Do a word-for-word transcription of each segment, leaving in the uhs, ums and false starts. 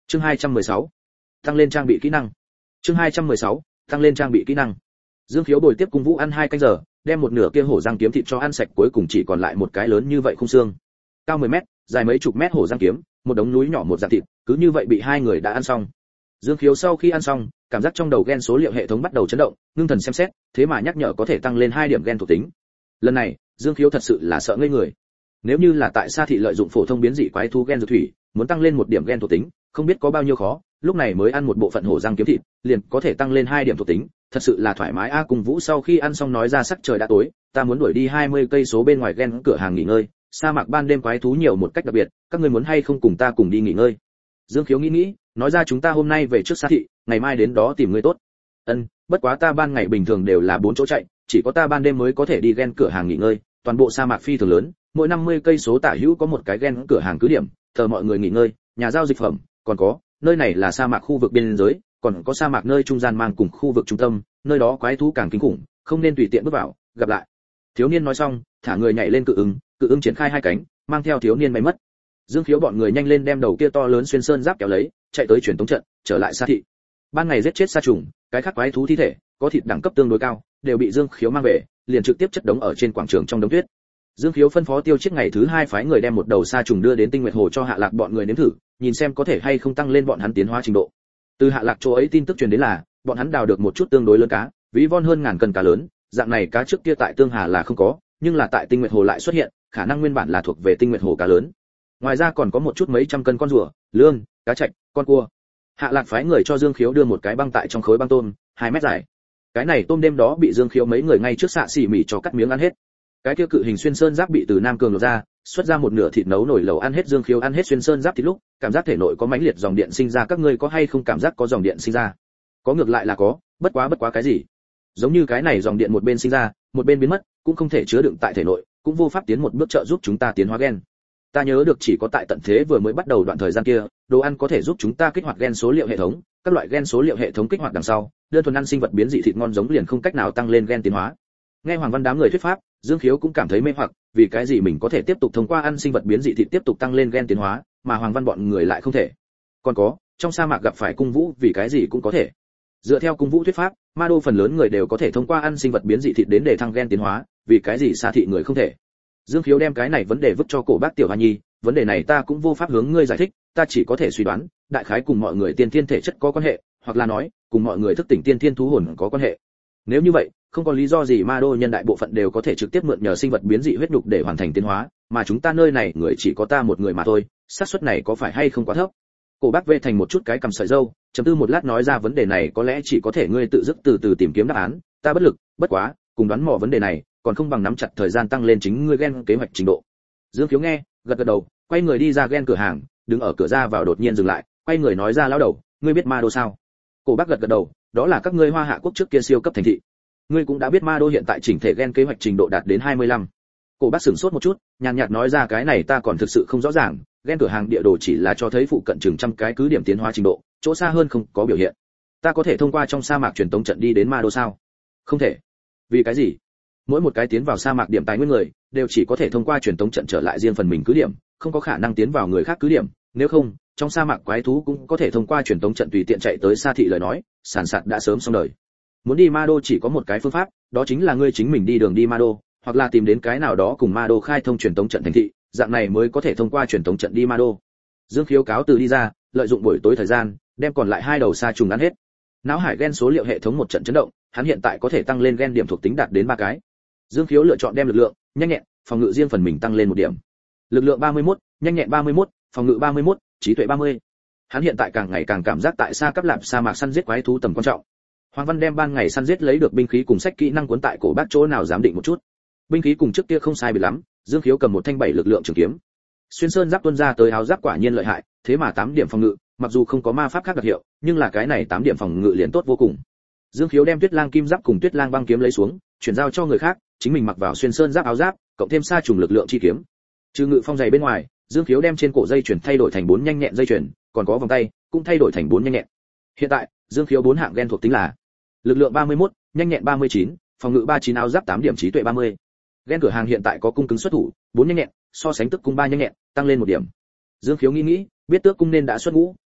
Chương hai trăm mười sáu, tăng lên trang bị kỹ năng. Chương hai trăm mười sáu, tăng lên trang bị kỹ năng. Dương Khiếu bồi tiếp Cung Vũ ăn hai canh giờ, đem một nửa kia hổ răng kiếm thịt cho ăn sạch, cuối cùng chỉ còn lại một cái lớn như vậy khung xương. Cao mười mét, dài mấy chục mét hổ răng kiếm, một đống núi nhỏ một dạng thịt, cứ như vậy bị hai người đã ăn xong. Dương Khiếu sau khi ăn xong, cảm giác trong đầu gen số liệu hệ thống bắt đầu chấn động, ngưng thần xem xét, thế mà nhắc nhở có thể tăng lên hai điểm gen thuộc tính. Lần này, Dương Khiếu thật sự là sợ ngây người. Nếu như là tại Sa thị lợi dụng phổ thông biến dị quái thú gen dược thủy, muốn tăng lên một điểm gen thuộc tính, không biết có bao nhiêu khó, lúc này mới ăn một bộ phận hổ răng kiếm thịt, liền có thể tăng lên hai điểm thuộc tính, thật sự là thoải mái a. Cùng Vũ sau khi ăn xong nói ra sắc trời đã tối, ta muốn đuổi đi hai mươi cây số bên ngoài gen cửa hàng nghỉ ngơi, sa mạc ban đêm quái thú nhiều một cách đặc biệt, các ngươi muốn hay không cùng ta cùng đi nghỉ ngơi? Dương Khiếu nghĩ nghĩ, nói ra chúng ta hôm nay về trước Sa thị, ngày mai đến đó tìm ngươi tốt. Ân, bất quá ta ban ngày bình thường đều là bốn chỗ chạy, chỉ có ta ban đêm mới có thể đi gen cửa hàng nghỉ ngơi, toàn bộ sa mạc phi thường lớn, mỗi năm mươi cây số tả hữu có một cái gen cửa hàng cứ điểm, thờ mọi người nghỉ ngơi, nhà giao dịch phẩm, còn có, nơi này là sa mạc khu vực biên giới, còn có sa mạc nơi trung gian mang cùng khu vực trung tâm, nơi đó quái thú càng kinh khủng, không nên tùy tiện bước vào, gặp lại. Thiếu niên nói xong, thả người nhảy lên cự ứng, cự ứng triển khai hai cánh, mang theo thiếu niên bay mất. Dương Khiếu bọn người nhanh lên đem đầu kia to lớn xuyên sơn giáp kéo lấy, chạy tới truyền tống trận, trở lại Sa thị. Ban ngày giết chết sa trùng, cái khác quái thú thi thể, có thịt đẳng cấp tương đối cao, đều bị Dương Khiếu mang về, liền trực tiếp chất đống ở trên quảng trường trong đống tuyết. Dương Khiếu phân phó Tiêu Chiết ngày thứ hai phái người đem một đầu sa trùng đưa đến Tinh Nguyệt Hồ cho Hạ Lạc bọn người nếm thử, nhìn xem có thể hay không tăng lên bọn hắn tiến hóa trình độ. Từ Hạ Lạc chỗ ấy tin tức truyền đến là, bọn hắn đào được một chút tương đối lớn cá, ví von hơn ngàn cân cá lớn, dạng này cá trước kia tại Tương Hà là không có, nhưng là tại Tinh Nguyệt Hồ lại xuất hiện, khả năng nguyên bản là thuộc về Tinh Nguyệt Hồ cá lớn. Ngoài ra còn có một chút mấy trăm cân con rùa, lương, cá trạch, con cua. Hạ Lạc phái người cho Dương Khiếu đưa một cái băng tại trong khối băng tôm, hai mét dài. Cái này tôm đêm đó bị Dương Khiếu mấy người ngay trước xạ xỉ mỉ cho cắt miếng ăn hết. Cái kia cự hình xuyên sơn giáp bị từ Nam Cường lột ra, xuất ra một nửa thịt nấu nổi lẩu ăn hết. Dương Khiếu ăn hết xuyên sơn giáp thịt lúc, cảm giác thể nội có mãnh liệt dòng điện sinh ra. Các ngươi có hay không cảm giác có dòng điện sinh ra? Có, ngược lại là có, bất quá bất quá cái gì? Giống như cái này dòng điện một bên sinh ra, một bên biến mất, cũng không thể chứa đựng tại thể nội, cũng vô pháp tiến một bước trợ giúp chúng ta tiến hóa gen. Ta nhớ được chỉ có tại tận thế vừa mới bắt đầu đoạn thời gian kia, đồ ăn có thể giúp chúng ta kích hoạt gen số liệu hệ thống, các loại gen số liệu hệ thống kích hoạt đằng sau, đơn thuần ăn sinh vật biến dị thịt ngon giống liền không cách nào tăng lên gen tiến hóa. Nghe Hoàng Văn đám người thuyết pháp, Dương Khiếu cũng cảm thấy mê hoặc, vì cái gì mình có thể tiếp tục thông qua ăn sinh vật biến dị thịt tiếp tục tăng lên gen tiến hóa, mà Hoàng Văn bọn người lại không thể. Còn có, trong sa mạc gặp phải Cung Vũ, vì cái gì cũng có thể. Dựa theo Cung Vũ thuyết pháp, ma đô phần lớn người đều có thể thông qua ăn sinh vật biến dị thịt đến để thăng gen tiến hóa, vì cái gì Sa thị người không thể. Dương Khiếu đem cái này vấn đề vứt cho cổ bác Tiểu Hoa Nhi, vấn đề này ta cũng vô pháp hướng ngươi giải thích, ta chỉ có thể suy đoán, đại khái cùng mọi người tiên thiên thể chất có quan hệ, hoặc là nói, cùng mọi người thức tỉnh tiên thiên thú hồn có quan hệ. Nếu như vậy, không có lý do gì ma đô nhân đại bộ phận đều có thể trực tiếp mượn nhờ sinh vật biến dị huyết nhục để hoàn thành tiến hóa, mà chúng ta nơi này người chỉ có ta một người mà thôi, xác suất này có phải hay không quá thấp? Cổ bác vê thành một chút cái cầm sợi râu, trầm tư một lát nói ra vấn đề này có lẽ chỉ có thể ngươi tự dứt từ từ tìm kiếm đáp án, ta bất lực, bất quá, cùng đoán mò vấn đề này, còn không bằng nắm chặt thời gian tăng lên chính ngươi gen kế hoạch trình độ. Dương Khiếu nghe, gật gật đầu, quay người đi ra gen cửa hàng, đứng ở cửa ra vào đột nhiên dừng lại, quay người nói ra lão đầu, ngươi biết ma đô sao? Cổ bác gật gật đầu, đó là các ngươi Hoa Hạ quốc trước kia siêu cấp thành thị. Ngươi cũng đã biết ma đô hiện tại chỉnh thể gen kế hoạch trình độ đạt đến hai mươi lăm. Cổ bác sửng sốt một chút, nhàn nhạt nói ra cái này ta còn thực sự không rõ ràng, gen cửa hàng địa đồ chỉ là cho thấy phụ cận chừng trăm cái cứ điểm tiến hóa trình độ, chỗ xa hơn không có biểu hiện. Ta có thể thông qua trong sa mạc truyền tống trận đi đến ma đô sao? Không thể. Vì cái gì? Mỗi một cái tiến vào sa mạc điểm tài nguyên người đều chỉ có thể thông qua truyền tống trận trở lại riêng phần mình cứ điểm, không có khả năng tiến vào người khác cứ điểm, nếu không, trong sa mạc quái thú cũng có thể thông qua truyền tống trận tùy tiện chạy tới Sa thị lời nói, sàn sạt đã sớm xong đời. Muốn đi ma đô chỉ có một cái phương pháp, đó chính là ngươi chính mình đi đường đi ma đô, hoặc là tìm đến cái nào đó cùng ma đô khai thông truyền tống trận thành thị, dạng này mới có thể thông qua truyền tống trận đi ma đô. Dương Khiếu cáo từ đi ra, lợi dụng buổi tối thời gian, đem còn lại hai đầu sa trùng ăn hết. Não hải gen số liệu hệ thống một trận chấn động, hắn hiện tại có thể tăng lên gen điểm thuộc tính đạt đến ba cái. Dương Khiếu lựa chọn đem lực lượng, nhanh nhẹn, phòng ngự riêng phần mình tăng lên một điểm. Lực lượng ba mươi mốt, nhanh nhẹn ba mươi mốt, phòng ngự ba mươi mốt, trí tuệ ba mươi. Hắn hiện tại càng ngày càng cảm giác tại Sa Cấp Lạp sa mạc săn giết quái thú tầm quan trọng. Hoàng Văn đem ban ngày săn giết lấy được binh khí cùng sách kỹ năng cuốn tại cổ bác chỗ nào giám định một chút. Binh khí cùng trước kia không sai biệt lắm, Dương Khiếu cầm một thanh bảy lực lượng trường kiếm. Xuyên sơn giáp tuôn ra tới áo giáp quả nhiên lợi hại, thế mà tám điểm phòng ngự, mặc dù không có ma pháp khác đặc hiệu, nhưng là cái này tám điểm phòng ngự liền tốt vô cùng. Dương Khiếu đem Tuyết Lang kim giáp cùng Tuyết Lang băng kiếm lấy xuống, chuyển giao cho người khác, chính mình mặc vào xuyên sơn giáp áo giáp, cộng thêm sa trùng lực lượng chi kiếm. Trừ ngự phong dày bên ngoài, Dương Khiếu đem trên cổ dây chuyển thay đổi thành bốn nhanh nhẹn dây chuyển, còn có vòng tay cũng thay đổi thành bốn nhanh nhẹn. Hiện tại, Dương Khiếu bốn hạng gen thuộc tính là lực lượng ba mươi mốt, nhanh nhẹn ba mươi chín, phòng ngự ba mươi chín, áo giáp tám điểm, trí tuệ ba mươi. Gen cửa hàng hiện tại có cung cứng xuất thủ, bốn nhanh nhẹn, so sánh tức cung ba nhanh nhẹn, tăng lên một điểm. Dương Khiếu nghĩ nghĩ, biết Tước cung nên đã xuất ngũ,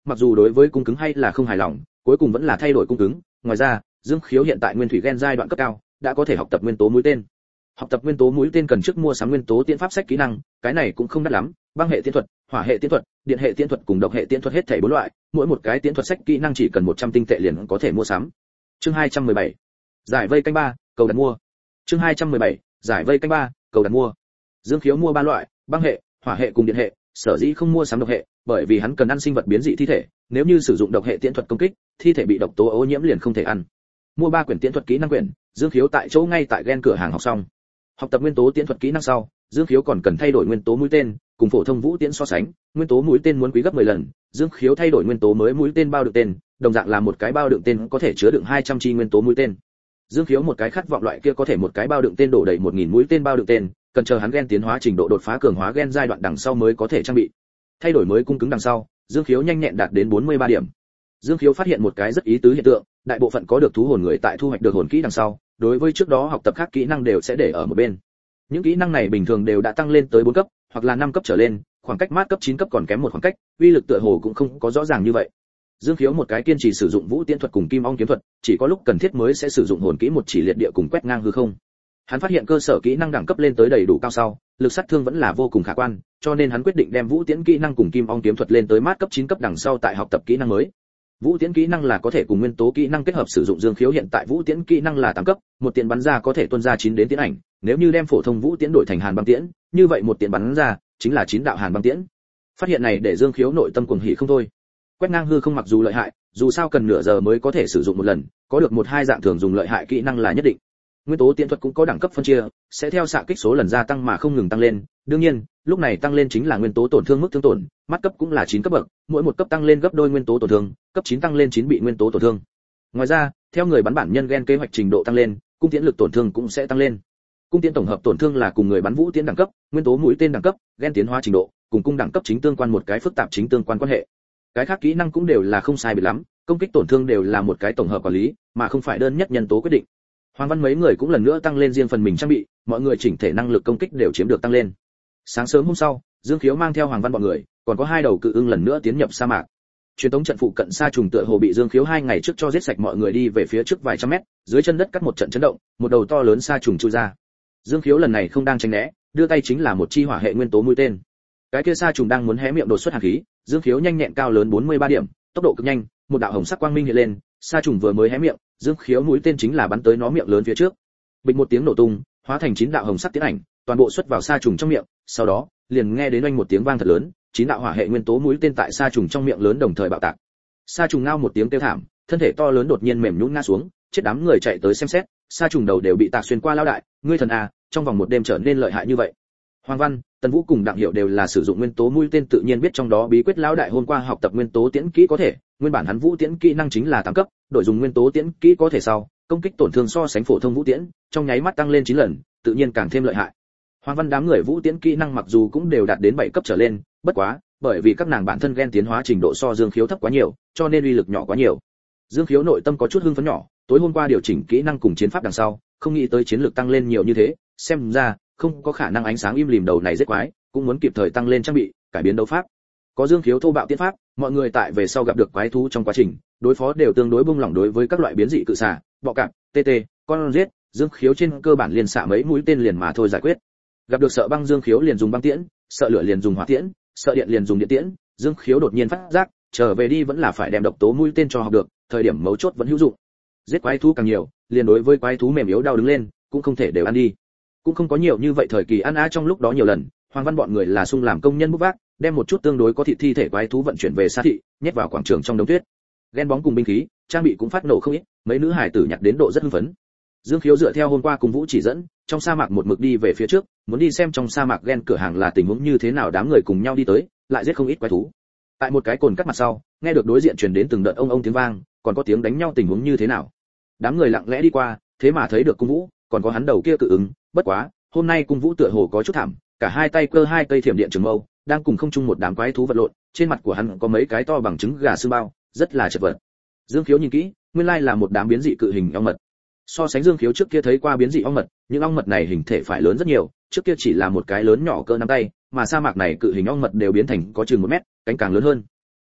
mặc dù đối với cung cứng hay là không hài lòng, cuối cùng vẫn là thay đổi cung cứng. Ngoài ra, Dương Khiếu hiện tại nguyên thủy gen giai đoạn cấp cao, đã có thể học tập nguyên tố mũi tên. Học tập nguyên tố mũi tên cần trước mua sắm nguyên tố tiễn pháp sách kỹ năng, cái này cũng không đắt lắm, băng hệ tiễn thuật, hỏa hệ tiễn thuật, điện hệ tiễn thuật cùng độc hệ tiễn thuật hết thảy bốn loại, mỗi một cái tiễn thuật sách kỹ năng chỉ cần một trăm tinh tệ liền có thể mua sắm. Chương hai trăm mười bảy. Giải vây canh ba, cầu đặt mua. Chương hai trăm mười bảy. Giải vây canh ba, cầu đặt mua. Dương Khiếu mua ba loại, băng hệ, hỏa hệ cùng điện hệ, sở dĩ không mua sắm độc hệ, bởi vì hắn cần ăn sinh vật biến dị thi thể, nếu như sử dụng độc hệ tiễn thuật công kích, thi thể bị độc tố ô nhiễm liền không thể ăn. Mua ba quyển tiễn thuật kỹ năng quyển, Dương Khiếu tại chỗ ngay tại gen cửa hàng học xong. Học tập nguyên tố tiễn thuật kỹ năng sau, Dương Khiếu còn cần thay đổi nguyên tố mũi tên, cùng phổ thông vũ tiễn so sánh, nguyên tố mũi tên muốn quý gấp mười lần, Dương Khiếu thay đổi nguyên tố mới mũi tên bao đựng tên, đồng dạng là một cái bao đựng tên có thể chứa đựng hai trăm chi nguyên tố mũi tên. Dương Khiếu một cái khát vọng loại kia có thể một cái bao đựng tên đổ đầy một nghìn mũi tên bao đựng tên, cần chờ hắn gen tiến hóa trình độ đột phá cường hóa gen giai đoạn đằng sau mới có thể trang bị. Thay đổi mới cung cứng đằng sau, Dương Khiếu nhanh nhẹn đạt đến bốn mươi ba điểm. Dương Khiếu phát hiện một cái rất ý tứ hiện tượng, đại bộ phận có được thú hồn người tại thu hoạch được hồn kỹ đằng sau, đối với trước đó học tập các kỹ năng đều sẽ để ở một bên. Những kỹ năng này bình thường đều đã tăng lên tới bốn cấp, hoặc là năm cấp trở lên, khoảng cách mát cấp chín cấp còn kém một khoảng cách, uy lực tựa hồ cũng không có rõ ràng như vậy. Dương Khiếu một cái kiên trì sử dụng vũ tiễn thuật cùng kim ong kiếm thuật, chỉ có lúc cần thiết mới sẽ sử dụng hồn kỹ một chỉ liệt địa cùng quét ngang hư không. Hắn phát hiện cơ sở kỹ năng đẳng cấp lên tới đầy đủ cao sau, lực sát thương vẫn là vô cùng khả quan, cho nên hắn quyết định đem vũ tiễn kỹ năng cùng kim ong kiếm thuật lên tới mát cấp chín cấp đằng sau tại học tập kỹ năng mới. Vũ tiễn kỹ năng là có thể cùng nguyên tố kỹ năng kết hợp sử dụng. Dương Khiếu hiện tại vũ tiễn kỹ năng là tám cấp, một tiễn bắn ra có thể tuôn ra chín đến tiễn ảnh, nếu như đem phổ thông vũ tiễn đổi thành hàn băng tiễn, như vậy một tiễn bắn ra chính là chín đạo hàn băng tiễn. Phát hiện này để Dương Khiếu nội tâm cuồng hỉ không thôi. Quét ngang hư không mặc dù lợi hại, dù sao cần nửa giờ mới có thể sử dụng một lần, có được một hai dạng thường dùng lợi hại kỹ năng là nhất định. Nguyên tố tiễn thuật cũng có đẳng cấp phân chia, sẽ theo xạ kích số lần gia tăng mà không ngừng tăng lên, đương nhiên, lúc này tăng lên chính là nguyên tố tổn thương mức thương tổn, mắt cấp cũng là chín cấp bậc, mỗi một cấp tăng lên gấp đôi nguyên tố tổn thương, cấp chín tăng lên chín bị nguyên tố tổn thương. Ngoài ra, theo người bắn bản nhân gen kế hoạch trình độ tăng lên, cung tiễn lực tổn thương cũng sẽ tăng lên. Cung tiễn tổng hợp tổn thương là cùng người bắn vũ tiễn đẳng cấp, nguyên tố mũi tên đẳng cấp, gen tiến hóa trình độ, cùng cung đẳng cấp chính tương quan một cái phức tạp chính tương quan quan hệ. Cái khác kỹ năng cũng đều là không sai biệt lắm, công kích tổn thương đều là một cái tổng hợp quản lý, mà không phải đơn nhất nhân tố quyết định. Hoàng Văn mấy người cũng lần nữa tăng lên riêng phần mình trang bị, mọi người chỉnh thể năng lực công kích đều chiếm được tăng lên. Sáng sớm hôm sau, Dương Khiếu mang theo Hoàng Văn bọn người, còn có hai đầu cự ưng lần nữa tiến nhập sa mạc. Truyền tống trận phụ cận sa trùng tựa hồ bị Dương Khiếu hai ngày trước cho giết sạch, mọi người đi về phía trước vài trăm mét, dưới chân đất cắt một trận chấn động, một đầu to lớn sa trùng chui ra. Dương Khiếu lần này không đang tránh né, đưa tay chính là một chi hỏa hệ nguyên tố mũi tên. Cái kia sa trùng đang muốn hé miệng đột xuất hàn khí, Dương Khiếu nhanh nhẹn cao lớn bốn mươi ba điểm, tốc độ cực nhanh, một đạo hồng sắc quang minh hiện lên, sa trùng vừa mới hé miệng, Dương Khiếu mũi tên chính là bắn tới nó miệng lớn phía trước. Bịch một tiếng nổ tung, hóa thành chín đạo hồng sắc tiến ảnh, toàn bộ xuất vào sa trùng trong miệng, sau đó, liền nghe đến oanh một tiếng vang thật lớn, chín đạo hỏa hệ nguyên tố mũi tên tại sa trùng trong miệng lớn đồng thời bạo tạc. Sa trùng ngao một tiếng kêu thảm, thân thể to lớn đột nhiên mềm nhũn ngã xuống, chết đám người chạy tới xem xét, sa trùng đầu đều bị tạc xuyên qua lao đại, ngươi thần à, trong vòng một đêm trở nên lợi hại như vậy. Hoàng Văn, Tần Vũ cùng Đặng Hiểu đều là sử dụng nguyên tố mũi tên, tự nhiên biết trong đó bí quyết. Lão đại hôm qua học tập nguyên tố tiễn kỹ có thể, nguyên bản hắn vũ tiễn kỹ năng chính là tám cấp, đổi dùng nguyên tố tiễn kỹ có thể sau, công kích tổn thương so sánh phổ thông vũ tiễn, trong nháy mắt tăng lên chín lần, tự nhiên càng thêm lợi hại. Hoàng Văn đám người vũ tiễn kỹ năng mặc dù cũng đều đạt đến bảy cấp trở lên, bất quá, bởi vì các nàng bản thân gen tiến hóa trình độ so Dương Khiếu thấp quá nhiều, cho nên uy lực nhỏ quá nhiều. Dương Khiếu nội tâm có chút hưng phấn nhỏ, tối hôm qua điều chỉnh kỹ năng cùng chiến pháp đằng sau, không nghĩ tới chiến lược tăng lên nhiều như thế, xem ra không có khả năng ánh sáng im lìm đầu này giết quái, cũng muốn kịp thời tăng lên trang bị, cải biến đấu pháp. Có Dương Khiếu thô bạo tiến pháp, mọi người tại về sau gặp được quái thú trong quá trình, đối phó đều tương đối buông lỏng. Đối với các loại biến dị cự xà, bọ cạp, tê tê, con giết, Dương Khiếu trên cơ bản liền xạ mấy mũi tên liền mà thôi giải quyết. Gặp được sợ băng, Dương Khiếu liền dùng băng tiễn, sợ lửa liền dùng hỏa tiễn, sợ điện liền dùng điện tiễn. Dương Khiếu đột nhiên phát giác, trở về đi vẫn là phải đem độc tố mũi tên cho học được, thời điểm mấu chốt vẫn hữu dụng. Giết quái thú càng nhiều, liền đối với quái thú mềm yếu đau đứng lên, cũng không thể đều ăn đi. Cũng không có nhiều như vậy thời kỳ ăn á, trong lúc đó nhiều lần, Hoàng Văn bọn người là sung làm công nhân bốc vác, đem một chút tương đối có thịt thi thể quái thú vận chuyển về xa thị, nhét vào quảng trường trong đống tuyết. Ghen bóng cùng binh khí, trang bị cũng phát nổ không ít, mấy nữ hải tử nhặt đến độ rất hưng phấn. Dương Khiếu dựa theo hôm qua cùng Vũ chỉ dẫn, trong sa mạc một mực đi về phía trước, muốn đi xem trong sa mạc Ghen cửa hàng là tình huống như thế nào. Đám người cùng nhau đi tới, lại giết không ít quái thú. Tại một cái cồn cắt mặt sau, nghe được đối diện truyền đến từng đợt ông ông tiếng vang, còn có tiếng đánh nhau, tình huống như thế nào. Đám người lặng lẽ đi qua, thế mà thấy được cung Vũ, còn có hắn đầu kia cự ứng, bất quá, hôm nay cung Vũ tựa hồ có chút thảm, cả hai tay cơ hai cây thiểm điện trường mâu, đang cùng không chung một đám quái thú vật lộn, trên mặt của hắn có mấy cái to bằng trứng gà xương bao, rất là chật vật. Dương Khiếu nhìn kỹ, nguyên lai là một đám biến dị cự hình ong mật. So sánh Dương Khiếu trước kia thấy qua biến dị ong mật, những ong mật này hình thể phải lớn rất nhiều, trước kia chỉ là một cái lớn nhỏ cỡ nắm tay, mà sa mạc này cự hình ong mật đều biến thành có chừng một mét, cánh càng lớn hơn.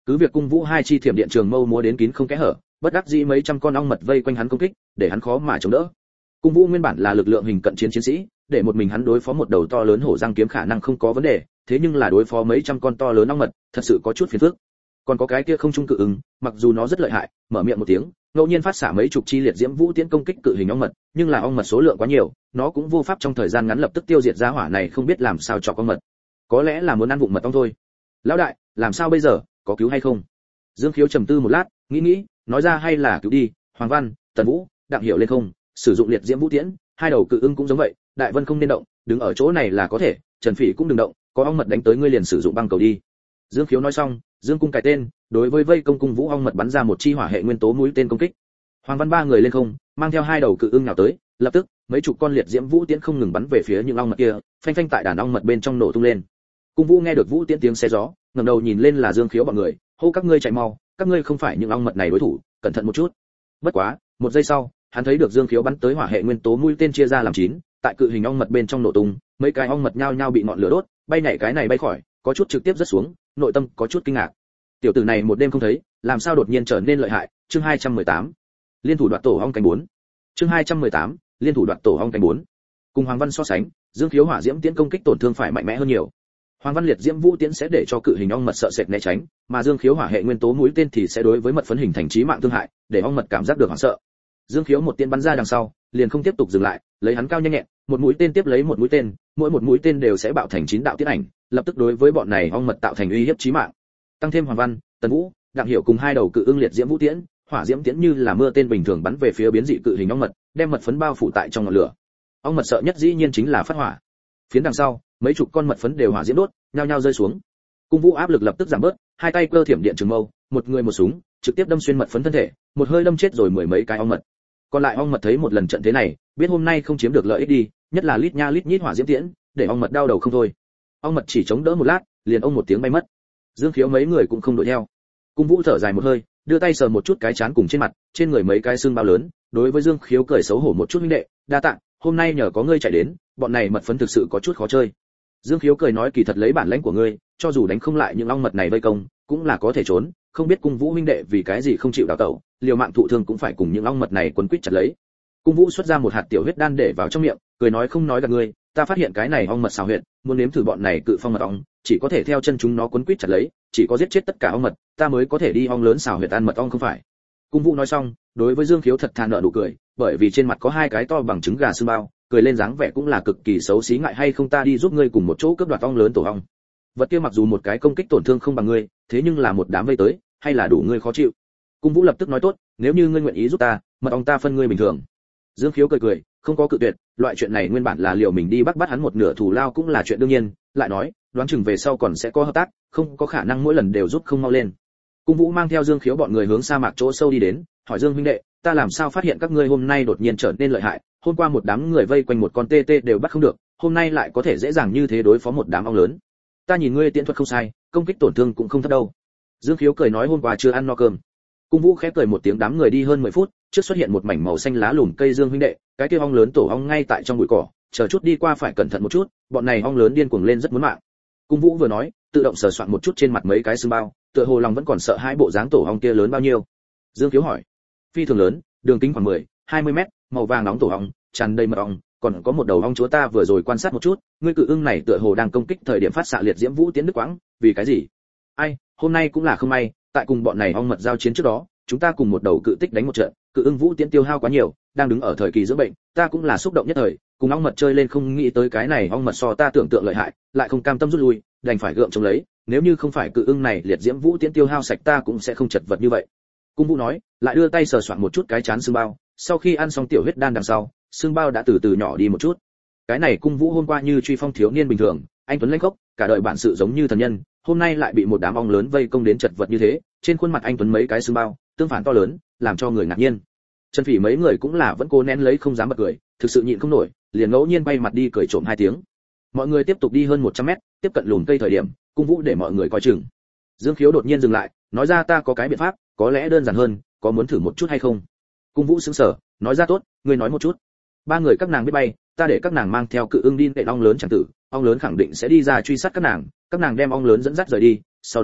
Cứ việc cung vũ hai chi thiểm điện trường mâu múa đến kín không kẽ hở, bất đắc dĩ mấy trăm con ong mật vây quanh hắn công kích, để hắn khó mà chống đỡ. Cung vũ nguyên bản là lực lượng hình cận chiến chiến sĩ, để một mình hắn đối phó một đầu to lớn hổ răng kiếm khả năng không có vấn đề, thế nhưng là đối phó mấy trăm con to lớn ong mật, thật sự có chút phiền phức. Còn có cái kia không trung cự ứng, mặc dù nó rất lợi hại, mở miệng một tiếng, ngẫu nhiên phát xạ mấy chục chi liệt diễm vũ tiễn công kích cự hình ong mật, nhưng là ong mật số lượng quá nhiều, nó cũng vô pháp trong thời gian ngắn lập tức tiêu diệt ra hỏa này, không biết làm sao chọc ong mật. Có lẽ là muốn ăn vụng mật ong thôi. Lão đại, làm sao bây giờ, có cứu hay không? Dương Khiếu trầm tư một lát, nghĩ nghĩ, nói ra hay là cứu đi. Hoàng Văn, Tần Vũ, Đặng Hiểu lên không, sử dụng liệt diễm vũ tiễn, hai đầu cự ưng cũng giống vậy, Đại Vân không nên động, đứng ở chỗ này là có thể, Trần Phỉ cũng đừng động, có ong mật đánh tới ngươi liền sử dụng băng cầu đi. Dương Khiếu nói xong, Dương cung cài tên, đối với vây công cung vũ ong mật bắn ra một chi hỏa hệ nguyên tố mũi tên công kích. Hoàng Văn ba người lên không, mang theo hai đầu cự ưng nào tới, lập tức, mấy chục con liệt diễm vũ tiễn không ngừng bắn về phía những ong mật kia, phanh phanh tại đàn ong mật bên trong nổ tung lên. Cung vũ nghe được vũ tiễn tiếng xé gió, ngẩng đầu nhìn lên là Dương Khiếu bọn người, hô các ngươi chạy mau, các ngươi không phải những ong mật này đối thủ, cẩn thận một chút. Bất quá, một giây sau, hắn thấy được Dương Khiếu bắn tới hỏa hệ nguyên tố mũi tên chia ra làm chín, tại cự hình ong mật bên trong nổ tung, mấy cái ong mật nhao nhao bị ngọn lửa đốt, bay nhảy cái này bay khỏi, có chút trực tiếp rớt xuống, nội tâm có chút kinh ngạc. Tiểu tử này một đêm không thấy, làm sao đột nhiên trở nên lợi hại? Chương hai trăm mười tám, liên thủ đoạt tổ ong cánh bốn. Chương hai trăm mười tám, liên thủ đoạt tổ ong cánh bốn. Cùng Hoàng Văn so sánh, Dương Khiếu hỏa diễm tiễn công kích tổn thương phải mạnh mẽ hơn nhiều. Hoàng Văn liệt diễm vũ tiễn sẽ để cho cự hình ong mật sợ sệt né tránh, mà Dương Khiếu hỏa hệ nguyên tố mũi tên thì sẽ đối với mật phấn hình thành chí mạng thương hại, để ong mật cảm giác được hoảng sợ. Dương Khiếu một tiễn bắn ra đằng sau, liền không tiếp tục dừng lại, lấy hắn cao nhanh nhẹn, một mũi tên tiếp lấy một mũi tên, mỗi một mũi tên đều sẽ bạo thành chín đạo tiễn ảnh, lập tức đối với bọn này ong mật tạo thành uy hiếp chí mạng. Tăng thêm Hoàng Văn, Tần Vũ, Đặng Hiểu cùng hai đầu cự ưng liệt diễm vũ tiễn, hỏa diễm tiễn như là mưa tên bình thường bắn về phía biến dị cự hình ong mật, đem mật phấn bao phủ tại trong ngọn lửa. Ong mật sợ nhất dĩ nhiên chính là phát hỏa. Phiến đằng sau, mấy chục con mật phấn đều hỏa diễm đốt, nhao nhao rơi xuống. Cung vũ áp lực lập tức giảm bớt, hai tay cơ thiểm điện trường mâu, một người một súng, trực tiếp đâm xuyên mật phấn thân thể, một hơi đâm chết rồi mười mấy cái ong mật. Còn lại ong mật thấy một lần trận thế này, biết hôm nay không chiếm được lợi ích đi, nhất là lít nha lít nhít hỏa diễm tiễn, để ong mật đau đầu không thôi. Ong mật chỉ chống đỡ một lát, liền ông một tiếng bay mất. Dương Khiếu mấy người cũng không đuổi theo. Cung vũ thở dài một hơi, đưa tay sờ một chút cái trán cùng trên mặt, trên người mấy cái xương bao lớn, đối với Dương Khiếu cười xấu hổ một chút huynh đệ, đa tạ, hôm nay nhờ có ngươi chạy đến, bọn này mật phấn thực sự có chút khó chơi. Dương Khiếu cười nói kỳ thật lấy bản lãnh của ngươi, cho dù đánh không lại những ong mật này vây công, cũng là có thể trốn, không biết Cung Vũ huynh đệ vì cái gì không chịu đào tẩu, liều mạng thụ thương cũng phải cùng những ong mật này quấn quýt chặt lấy. Cung Vũ xuất ra một hạt tiểu huyết đan để vào trong miệng, cười nói không nói gạt ngươi, ta phát hiện cái này ong mật xào huyệt, muốn nếm thử bọn này cự phong mật ong, chỉ có thể theo chân chúng nó quấn quýt chặt lấy, chỉ có giết chết tất cả ong mật, ta mới có thể đi ong lớn xào huyệt ăn mật ong không phải. Cung Vũ nói xong, đối với Dương Khiếu thật thà nở nụ cười, bởi vì trên mặt có hai cái to bằng trứng gà xương bao, cười lên dáng vẻ cũng là cực kỳ xấu xí, ngại hay không ta đi giúp ngươi cùng một chỗ cướp đoạt ong lớn tổ ong. Vật kia mặc dù một cái công kích tổn thương không bằng ngươi, thế nhưng là một đám vây tới, hay là đủ ngươi khó chịu. Cung Vũ lập tức nói tốt, nếu như ngươi nguyện ý giúp ta, mật ong ta phân ngươi bình thường. Dương Khiếu cười cười, không có cự tuyệt, loại chuyện này nguyên bản là liệu mình đi bắt bắt hắn một nửa thù lao cũng là chuyện đương nhiên, lại nói, đoán chừng về sau còn sẽ có hợp tác, không có khả năng mỗi lần đều giúp không mau lên. Cung Vũ mang theo Dương Khiếu bọn người hướng sa mạc chỗ sâu đi đến, hỏi Dương huynh đệ, ta làm sao phát hiện các ngươi hôm nay đột nhiên trở nên lợi hại, hôm qua một đám người vây quanh một con tê tê đều bắt không được, hôm nay lại có thể dễ dàng như thế đối phó một đám ong lớn. Ta nhìn ngươi tiễn thuật không sai, công kích tổn thương cũng không thấp đâu. Dương Khiếu cười nói hôm qua chưa ăn no cơm. Cung Vũ khẽ cười một tiếng, đám người đi hơn mười phút, trước xuất hiện một mảnh màu xanh lá lùm cây. Dương huynh đệ, cái kia ong lớn tổ ong ngay tại trong bụi cỏ, chờ chút đi qua phải cẩn thận một chút, bọn này ong lớn điên cuồng lên rất muốn mạng. Cung Vũ vừa nói, tự động sờ soạn một chút trên mặt mấy cái sưng bao, tựa hồ lòng vẫn còn sợ hai bộ dáng tổ ong kia lớn bao nhiêu. Dương Khiếu hỏi, phi thường lớn, đường kính khoảng mười, hai mươi mét, màu vàng nóng tổ ong, tràn đầy mật ong, còn có một đầu ong chúa ta vừa rồi quan sát một chút, ngươi cự ưng này tựa hồ đang công kích thời điểm phát xạ liệt diễm vũ tiến đức quãng, vì cái gì? Ai, hôm nay cũng là không may, tại cùng bọn này ong mật giao chiến trước đó, chúng ta cùng một đầu cự tích đánh một trận, cự ưng vũ tiến tiêu hao quá nhiều, đang đứng ở thời kỳ dưỡng bệnh, ta cũng là xúc động nhất thời, cùng ong mật chơi lên không nghĩ tới cái này ong mật so ta tưởng tượng lợi hại, lại không cam tâm rút lui, đành phải gượng chống lấy, nếu như không phải cự ưng này liệt diễm vũ tiến tiêu hao sạch ta cũng sẽ không chật vật như vậy. Cung Vũ nói, lại đưa tay sờ soạn một chút cái chán xương bao, sau khi ăn xong tiểu huyết đan đằng sau, xương bao đã từ từ nhỏ đi một chút. Cái này Cung Vũ hôm qua như truy phong thiếu niên bình thường, anh tuấn lãnh khốc, cả đời bản sự giống như thần nhân, hôm nay lại bị một đám ong lớn vây công đến chật vật như thế, trên khuôn mặt anh tuấn mấy cái xương bao, tương phản to lớn, làm cho người ngạc nhiên. Trần Phỉ mấy người cũng là vẫn cố nén lấy không dám bật cười, thực sự nhịn không nổi, liền ngẫu nhiên bay mặt đi cười trộm hai tiếng. Mọi người tiếp tục đi hơn một trăm mét, tiếp cận lùm cây thời điểm, Cung Vũ để mọi người coi chừng. Dương Khiếu đột nhiên dừng lại, nói ra ta có cái biện pháp, có lẽ đơn giản hơn, có muốn thử một chút hay không? Cung Vũ sững sờ, nói ra tốt, ngươi nói một chút. Ba người các nàng biết bay, ta để các nàng mang theo cự ưng đi để ong lớn chẳng tử, ong lớn khẳng định sẽ đi ra truy sát các nàng, các nàng đem ong lớn dẫn dắt rời đi, sau đó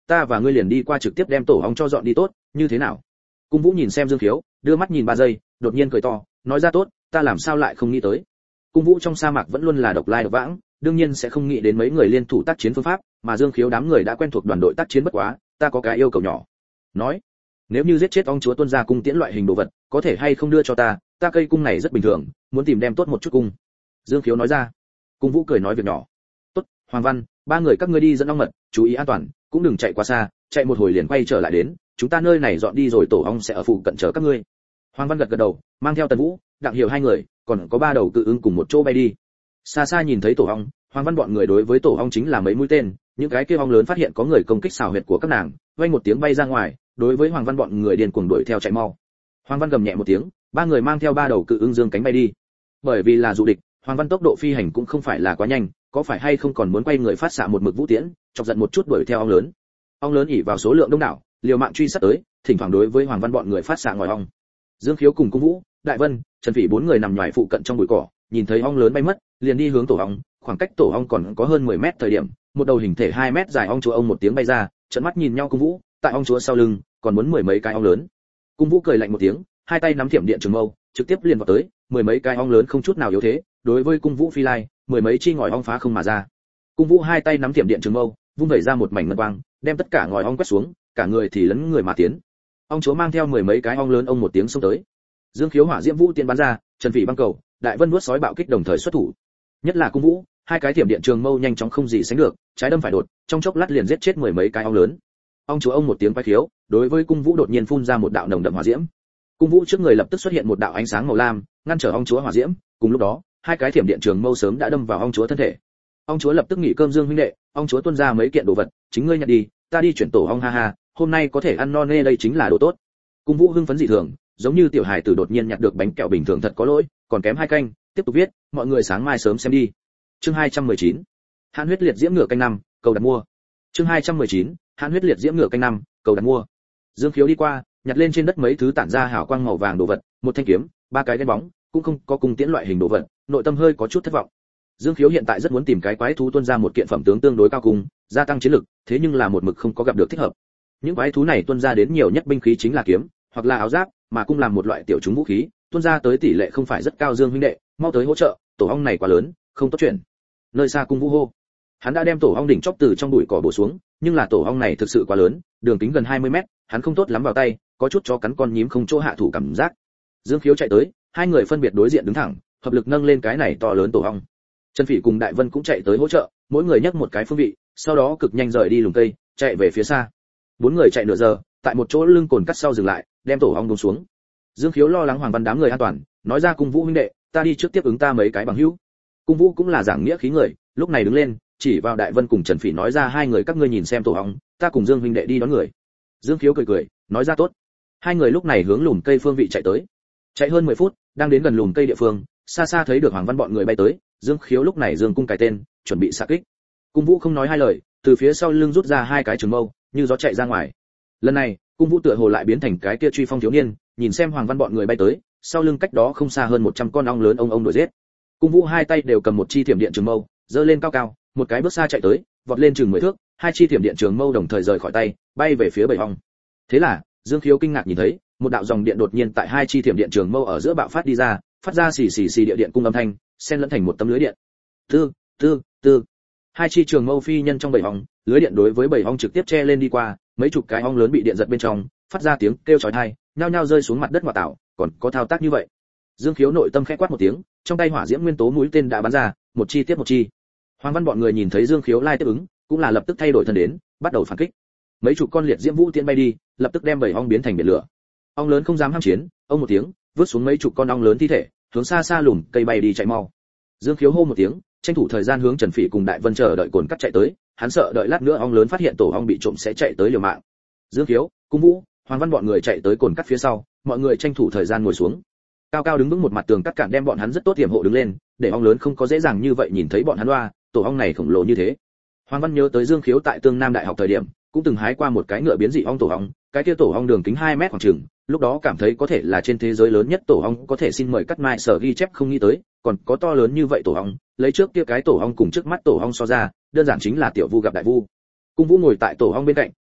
ta và ngươi liền đi qua trực tiếp đem tổ ong cho dọn đi tốt, như thế nào? Cung Vũ nhìn xem Dương Khiếu, đưa mắt nhìn ba giây, đột nhiên cười to, nói ra tốt, ta làm sao lại không nghĩ tới. Cung Vũ trong sa mạc vẫn luôn là độc lai độc vãng, đương nhiên sẽ không nghĩ đến mấy người liên thủ tác chiến phương pháp, mà Dương Khiếu đám người đã quen thuộc đoàn đội tác chiến bất quá, ta có cái yêu cầu nhỏ. Nói, nếu như giết chết ong chúa tuân ra cung tiễn loại hình đồ vật, có thể hay không đưa cho ta, ta cây cung này rất bình thường, muốn tìm đem tốt một chút cung. Dương Khiếu nói ra. Cung Vũ cười nói việc nhỏ. Tốt, Hoàng Văn, ba người các ngươi đi dẫn ong mật, chú ý an toàn, cũng đừng chạy quá xa, chạy một hồi liền quay trở lại đến, chúng ta nơi này dọn đi rồi tổ ong sẽ ở phụ cận chờ các ngươi. Hoàng Văn gật gật đầu, mang theo Tần Vũ, Đặng Hiểu hai người, còn có ba đầu cự ứng cùng một chỗ bay đi. Xa xa nhìn thấy tổ ong, Hoàng Văn bọn người đối với tổ ong chính là mấy mũi tên, những cái kia ong lớn phát hiện có người công kích xào huyệt của các nàng, vang một tiếng bay ra ngoài, đối với Hoàng Văn bọn người điên cuồng đuổi theo chạy mau. Hoàng Văn gầm nhẹ một tiếng, ba người mang theo ba đầu cự ứng dương cánh bay đi. Bởi vì là dụ địch, Hoàng Văn tốc độ phi hành cũng không phải là quá nhanh, có phải hay không còn muốn quay người phát xạ một mực vũ tiễn, chọc giận một chút đuổi theo ong lớn. Ong lớn ỉ vào số lượng đông đảo, liều mạng truy sát tới, thỉnh thoảng đối với Hoàng Văn bọn người phát xạ ngòi ong. Dương Khiếu cùng Cung Vũ, Đại Vân, Trần Phỉ bốn người nằm nhòi phụ cận trong bụi cỏ, nhìn thấy ong lớn bay mất, liền đi hướng tổ ong, khoảng cách tổ ong còn có hơn mười mét thời điểm, một đầu hình thể hai mét dài ong chúa ông một tiếng bay ra, trợn mắt nhìn nhau Cung Vũ, tại ong chúa sau lưng, còn muốn mười mấy cái ong lớn. Cung Vũ cười lạnh một tiếng, hai tay nắm thiểm điện trường mâu, trực tiếp liền vào tới, mười mấy cái ong lớn không chút nào yếu thế, đối với Cung Vũ phi lai, mười mấy chi ngòi ong phá không mà ra. Cung Vũ hai tay nắm thiểm điện trường mâu, vung vẩy ra một mảnh ngân quang, đem tất cả ngòi ong quét xuống, cả người thì lấn người mà tiến. Ong chúa mang theo mười mấy cái ong lớn ông một tiếng xông tới. Dương Khiếu hỏa diễm vũ tiên bắn ra, Trần Phỉ băng cầu, Đại Vân nuốt sói bạo kích đồng thời xuất thủ. Nhất là Cung Vũ, hai cái thiểm điện trường mâu nhanh chóng không gì sánh được, trái đâm phải đột, trong chốc lát liền giết chết mười mấy cái ong lớn. Ong chúa ông một tiếng quái khiếu, đối với Cung Vũ đột nhiên phun ra một đạo nồng đậm hỏa diễm. Cung Vũ trước người lập tức xuất hiện một đạo ánh sáng màu lam, ngăn trở ong chúa hỏa diễm, cùng lúc đó, hai cái thiểm điện trường mâu sớm đã đâm vào ong chúa thân thể. Ong chúa lập tức nghỉ cơm Dương huynh đệ, ong chúa tuôn ra mấy kiện đồ vật, chính ngươi nhận đi, ta đi chuyển tổ ong ha ha, hôm nay có thể ăn no nê đây chính là đồ tốt. Cung Vũ hưng phấn dị thường, giống như tiểu hài tử đột nhiên nhặt được bánh kẹo bình thường thật có lỗi, còn kém hai canh, tiếp tục viết, mọi người sáng mai sớm xem đi. Chương hai trăm mười chín. Hãn huyết liệt diễm ngựa canh năm, cầu đặt mua. Chương hai trăm mười chín. Hãn huyết liệt diễm ngựa canh năm, cầu đặt mua. Dương Khiếu đi qua, nhặt lên trên đất mấy thứ tản ra hào quang màu vàng đồ vật, một thanh kiếm, ba cái đen bóng, cũng không có cung tiễn loại hình đồ vật, nội tâm hơi có chút thất vọng. Dương Khiếu hiện tại rất muốn tìm cái quái thú tuôn ra một kiện phẩm tướng tương đối cao cùng, gia tăng chiến lực, thế nhưng là một mực không có gặp được thích hợp. Những quái thú này tuôn ra đến nhiều nhất binh khí chính là kiếm, hoặc là áo giáp, mà cung làm một loại tiểu chúng vũ khí, tuôn ra tới tỷ lệ không phải rất cao. Dương huynh đệ, mau tới hỗ trợ, tổ ong này quá lớn, không tốt chuyện. Nơi xa Cung Vũ hô. Hắn đã đem tổ ong đỉnh chóp từ trong bụi cỏ bổ xuống, nhưng là tổ ong này thực sự quá lớn, đường kính gần hai mươi mét, hắn không tốt lắm vào tay, có chút chó cắn con nhím không chỗ hạ thủ cảm giác. Dương Khiếu chạy tới, hai người phân biệt đối diện đứng thẳng, hợp lực nâng lên cái này to lớn tổ ong. Trần Phỉ cùng Đại Vân cũng chạy tới hỗ trợ, mỗi người nhấc một cái phương vị, sau đó cực nhanh rời đi lùm cây, chạy về phía xa. Bốn người chạy nửa giờ, tại một chỗ lưng cồn cắt sau dừng lại, đem tổ ong buông xuống. Dương Khiếu lo lắng Hoàng Văn đám người an toàn, nói ra Cung Vũ huynh đệ, ta đi trước tiếp ứng ta mấy cái bằng hữu. Cung Vũ cũng là giảng nghĩa khí người, lúc này đứng lên, chỉ vào Đại Vân cùng Trần Phỉ nói ra hai người các ngươi nhìn xem tổ ong, ta cùng Dương huynh đệ đi đón người. Dương Khiếu cười cười, nói ra tốt. Hai người lúc này hướng lùm cây phương vị chạy tới. Chạy hơn mười phút, đang đến gần lùm cây địa phương, xa xa thấy được Hoàng Văn bọn người bay tới, Dương Khiếu lúc này dương cung cài tên, chuẩn bị xạ kích. Cung Vũ không nói hai lời, từ phía sau lưng rút ra hai cái trường mâu, như gió chạy ra ngoài. Lần này, Cung Vũ tựa hồ lại biến thành cái kia truy phong thiếu niên, nhìn xem Hoàng Văn bọn người bay tới, sau lưng cách đó không xa hơn một trăm con ong lớn ông ông đuổi giết. Cung Vũ hai tay đều cầm một chi thiểm điện trường mâu, giơ lên cao cao, một cái bước xa chạy tới, vọt lên chừng mười thước, hai chi thiểm điện trường mâu đồng thời rời khỏi tay, bay về phía bầy ong. Thế là, Dương Khiếu kinh ngạc nhìn thấy, một đạo dòng điện đột nhiên tại hai chi thiểm điện trường mâu ở giữa bạo phát đi ra, phát ra xì xì xì địa điện cung âm thanh, xen lẫn thành một tấm lưới điện. Tư, tư, tư. Hai chi trường mâu phi nhân trong bầy ong, lưới điện đối với bầy ong trực tiếp che lên đi qua, mấy chục cái ong lớn bị điện giật bên trong, phát ra tiếng kêu chói tai, nhao nhao rơi xuống mặt đất ngoại tạo, còn có thao tác như vậy. Dương Khiếu nội tâm khẽ quát một tiếng, trong tay hỏa diễm nguyên tố mũi tên đã bắn ra, một chi tiếp một chi. Hoàng Văn bọn người nhìn thấy Dương Khiếu lai tiếp ứng, cũng là lập tức thay đổi thân đến, bắt đầu phản kích. Mấy chục con liệt diễm vũ tiễn bay đi, lập tức đem bầy ong biến thành biển lửa. Ong lớn không dám ham chiến, ông một tiếng, vứt xuống mấy chục con ong lớn thi thể, hướng xa xa lùm cây bay đi chạy mau. Dương Khiếu hô một tiếng, tranh thủ thời gian hướng Trần Phỉ cùng Đại Vân chờ đợi cồn cắt chạy tới, hắn sợ đợi lát nữa ong lớn phát hiện tổ ong bị trộm sẽ chạy tới liều mạng. Dương Khiếu, Cung Vũ, Hoàng Văn bọn người chạy tới cồn cắt phía sau, mọi người tranh thủ thời gian ngồi xuống. Cao cao đứng vững một mặt tường cắt cản đem bọn hắn rất tốt tiềm hộ đứng lên, để ong lớn không có dễ dàng như vậy nhìn thấy bọn hắn loa, tổ ong này khổng lồ như thế. Hoàng Văn nhớ tới Dương Khiếu tại Tương Nam Đại học thời điểm, cũng từng hái qua một cái ngựa biến dị ong tổ ong, cái kia tổ ong đường kính hai mét khoảng chừng, lúc đó cảm thấy có thể là trên thế giới lớn nhất tổ ong, có thể xin mời cắt mai sở ghi chép không nghĩ tới, còn có to lớn như vậy tổ ong, lấy trước kia cái tổ ong cùng trước mắt tổ ong so ra, đơn giản chính là tiểu vu gặp đại vu. Cung Vũ ngồi tại tổ ong bên cạnh,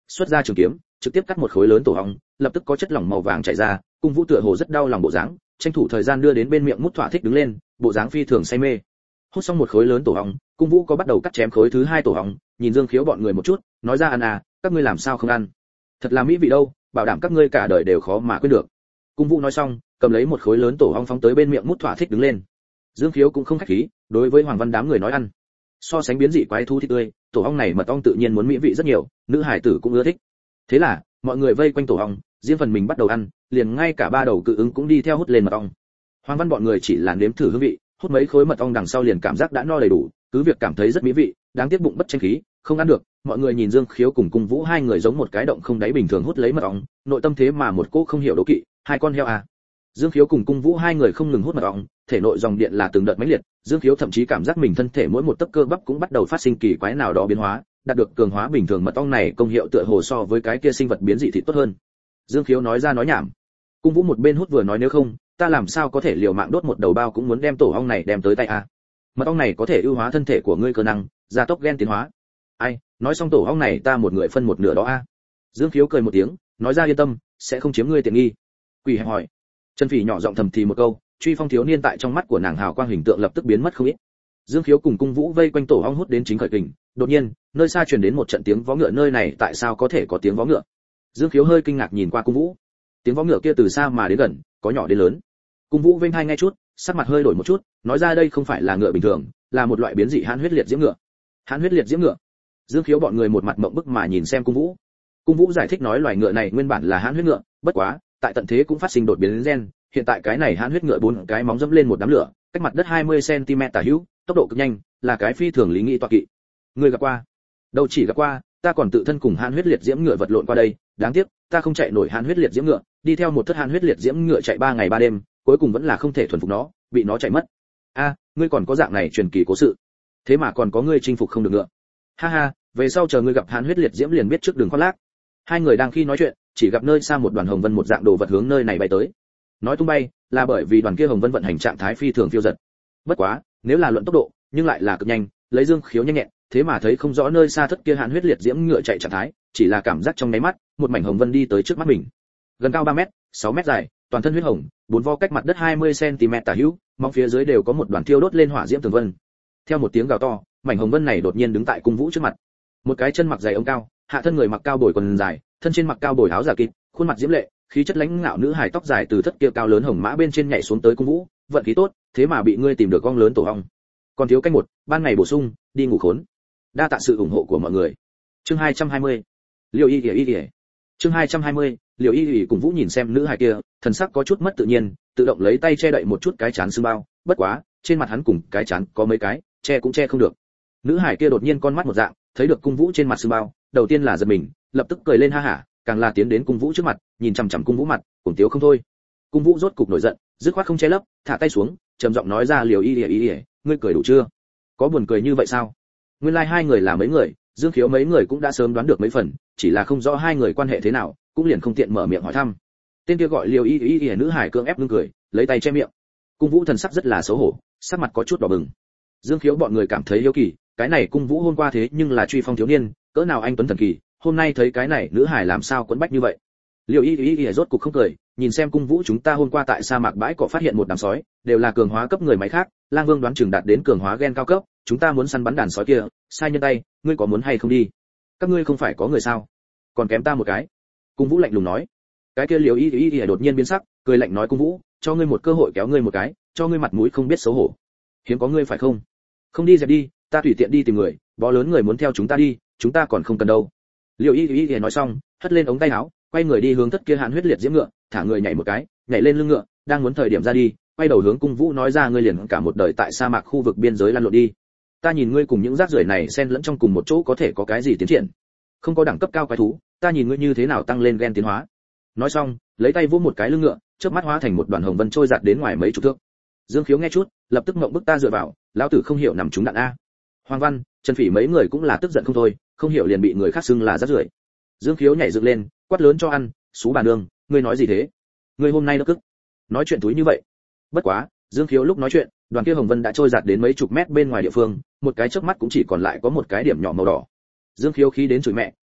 xuất ra trường kiếm, trực tiếp cắt một khối lớn tổ ong, lập tức có chất lỏng màu vàng chảy ra, Cung Vũ tựa hồ rất đau lòng bộ dáng, tranh thủ thời gian đưa đến bên miệng mút thỏa thích đứng lên, bộ dáng phi thường say mê. Hút xong một khối lớn tổ ong, Cung Vũ có bắt đầu cắt chém khối thứ hai tổ ong, nhìn Dương Khiếu bọn người một chút, nói ra ăn à, các ngươi làm sao không ăn? Thật là mỹ vị đâu, bảo đảm các ngươi cả đời đều khó mà quên được. Cung Vũ nói xong, cầm lấy một khối lớn tổ ong phóng tới bên miệng mút thỏa thích đứng lên. Dương Khiếu cũng không khách khí, đối với Hoàng Văn đám người nói ăn. So sánh biến dị quái thú thịt tươi, tổ ong này mật ong tự nhiên muốn mỹ vị rất nhiều, nữ hải tử cũng ưa thích. Thế là, mọi người vây quanh tổ ong, riêng phần mình bắt đầu ăn, liền ngay cả ba đầu cự ứng cũng đi theo hút lên mật ong. Hoàng Văn bọn người chỉ là nếm thử hương vị, hút mấy khối mật ong đằng sau liền cảm giác đã no đầy đủ, cứ việc cảm thấy rất mỹ vị, đáng tiếc bụng bất tranh khí, không ăn được. Mọi người nhìn Dương Khiếu cùng Cung Vũ hai người giống một cái động không đáy bình thường hút lấy mật ong, nội tâm thế mà một cô không hiểu đố kỵ, hai con heo à. Dương Khiếu cùng Cung Vũ hai người không ngừng hút mật ong, thể nội dòng điện là từng đợt mãnh liệt, Dương Khiếu thậm chí cảm giác mình thân thể mỗi một tấc cơ bắp cũng bắt đầu phát sinh kỳ quái nào đó biến hóa, đạt được cường hóa bình thường mật ong này công hiệu tựa hồ so với cái kia sinh vật biến dị thì tốt hơn. Dương Khiếu nói ra nói nhảm. Cung Vũ một bên hút vừa nói nếu không, ta làm sao có thể liều mạng đốt một đầu bao cũng muốn đem tổ ong này đem tới tay a. À. Mật ong này có thể ưu hóa thân thể của ngươi cơ năng, gia tốc gen tiến hóa. Ai, nói xong tổ ong này ta một người phân một nửa đó a. À. Dương Khiếu cười một tiếng, nói ra yên tâm, sẽ không chiếm ngươi tiện nghi. Quỷ hẹp hỏi. Trần Phỉ nhỏ giọng thầm thì một câu, truy phong thiếu niên tại trong mắt của nàng hào quang hình tượng lập tức biến mất không ít. Dương Khiếu cùng Cung Vũ vây quanh tổ ong hút đến chính khởi kình, đột nhiên, nơi xa truyền đến một trận tiếng vó ngựa, nơi này tại sao có thể có tiếng vó ngựa? Dương Khiếu hơi kinh ngạc nhìn qua Cung Vũ. Tiếng vó ngựa kia từ xa mà đến gần, có nhỏ đến lớn. Cung Vũ vênh hai nghe chút, sắc mặt hơi đổi một chút, nói ra đây không phải là ngựa bình thường, là một loại biến dị hãn huyết liệt diễm ngựa. Hãn huyết liệt diễm ngựa? Dương Khiếu bọn người một mặt mộng bức mà nhìn xem Cung Vũ. Cung Vũ giải thích nói loài ngựa này nguyên bản là hãn huyết ngựa, bất quá, tại tận thế cũng phát sinh đột biến gen, hiện tại cái này hãn huyết ngựa bốn cái móng dẫm lên một đám lửa, cách mặt đất hai mươi xăng ti mét tả hữu, tốc độ cực nhanh, là cái phi thường lý nghĩ tọa kỵ. Người gặp qua? Đâu chỉ gặp qua, ta còn tự thân cùng hãn huyết liệt diễm ngựa vật lộn qua đây, đáng tiếc, ta không chạy nổi hãn huyết liệt diễm ngựa, đi theo một thất hãn huyết liệt diễm ngựa chạy ba ngày ba đêm, cuối cùng vẫn là không thể thuần phục nó, bị nó chạy mất. A, ngươi còn có dạng này truyền kỳ cố sự. Thế mà còn có ngươi chinh phục không được ngựa. Ha ha, về sau chờ ngươi gặp hãn huyết liệt diễm liền biết trước đường khoác lác. Hai người đang khi nói chuyện, chỉ gặp nơi xa một đoàn hồng vân một dạng đồ vật hướng nơi này bay tới. Nói tung bay, là bởi vì đoàn kia hồng vân vận hành trạng thái phi thường phiêu dật. Bất quá, nếu là luận tốc độ, nhưng lại là cực nhanh, lấy Dương Khiếu nhanh nhẹn, thế mà thấy không rõ nơi xa thất kia hàn huyết liệt diễm ngựa chạy trạng thái, chỉ là cảm giác trong nháy mắt, một mảnh hồng vân đi tới trước mắt mình. Gần cao ba mét, sáu mét dài, toàn thân huyết hồng, bốn vo cách mặt đất hai mươi xăng ti mét tả hữu, mong phía dưới đều có một đoàn thiêu đốt lên hỏa diễm tường vân. Theo một tiếng gào to, mảnh hồng vân này đột nhiên đứng tại Cung Vũ trước mặt. Một cái chân mặc giày ống cao, hạ thân người mặc cao bồi quần dài, thân trên mặc cao bồi áo giả kịt, khuôn mặt diễm lệ, khí chất lãnh ngạo nữ hài tóc dài từ thất kia cao lớn hồng mã bên trên nhảy xuống tới Cung Vũ, vận khí tốt, thế mà bị ngươi tìm được con lớn tổ ong. Còn thiếu canh một, ban ngày bổ sung, đi ngủ khốn. Đa tạ sự ủng hộ của mọi người. Chương hai trăm hai mươi. Liêu Y Y Y. Chương hai trăm hai mươi. Liêu Y Y cùng Vũ nhìn xem nữ hài kia, thần sắc có chút mất tự nhiên, tự động lấy tay che đậy một chút cái chán sưng bao, bất quá, trên mặt hắn cùng cái chán có mấy cái, che cũng che không được. Nữ hài kia đột nhiên con mắt một dạng, thấy được Cung Vũ trên mặt sưng bao, đầu tiên là giật mình, lập tức cười lên ha hả, càng là tiến đến Cung Vũ trước mặt, nhìn chằm chằm Cung Vũ mặt, cuồng tiếu không thôi. Cung Vũ rốt cục nổi giận, dứt khoát không che lấp, thả tay xuống, trầm giọng nói ra Liêu Y Y Y, ngươi cười đủ chưa? Có buồn cười như vậy sao? Nguyên lai like hai người là mấy người, Dương Khiếu mấy người cũng đã sớm đoán được mấy phần, chỉ là không rõ hai người quan hệ thế nào, cũng liền không tiện mở miệng hỏi thăm. Tên kia gọi Liêu Y Y Y nữ hải cưỡng ép ngưng cười, lấy tay che miệng. Cung Vũ thần sắc rất là xấu hổ, sắc mặt có chút đỏ bừng. Dương Khiếu bọn người cảm thấy hiếu kỳ, cái này Cung Vũ hôm qua thế nhưng là truy phong thiếu niên, cỡ nào anh tuấn thần kỳ, hôm nay thấy cái này nữ hải làm sao quấn bách như vậy. Liêu Y Y Y rốt cục không cười, nhìn xem Cung Vũ chúng ta hôm qua tại sa mạc bãi cỏ phát hiện một đám sói, đều là cường hóa cấp người máy khác, Lang Vương đoán chừng đạt đến cường hóa gen cao cấp, chúng ta muốn săn bắn đàn sói kia, sai nhân tay, ngươi có muốn hay không đi? Các ngươi không phải có người sao? Còn kém ta một cái. Cung Vũ lạnh lùng nói. Cái kia Liêu Y Y Y đột nhiên biến sắc, cười lạnh nói Cung Vũ, cho ngươi một cơ hội kéo ngươi một cái, cho ngươi mặt mũi không biết xấu hổ. Hiếm có ngươi phải không? Không đi dẹp đi, ta tùy tiện đi tìm người, bó lớn người muốn theo chúng ta đi, chúng ta còn không cần đâu. Liêu Y Y Y nói xong, hất lên ống tay áo, quay người đi hướng thất kia hàn huyết liệt diễm ngựa, thả người nhảy một cái, nhảy lên lưng ngựa, đang muốn thời điểm ra đi, quay đầu hướng Cung Vũ nói ra ngươi liền cả một đời tại sa mạc khu vực biên giới lăn lộn đi. Ta nhìn ngươi cùng những rác rưởi này xen lẫn trong cùng một chỗ có thể có cái gì tiến triển? Không có đẳng cấp cao quái thú, ta nhìn ngươi như thế nào tăng lên gen tiến hóa. Nói xong, lấy tay vỗ một cái lưng ngựa, chớp mắt hóa thành một đoàn hồng vân trôi giạt đến ngoài mấy chục thước. Dương Khiếu nghe chút, lập tức ngậm bức ta dựa vào, lão tử không hiểu nằm trúng đạn a. Hoàng Văn, Trần Phỉ mấy người cũng là tức giận không thôi, không hiểu liền bị người khác xưng là rác rưởi. Dương Khiếu nhảy dựng lên, quát lớn cho ăn, xú bà nương, ngươi nói gì thế? Ngươi hôm nay nó cức. Nói chuyện túi như vậy. Bất quá, Dương Khiếu lúc nói chuyện, đoàn kia hồng vân đã trôi giạt đến mấy chục mét bên ngoài địa phương, một cái chớp mắt cũng chỉ còn lại có một cái điểm nhỏ màu đỏ. Dương Khiếu khí đến chửi mẹ,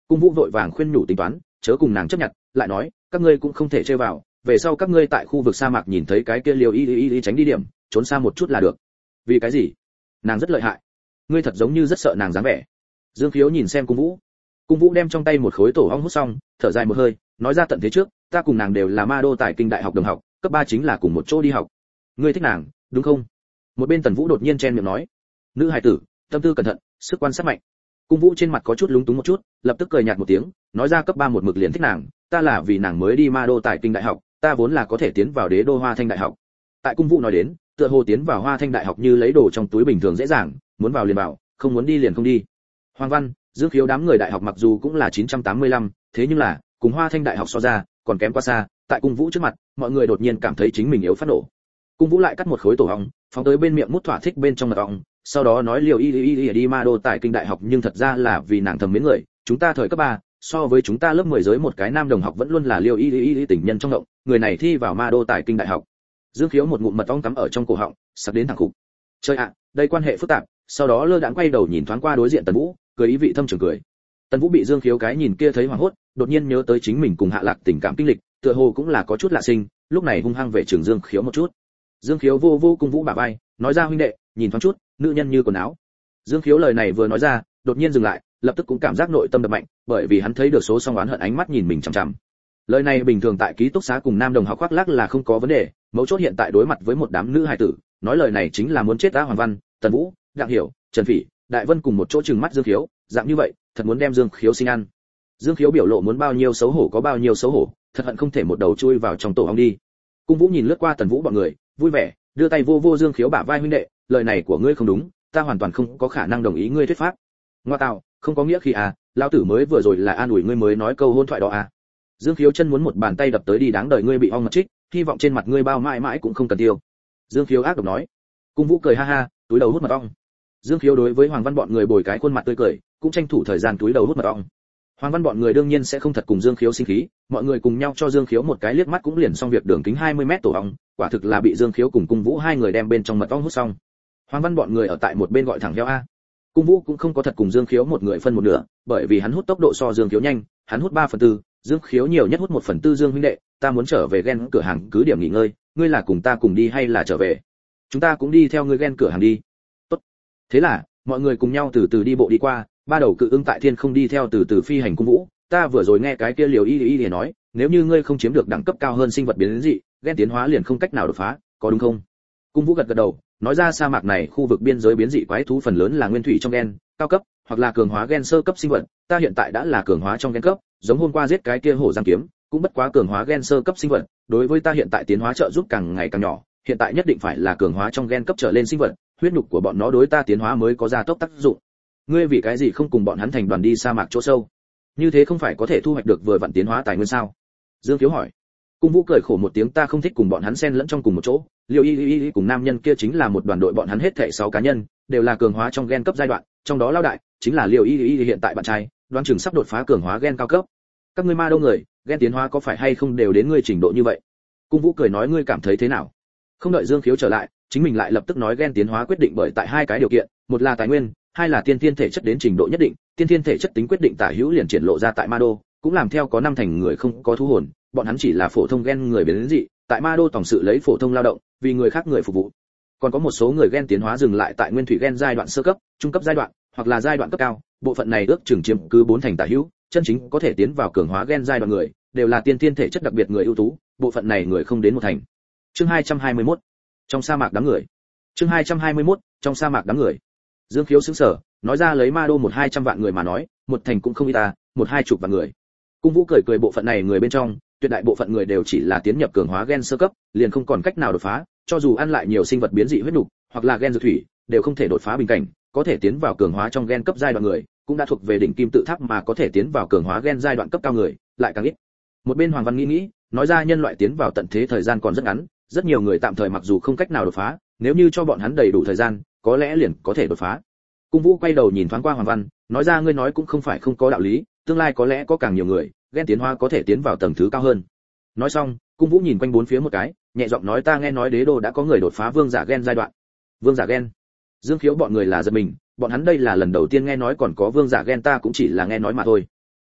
Cung Vũ vội vàng khuyên nhủ tính toán, chớ cùng nàng chấp nhận, lại nói, các ngươi cũng không thể chơi vào, về sau các ngươi tại khu vực sa mạc nhìn thấy cái kia liều y y y tránh đi điểm, trốn xa một chút là được. Vì cái gì? Nàng rất lợi hại. Ngươi thật giống như rất sợ nàng dáng vẻ. Dương Khiếu nhìn xem Cung Vũ. Cung Vũ đem trong tay một khối tổ ong hút xong, thở dài một hơi, nói ra tận thế trước, ta cùng nàng đều là Ma Đô tại Kinh Đại học đồng học, cấp ba chính là cùng một chỗ đi học. Ngươi thích nàng, đúng không? Một bên Tần Vũ đột nhiên chen miệng nói. Nữ hài tử, tâm tư cẩn thận, sức quan sát mạnh. Cung Vũ trên mặt có chút lúng túng một chút, lập tức cười nhạt một tiếng, nói ra cấp ba một mực liền thích nàng, ta là vì nàng mới đi Ma Đô tại Kinh Đại học, ta vốn là có thể tiến vào Đế đô Hoa Thanh Đại học. Tại Cung Vũ nói đến, tựa hồ tiến vào Hoa Thanh Đại học như lấy đồ trong túi bình thường dễ dàng, muốn vào liền vào, không muốn đi liền không đi. Hoàng Văn, Dương Khiếu đám người đại học mặc dù cũng là chín trăm tám mươi lăm, thế nhưng là, cùng Hoa Thanh Đại học so ra, còn kém quá xa, tại Cung Vũ trước mặt, mọi người đột nhiên cảm thấy chính mình yếu phát nổ. Cung Vũ lại cắt một khối tổ ong, phóng tới bên miệng mút thỏa thích bên trong mật ong, sau đó nói liều y y y đi Ma Đô tại Kinh Đại học, nhưng thật ra là vì nàng thầm mến người, chúng ta thời cấp ba, so với chúng ta lớp mười giới một cái nam đồng học vẫn luôn là liều y y y tình nhân trong động, người này thi vào Ma Đô tại Kinh Đại học. Dương Khiếu một ngụm mật ong cắm ở trong cổ họng, sặc đến thẳng khục. Chơi ạ, đây quan hệ phức tạp, sau đó lơ đãng quay đầu nhìn thoáng qua đối diện Tần Vũ, cười ý vị thâm trường cười. Tần Vũ bị Dương Khiếu cái nhìn kia thấy hoảng hốt, đột nhiên nhớ tới chính mình cùng Hạ Lạc tình cảm kinh lịch, tựa hồ cũng là có chút lạ sinh, lúc này hung hăng về trường Dương Khiếu một chút. Dương Khiếu vô vô Cung Vũ bả vai, nói ra huynh đệ, nhìn thoáng chút, nữ nhân như quần áo. Dương Khiếu lời này vừa nói ra, đột nhiên dừng lại, lập tức cũng cảm giác nội tâm đập mạnh, bởi vì hắn thấy được số song oán hận ánh mắt nhìn mình chằm chằm. Lời này bình thường tại ký túc xá cùng nam đồng học khoác lác là không có vấn đề, mấu chốt hiện tại đối mặt với một đám nữ hài tử, nói lời này chính là muốn chết ta. Hoàng Văn, Tần Vũ, Đặng Hiểu, Trần Phỉ, Đại Vân cùng một chỗ trừng mắt Dương Khiếu, dạng như vậy, thật muốn đem Dương Khiếu sinh ăn. Dương Khiếu biểu lộ muốn bao nhiêu xấu hổ có bao nhiêu xấu hổ, thật hận không thể một đầu chui vào trong tổ ong đi. Cung Vũ nhìn lướt qua Tần Vũ bọn người, vui vẻ, đưa tay vô vô Dương Khiếu bả vai huynh đệ, lời này của ngươi không đúng, ta hoàn toàn không có khả năng đồng ý ngươi thuyết pháp. Ngoa tạo, không có nghĩa khi à, lão tử mới vừa rồi là an ủi ngươi mới nói câu hôn thoại đó à. Dương Khiếu chân muốn một bàn tay đập tới đi, đáng đời ngươi bị ong mật trích, hy vọng trên mặt ngươi bao mãi mãi cũng không cần tiêu. Dương Khiếu ác độc nói. Cung Vũ cười ha ha, túi đầu hút mật ong. Dương Khiếu đối với Hoàng Văn bọn người bồi cái khuôn mặt tươi cười, cũng tranh thủ thời gian túi đầu hút mật ong. Hoàng Văn bọn người đương nhiên sẽ không thật cùng Dương Khiếu sinh khí, mọi người cùng nhau cho Dương Khiếu một cái liếc mắt cũng liền xong việc, đường kính hai mươi mét tổ ong, quả thực là bị Dương Khiếu cùng Cung Vũ hai người đem bên trong mật ong hút xong. Hoàng Văn bọn người ở tại một bên gọi thẳng heo a. Cung Vũ cũng không có thật cùng Dương Khiếu một người phân một nửa, bởi vì hắn hút tốc độ so Dương Khiếu nhanh, hắn hút ba phần tư, Dương Khiếu nhiều nhất hút một phần tư. Dương huynh đệ, ta muốn trở về Gen cửa hàng cứ điểm nghỉ ngơi, ngươi là cùng ta cùng đi hay là trở về? Chúng ta cũng đi theo ngươi Gen cửa hàng đi. Tốt. Thế là, mọi người cùng nhau từ từ đi bộ đi qua, ba đầu cự ưng tại thiên không đi theo từ từ phi hành. Cung Vũ, ta vừa rồi nghe cái kia liều y y y nói, nếu như ngươi không chiếm được đẳng cấp cao hơn sinh vật biến dị, Gen tiến hóa liền không cách nào đột phá, có đúng không? Cung Vũ gật gật đầu, nói ra sa mạc này khu vực biên giới biến dị quái thú phần lớn là nguyên thủy trong gen cao cấp, hoặc là cường hóa gen sơ cấp sinh vật, ta hiện tại đã là cường hóa trong gen cấp, giống hôm qua giết cái kia hổ giang kiếm, cũng bất quá cường hóa gen sơ cấp sinh vật, đối với ta hiện tại tiến hóa trợ giúp càng ngày càng nhỏ, hiện tại nhất định phải là cường hóa trong gen cấp trở lên sinh vật, huyết nhục của bọn nó đối ta tiến hóa mới có gia tốc tác dụng. Ngươi vì cái gì không cùng bọn hắn thành đoàn đi sa mạc chỗ sâu? Như thế không phải có thể thu hoạch được vừa vặn tiến hóa tài nguyên sao? Dương Khiếu hỏi. Cung Vũ cười khổ một tiếng, ta không thích cùng bọn hắn xen lẫn trong cùng một chỗ, Liêu Y Y Y cùng nam nhân kia chính là một đoàn đội, bọn hắn hết thảy sáu cá nhân, đều là cường hóa trong gen cấp giai đoạn, trong đó lao đại chính là Liêu Y Y hiện tại bạn trai, đoán chừng sắp đột phá cường hóa gen cao cấp. Các ngươi Ma Đô người, gen tiến hóa có phải hay không đều đến ngươi trình độ như vậy? Cung Vũ cười nói, ngươi cảm thấy thế nào? Không đợi Dương Khiếu trở lại, chính mình lại lập tức nói gen tiến hóa quyết định bởi tại hai cái điều kiện, một là tài nguyên, hai là tiên thiên thể chất đến trình độ nhất định, tiên thiên thể chất tính quyết định tả hữu liền triển lộ ra tại Ma Đô, cũng làm theo có năm thành người không có thú hồn, bọn hắn chỉ là phổ thông gen người biến dị, tại Ma Đô tổng sự lấy phổ thông lao động, vì người khác người phục vụ. Còn có một số người gen tiến hóa dừng lại tại nguyên thủy gen giai đoạn sơ cấp, trung cấp giai đoạn, hoặc là giai đoạn cấp cao, bộ phận này ước chừng chiếm cứ bốn thành tả hữu, chân chính có thể tiến vào cường hóa gen giai đoạn người, đều là tiên tiên thể chất đặc biệt người ưu tú, bộ phận này người không đến một thành. Chương hai trăm hai mươi mốt, trong sa mạc đám người. Chương hai trăm hai mươi mốt, trong sa mạc đám người. Dương Khiếu sững sờ, nói ra lấy Ma Đô một hai trăm vạn người mà nói, một thành cũng không ít ta, một hai chục vạn người. Cung Vũ cười cười, bộ phận này người bên trong, tuyệt đại bộ phận người đều chỉ là tiến nhập cường hóa gen sơ cấp, liền không còn cách nào đột phá, cho dù ăn lại nhiều sinh vật biến dị huyết nục, hoặc là gen dược thủy, đều không thể đột phá bình cảnh, có thể tiến vào cường hóa trong gen cấp giai đoạn người, cũng đã thuộc về đỉnh kim tự tháp, mà có thể tiến vào cường hóa gen giai đoạn cấp cao người, lại càng ít. Một bên Hoàng Văn nghĩ nghĩ, nói ra nhân loại tiến vào tận thế thời gian còn rất ngắn, rất nhiều người tạm thời mặc dù không cách nào đột phá, nếu như cho bọn hắn đầy đủ thời gian, có lẽ liền có thể đột phá. Cung Vũ quay đầu nhìn thoáng qua Hoàng Văn, nói ra ngươi nói cũng không phải không có đạo lý, tương lai có lẽ có càng nhiều người, gen tiến hóa có thể tiến vào tầng thứ cao hơn. Nói xong, Cung Vũ nhìn quanh bốn phía một cái, nhẹ giọng nói, ta nghe nói Đế đô đã có người đột phá vương giả gen giai đoạn. Vương giả gen? Dương Khiếu bọn người là giật mình, bọn hắn đây là lần đầu tiên nghe nói còn có vương giả gen, ta cũng chỉ là nghe nói mà thôi.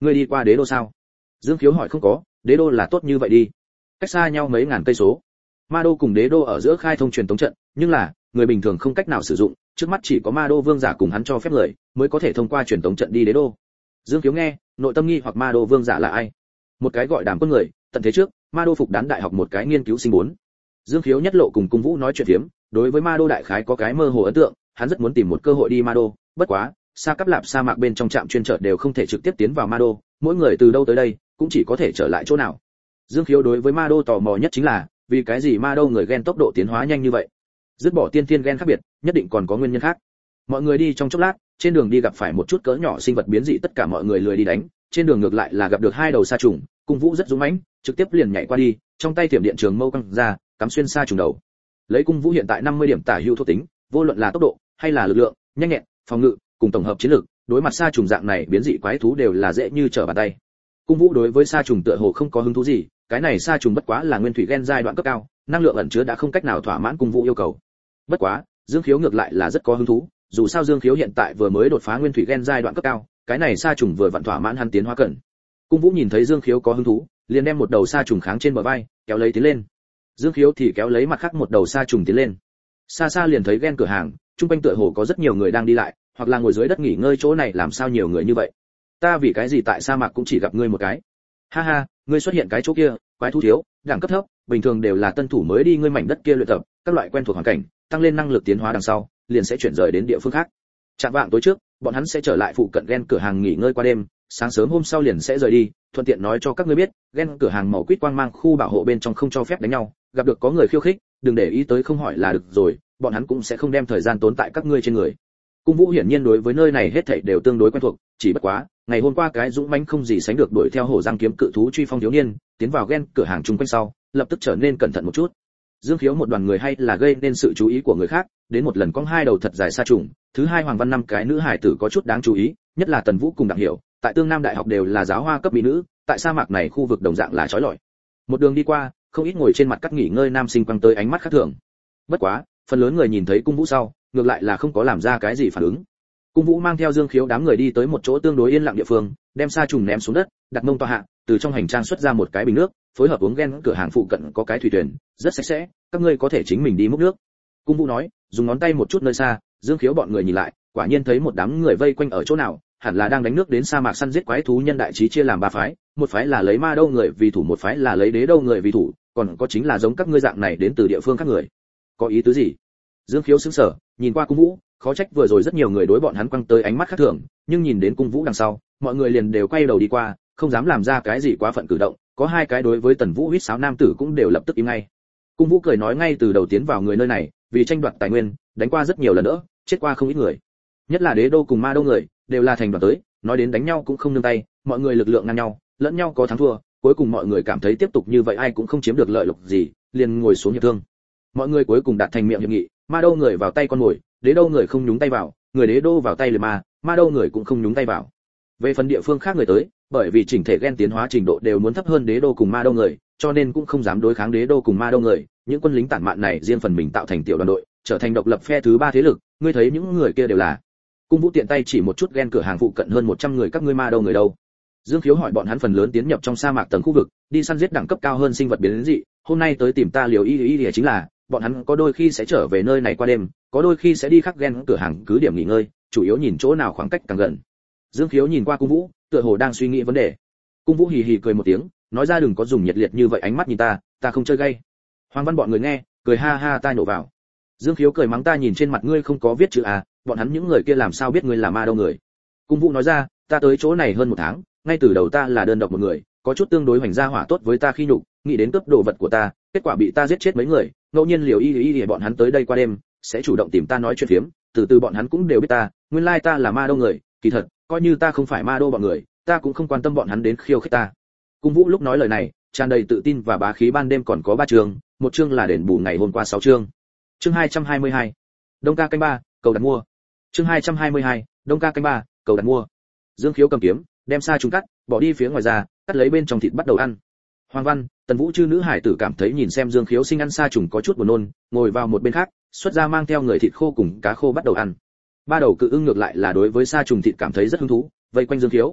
Ngươi đi qua đế đô sao? Dương Khiếu hỏi. Không có, đế đô là tốt như vậy đi. Cách xa nhau mấy ngàn cây số. Ma đô cùng đế đô ở giữa khai thông truyền tống trận, nhưng là người bình thường không cách nào sử dụng, trước mắt chỉ có Ma đô vương giả cùng hắn cho phép người mới có thể thông qua truyền tống trận đi đế đô. Dương Khiếu nghe, nội tâm nghi hoặc Ma đô vương giả là ai? Một cái gọi Đàm Quân người, tận thế trước, Ma đô phục đán đại học một cái nghiên cứu sinh bốn. Dương Khiếu nhất lộ cùng Cung Vũ nói chuyện phiếm, đối với Ma đô đại khái có cái mơ hồ ấn tượng, hắn rất muốn tìm một cơ hội đi Ma đô, bất quá, Sa Cáp Lạp sa mạc bên trong trạm chuyên chở đều không thể trực tiếp tiến vào Ma đô, mỗi người từ đâu tới đây, cũng chỉ có thể trở lại chỗ nào. Dương Khiếu đối với Ma đô tò mò nhất chính là, vì cái gì Ma đô người gen tốc độ tiến hóa nhanh như vậy? Dứt bỏ tiên thiên gen khác biệt, nhất định còn có nguyên nhân khác. Mọi người đi trong chốc lát, trên đường đi gặp phải một chút cỡ nhỏ sinh vật biến dị, tất cả mọi người lười đi đánh, trên đường ngược lại là gặp được hai đầu sa trùng, Cung Vũ rất dũng mãnh, trực tiếp liền nhảy qua đi, trong tay tiệm điện trường mâu căng ra, cắm xuyên sa trùng đầu. Lấy Cung Vũ hiện tại năm mươi điểm tả hữu thuộc tính, vô luận là tốc độ hay là lực lượng, nhanh nhẹn, phòng ngự, cùng tổng hợp chiến lược, đối mặt sa trùng dạng này biến dị quái thú đều là dễ như trở bàn tay. Cung Vũ đối với sa trùng tựa hồ không có hứng thú gì, cái này sa trùng bất quá là nguyên thủy gen giai đoạn cấp cao, năng lượng ẩn chứa đã không cách nào thỏa mãn Cung Vũ yêu cầu. Bất quá, Dương Khiếu ngược lại là rất có hứng thú, dù sao Dương Khiếu hiện tại vừa mới đột phá nguyên thủy gen giai đoạn cấp cao, cái này sa trùng vừa vặn thỏa mãn hắn tiến hóa cần. Cung Vũ nhìn thấy Dương Khiếu có hứng thú, liền đem một đầu sa trùng kháng trên bờ vai, kéo lấy tiến lên. Dương Khiếu thì kéo lấy mặt khác một đầu sa trùng tiến lên. Xa xa liền thấy gen cửa hàng, trung quanh tựa hồ có rất nhiều người đang đi lại, hoặc là ngồi dưới đất nghỉ ngơi, chỗ này làm sao nhiều người như vậy? Ta vì cái gì tại sa mạc cũng chỉ gặp ngươi một cái? Ha ha, ngươi xuất hiện cái chỗ kia, quái thú thiếu, đẳng cấp thấp, bình thường đều là tân thủ mới đi ngươi mảnh đất kia luyện tập, các loại quen thuộc hoàn cảnh, tăng lên năng lực tiến hóa đằng sau, liền sẽ chuyển rời đến địa phương khác. Chạm vạng tối trước, bọn hắn sẽ trở lại phụ cận gen cửa hàng nghỉ ngơi qua đêm, sáng sớm hôm sau liền sẽ rời đi, thuận tiện nói cho các ngươi biết, gen cửa hàng màu quýt quang mang khu bảo hộ bên trong không cho phép đánh nhau, gặp được có người khiêu khích, đừng để ý tới, không hỏi là được rồi, bọn hắn cũng sẽ không đem thời gian tốn tại các ngươi trên người. Cung Vũ hiển nhiên đối với nơi này hết thảy đều tương đối quen thuộc, chỉ bất quá, ngày hôm qua cái dũng mãnh không gì sánh được đuổi theo hổ răng kiếm cự thú truy phong thiếu niên, tiến vào gen cửa hàng chung quanh sau, lập tức trở nên cẩn thận một chút. Dương Khiếu một đoàn người hay là gây nên sự chú ý của người khác, đến một lần cong hai đầu thật dài sa trùng, thứ hai Hoàng Văn năm cái nữ hải tử có chút đáng chú ý, nhất là Tần Vũ cùng Đặng Hiểu, tại Tương Nam đại học đều là giáo hoa cấp mỹ nữ, tại sa mạc này khu vực đồng dạng là chói lọi. Một đường đi qua, không ít ngồi trên mặt cắt nghỉ ngơi nam sinh quăng tới ánh mắt khác thường. Bất quá, phần lớn người nhìn thấy Cung Vũ sau, ngược lại là không có làm ra cái gì phản ứng. Cung Vũ mang theo Dương Khiếu đám người đi tới một chỗ tương đối yên lặng địa phương, đem sa trùng ném xuống đất, đặt mông tọa hạ, từ trong hành trang xuất ra một cái bình nước, phối hợp uống gen cửa hàng phụ cận có cái thủy tuyển, rất sạch sẽ, các ngươi có thể chính mình đi múc nước. Cung Vũ nói, dùng ngón tay một chút nơi xa, Dương Khiếu bọn người nhìn lại, quả nhiên thấy một đám người vây quanh ở chỗ nào, hẳn là đang đánh nước đến sa mạc săn giết quái thú nhân đại trí chia làm ba phái, một phái là lấy Ma Đô người vì thủ, một phái là lấy Đế Đô người vì thủ, còn có chính là giống các ngươi dạng này đến từ địa phương khác người. Có ý tứ gì? Dương Khiếu sững sờ, nhìn qua Cung Vũ, khó trách vừa rồi rất nhiều người đối bọn hắn quăng tới ánh mắt khác thường, nhưng nhìn đến Cung Vũ đằng sau, mọi người liền đều quay đầu đi qua, không dám làm ra cái gì quá phận cử động, có hai cái đối với Tần Vũ huýt sáo nam tử cũng đều lập tức im ngay. Cung Vũ cười nói, ngay từ đầu tiến vào người nơi này, vì tranh đoạt tài nguyên, đánh qua rất nhiều lần nữa, chết qua không ít người. Nhất là Đế Đô cùng Ma Đô người, đều là thành đoàn tới, nói đến đánh nhau cũng không nương tay, mọi người lực lượng ngang nhau, lẫn nhau có thắng thua, cuối cùng mọi người cảm thấy tiếp tục như vậy ai cũng không chiếm được lợi lộc gì, liền ngồi xuống hiệp thương. Mọi người cuối cùng đạt thành miệng hiệp nghị, Ma Đô người vào tay con mồi, Đế Đô người không nhúng tay vào, người Đế Đô vào tay lừa ma, Ma Đô người cũng không nhúng tay vào. Về phần địa phương khác người tới, bởi vì chỉnh thể gen tiến hóa trình độ đều muốn thấp hơn Đế Đô cùng Ma Đô người, cho nên cũng không dám đối kháng Đế Đô cùng Ma Đô người, những quân lính tản mạn này riêng phần mình tạo thành tiểu đoàn đội, trở thành độc lập phe thứ ba thế lực, ngươi thấy những người kia đều là. Cung Vũ tiện tay chỉ một chút gen cửa hàng phụ cận hơn một trăm người, các ngươi Ma Đô người đâu? Dương Khiếu hỏi, bọn hắn phần lớn tiến nhập trong sa mạc tầng khu vực, đi săn giết đẳng cấp cao hơn sinh vật biến dị, hôm nay tới tìm ta liều y y y chính là, bọn hắn có đôi khi sẽ trở về nơi này qua đêm, có đôi khi sẽ đi khắc gen cửa hàng cứ điểm nghỉ ngơi, chủ yếu nhìn chỗ nào khoảng cách càng gần. Dương Khiếu nhìn qua Cung Vũ, tựa hồ đang suy nghĩ vấn đề. Cung Vũ hì hì cười một tiếng, nói ra, đừng có dùng nhiệt liệt như vậy ánh mắt nhìn ta, ta không chơi gay. Hoàng Văn bọn người nghe, cười ha ha ta nhổ vào. Dương Khiếu cười mắng, ta nhìn trên mặt ngươi không có viết chữ à, bọn hắn những người kia làm sao biết ngươi là Ma Đô người? Cung Vũ nói ra, ta tới chỗ này hơn một tháng, ngay từ đầu ta là đơn độc một người, có chút tương đối hoành gia hỏa tốt với ta khi nhục, nghĩ đến cướp đồ vật của ta, kết quả bị ta giết chết mấy người, ngẫu nhiên liều y y y bọn hắn tới đây qua đêm, sẽ chủ động tìm ta nói chuyện phiếm, từ từ bọn hắn cũng đều biết ta, nguyên lai ta là Ma Đô người, kỳ thật, coi như ta không phải Ma Đô bọn người, ta cũng không quan tâm bọn hắn đến khiêu khích ta. Cung Vũ lúc nói lời này, tràn đầy tự tin và bá khí. Ban đêm còn có ba chương, một chương là đền bù ngày hôm qua sáu chương. Chương hai trăm hai mươi hai, Đông ca canh ba, cầu đặt mua. Chương hai trăm hai mươi hai, Đông ca canh ba, cầu đặt mua. Dương Khiếu cầm kiếm, đem sa trùng cắt, bỏ đi phía ngoài ra, cắt lấy bên trong thịt bắt đầu ăn. Hoàng Văn, Tần Vũ chư nữ hải tử cảm thấy nhìn xem Dương Khiếu sinh ăn sa trùng có chút buồn nôn, ngồi vào một bên khác, xuất ra mang theo người thịt khô cùng cá khô bắt đầu ăn. Ba đầu cự ưng ngược lại là đối với sa trùng thịt cảm thấy rất hứng thú, vây quanh Dương Khiếu.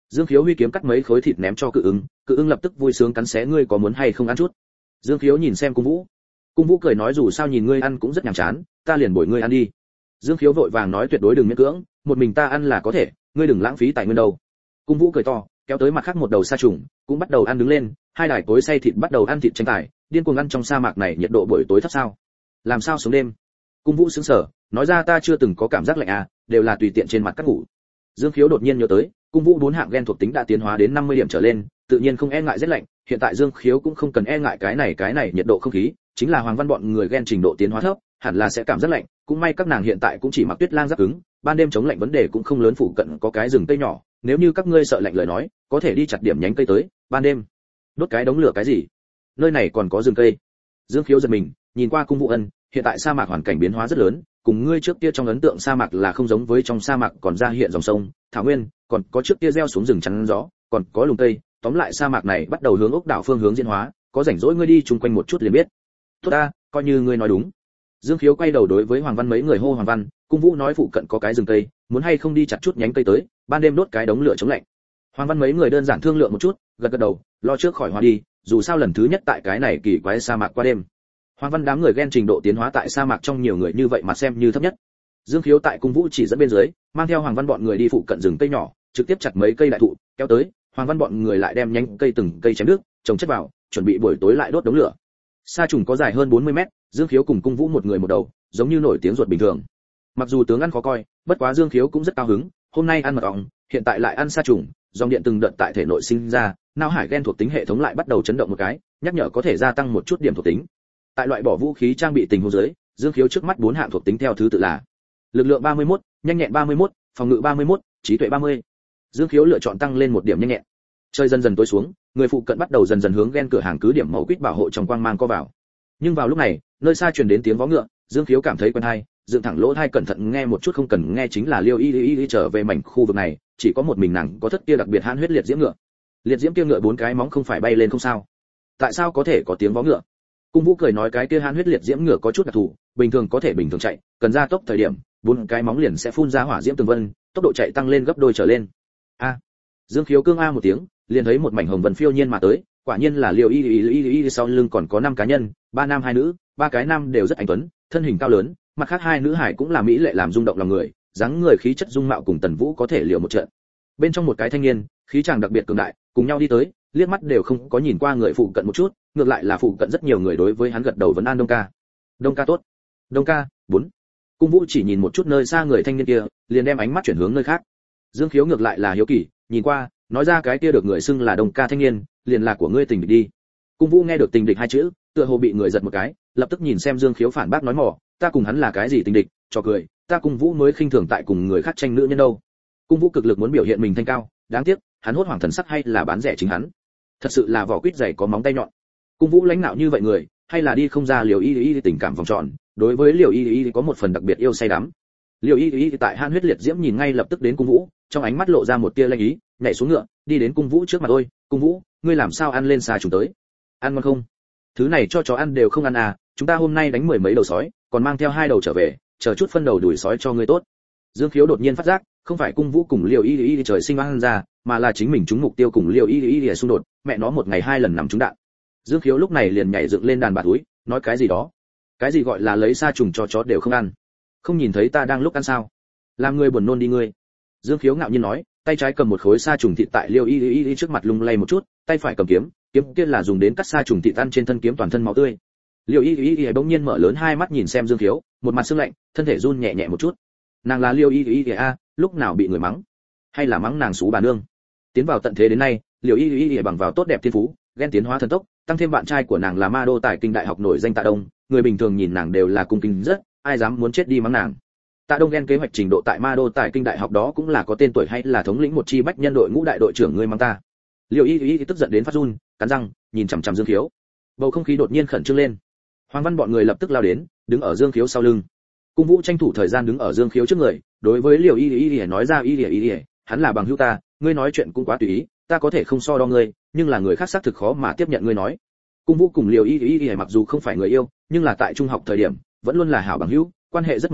Dương Khiếu huy kiếm cắt mấy khối thịt ném cho Cự Ưng, Cự Ưng lập tức vui sướng cắn xé, ngươi có muốn hay không ăn chút? Dương Khiếu nhìn xem Cung Vũ. Cung Vũ cười nói dù sao nhìn ngươi ăn cũng rất nhàm chán, ta liền bồi ngươi ăn đi. Dương Khiếu vội vàng nói tuyệt đối đừng miễn cưỡng, một mình ta ăn là có thể, ngươi đừng lãng phí tài nguyên đâu. Cung Vũ cười to, kéo tới mặt khác một đầu sa trùng, cũng bắt đầu ăn đứng lên, hai đài cối xay thịt bắt đầu ăn thịt tranh tài, điên cuồng ăn trong sa mạc này nhiệt độ buổi tối thấp sao? Làm sao sống đêm? Cung Vũ sững sờ, nói ra ta chưa từng có cảm giác lạnh à, đều là tùy tiện trên mặt cắt ngủ. Dương Khiếu đột nhiên nhớ tới, Cung Vũ bốn hạng gen thuộc tính đã tiến hóa đến năm mươi điểm trở lên, tự nhiên không e ngại rét lạnh, hiện tại Dương Khiếu cũng không cần e ngại cái này cái này nhiệt độ không khí, chính là Hoàng Văn bọn người gen trình độ tiến hóa thấp, hẳn là sẽ cảm rất lạnh, cũng may các nàng hiện tại cũng chỉ mặc tuyết lang giáp cứng, ban đêm chống lạnh vấn đề cũng không lớn, phụ cận có cái rừng cây nhỏ, nếu như các ngươi sợ lạnh lời nói, có thể đi chặt điểm nhánh cây tới, ban đêm đốt cái đống lửa cái gì? Nơi này còn có rừng cây. Dương Khiếu giật mình, nhìn qua Cung Vũ Ân, hiện tại sa mạc hoàn cảnh biến hóa rất lớn, cùng ngươi trước kia trong ấn tượng sa mạc là không giống với trong sa mạc còn ra hiện dòng sông, thảo nguyên, còn có trước kia gieo xuống rừng chắn gió, còn có lùng cây, tóm lại sa mạc này bắt đầu hướng ốc đảo phương hướng diễn hóa, có rảnh rỗi ngươi đi chung quanh một chút liền biết. Tốt ta, coi như ngươi nói đúng. Dương Khiếu quay đầu đối với Hoàng Văn mấy người hô Hoàng Văn, Cung Vũ nói phụ cận có cái rừng cây, muốn hay không đi chặt chút nhánh cây tới, ban đêm đốt cái đống lửa chống lạnh. Hoàng Văn mấy người đơn giản thương lượng một chút, gật gật đầu, lo trước khỏi hóa đi, dù sao lần thứ nhất tại cái này kỳ quái sa mạc qua đêm. Hoàng Văn đám người ghen trình độ tiến hóa tại sa mạc trong nhiều người như vậy mà xem như thấp nhất. Dương Khiếu tại Cung Vũ chỉ dẫn bên dưới, mang theo Hoàng Văn bọn người đi phụ cận rừng cây nhỏ, trực tiếp chặt mấy cây đại thụ, kéo tới, Hoàng Văn bọn người lại đem nhánh cây từng cây chém đứt, trồng chất vào, chuẩn bị buổi tối lại đốt đống lửa. Sa trùng có dài hơn bốn mươi mét, Dương Khiếu cùng Cung Vũ một người một đầu, giống như nổi tiếng ruột bình thường. Mặc dù tướng ăn khó coi, bất quá Dương Khiếu cũng rất cao hứng, hôm nay ăn mật ong, hiện tại lại ăn sa trùng, dòng điện từng đợt tại thể nội sinh ra, não hải gen thuộc tính hệ thống lại bắt đầu chấn động một cái, nhắc nhở có thể gia tăng một chút điểm thuộc tính. Tại loại bỏ vũ khí trang bị tình huống dưới, Dương Khiếu trước mắt bốn hạng thuộc tính theo thứ tự là: lực lượng ba mươi mốt, nhanh nhẹn ba mươi mốt, phòng ngự ba mươi mốt, trí tuệ ba mươi. Dương Khiếu lựa chọn tăng lên một điểm nhanh nhẹn. Trời dần dần tối xuống, người phụ cận bắt đầu dần dần hướng gen cửa hàng cứ điểm màu quýt bảo hộ trong quang mang co vào. Nhưng vào lúc này, nơi xa truyền đến tiếng vó ngựa, Dương Khiếu cảm thấy quen tai, dựng thẳng lỗ tai cẩn thận nghe một chút, không cần nghe chính là Liêu Y Y Y trở về mảnh khu vực này, chỉ có một mình nàng có thất kia đặc biệt hãn huyết liệt diễm ngựa. Liệt diễm kia ngựa bốn cái móng không phải bay lên không sao? Tại sao có thể có tiếng vó ngựa? Cung Vũ cười nói cái kia hãn huyết liệt diễm ngựa có chút đặc thù, bình thường có thể bình thường chạy, cần ra tốc thời điểm, bốn cái móng liền sẽ phun ra hỏa diễm tường vân, tốc độ chạy tăng lên gấp đôi trở lên. A. Dương Khiếu cương a một tiếng, liền thấy một mảnh hồng vân phiêu nhiên mà tới, quả nhiên là Liêu Y Y Y Y, sau lưng còn có năm cá nhân, ba nam hai nữ, ba cái nam đều rất anh tuấn, thân hình cao lớn, mặt khác hai nữ hải cũng là mỹ lệ làm rung động lòng người, dáng người khí chất dung mạo cùng Tần Vũ có thể liều một trận. Bên trong một cái thanh niên, khí chàng đặc biệt cường đại, cùng nhau đi tới, liếc mắt đều không có nhìn qua người phụ cận một chút, ngược lại là phụ cận rất nhiều người đối với hắn gật đầu vấn an Đông ca. Đông ca tốt. Đông ca, bốn. Cung Vũ chỉ nhìn một chút nơi xa người thanh niên kia, liền đem ánh mắt chuyển hướng nơi khác. Dương Khiếu ngược lại là hiếu kỳ, nhìn qua, nói ra cái kia được người xưng là Đông ca thanh niên, liền là của ngươi tình địch đi. Cung Vũ nghe được tình địch hai chữ, tựa hồ bị người giật một cái, lập tức nhìn xem Dương Khiếu phản bác nói mỏ, ta cùng hắn là cái gì tình địch, cho cười, ta Cung Vũ mới khinh thường tại cùng người khác tranh nữ nhân đâu. Cung Vũ cực lực muốn biểu hiện mình thanh cao, đáng tiếc, hắn hốt hoảng thần sắc hay là bán rẻ chính hắn. Thật sự là vỏ quýt dày có móng tay nhọn. Cung Vũ lãnh nạo như vậy người, hay là đi không ra Liều Y Y tình cảm vòng tròn, đối với Liều Y Y có một phần đặc biệt yêu say đắm. Liều Y Y tại han huyết liệt diễm nhìn ngay lập tức đến Cung Vũ, trong ánh mắt lộ ra một tia lanh ý, nhảy xuống ngựa, đi đến Cung Vũ trước mặt ôi, Cung Vũ, ngươi làm sao ăn lên xa chúng tới? Ăn ngon không? Thứ này cho chó ăn đều không ăn à, chúng ta hôm nay đánh mười mấy đầu sói, còn mang theo hai đầu trở về, chờ chút phân đầu đuổi sói cho ngươi tốt. Dương Khiếu đột nhiên phát giác, không phải Cung Vũ cùng Liều Y Y trời sinh ăn ra, mà là chính mình trúng mục tiêu cùng Liều Y Y xung đột, mẹ nó một ngày hai lần nằm trúng đạn. Dương Khiếu lúc này liền nhảy dựng lên đàn bà túi, nói cái gì đó? Cái gì gọi là lấy sa trùng cho chó đều không ăn? Không nhìn thấy ta đang lúc ăn sao? Làm người buồn nôn đi ngươi. Dương Khiếu ngạo nhiên nói, tay trái cầm một khối sa trùng thịt tại Liêu Y Y Y trước mặt lung lay một chút, tay phải cầm kiếm, kiếm kia là dùng đến cắt sa trùng thịt tan trên thân kiếm toàn thân máu tươi. Liêu Y Y Y bỗng nhiên mở lớn hai mắt nhìn xem Dương Khiếu, một mặt sương lạnh, thân thể run nhẹ nhẹ một chút. Nàng là Liêu Y Y Y a, lúc nào bị người mắng? Hay là mắng nàng xú bà nương? Tiến vào tận thế đến nay, Liêu Y Y Y bằng vào tốt đẹp thiên phú, ghen tiến hóa thần tốc, tăng thêm bạn trai của nàng là Ma Đô Tài Kinh đại học nổi danh Tạ Đông, người bình thường nhìn nàng đều là cung kính rất, ai dám muốn chết đi mắng nàng. Tạ Đông ghen kế hoạch trình độ tại Ma Đô Tài Kinh đại học đó cũng là có tên tuổi hay là thống lĩnh một chi bách nhân đội ngũ đại đội trưởng ngươi mắng ta. Liêu Y Y tức giận đến phát run, cắn răng, nhìn chằm chằm Dương Khiếu. Bầu không khí đột nhiên khẩn trương lên. Hoàng Văn bọn người lập tức lao đến, đứng ở Dương Khiếu sau lưng. Cung Vũ tranh thủ thời gian đứng ở Dương Khiếu trước người, đối với Liêu Y Y nói ra Y Y Y, hắn là bằng hữu ta, ngươi nói chuyện cũng quá tùy ý, ta có thể không so đo ngươi, nhưng là người khác xác thực khó mà tiếp nhận ngươi nói. Cung Vũ cùng Liêu Y Y Y mặc dù không phải người yêu, nhưng là tại trung học thời điểm, vẫn luôn là hảo bằng hữu, quan hệ rất mờ mờ,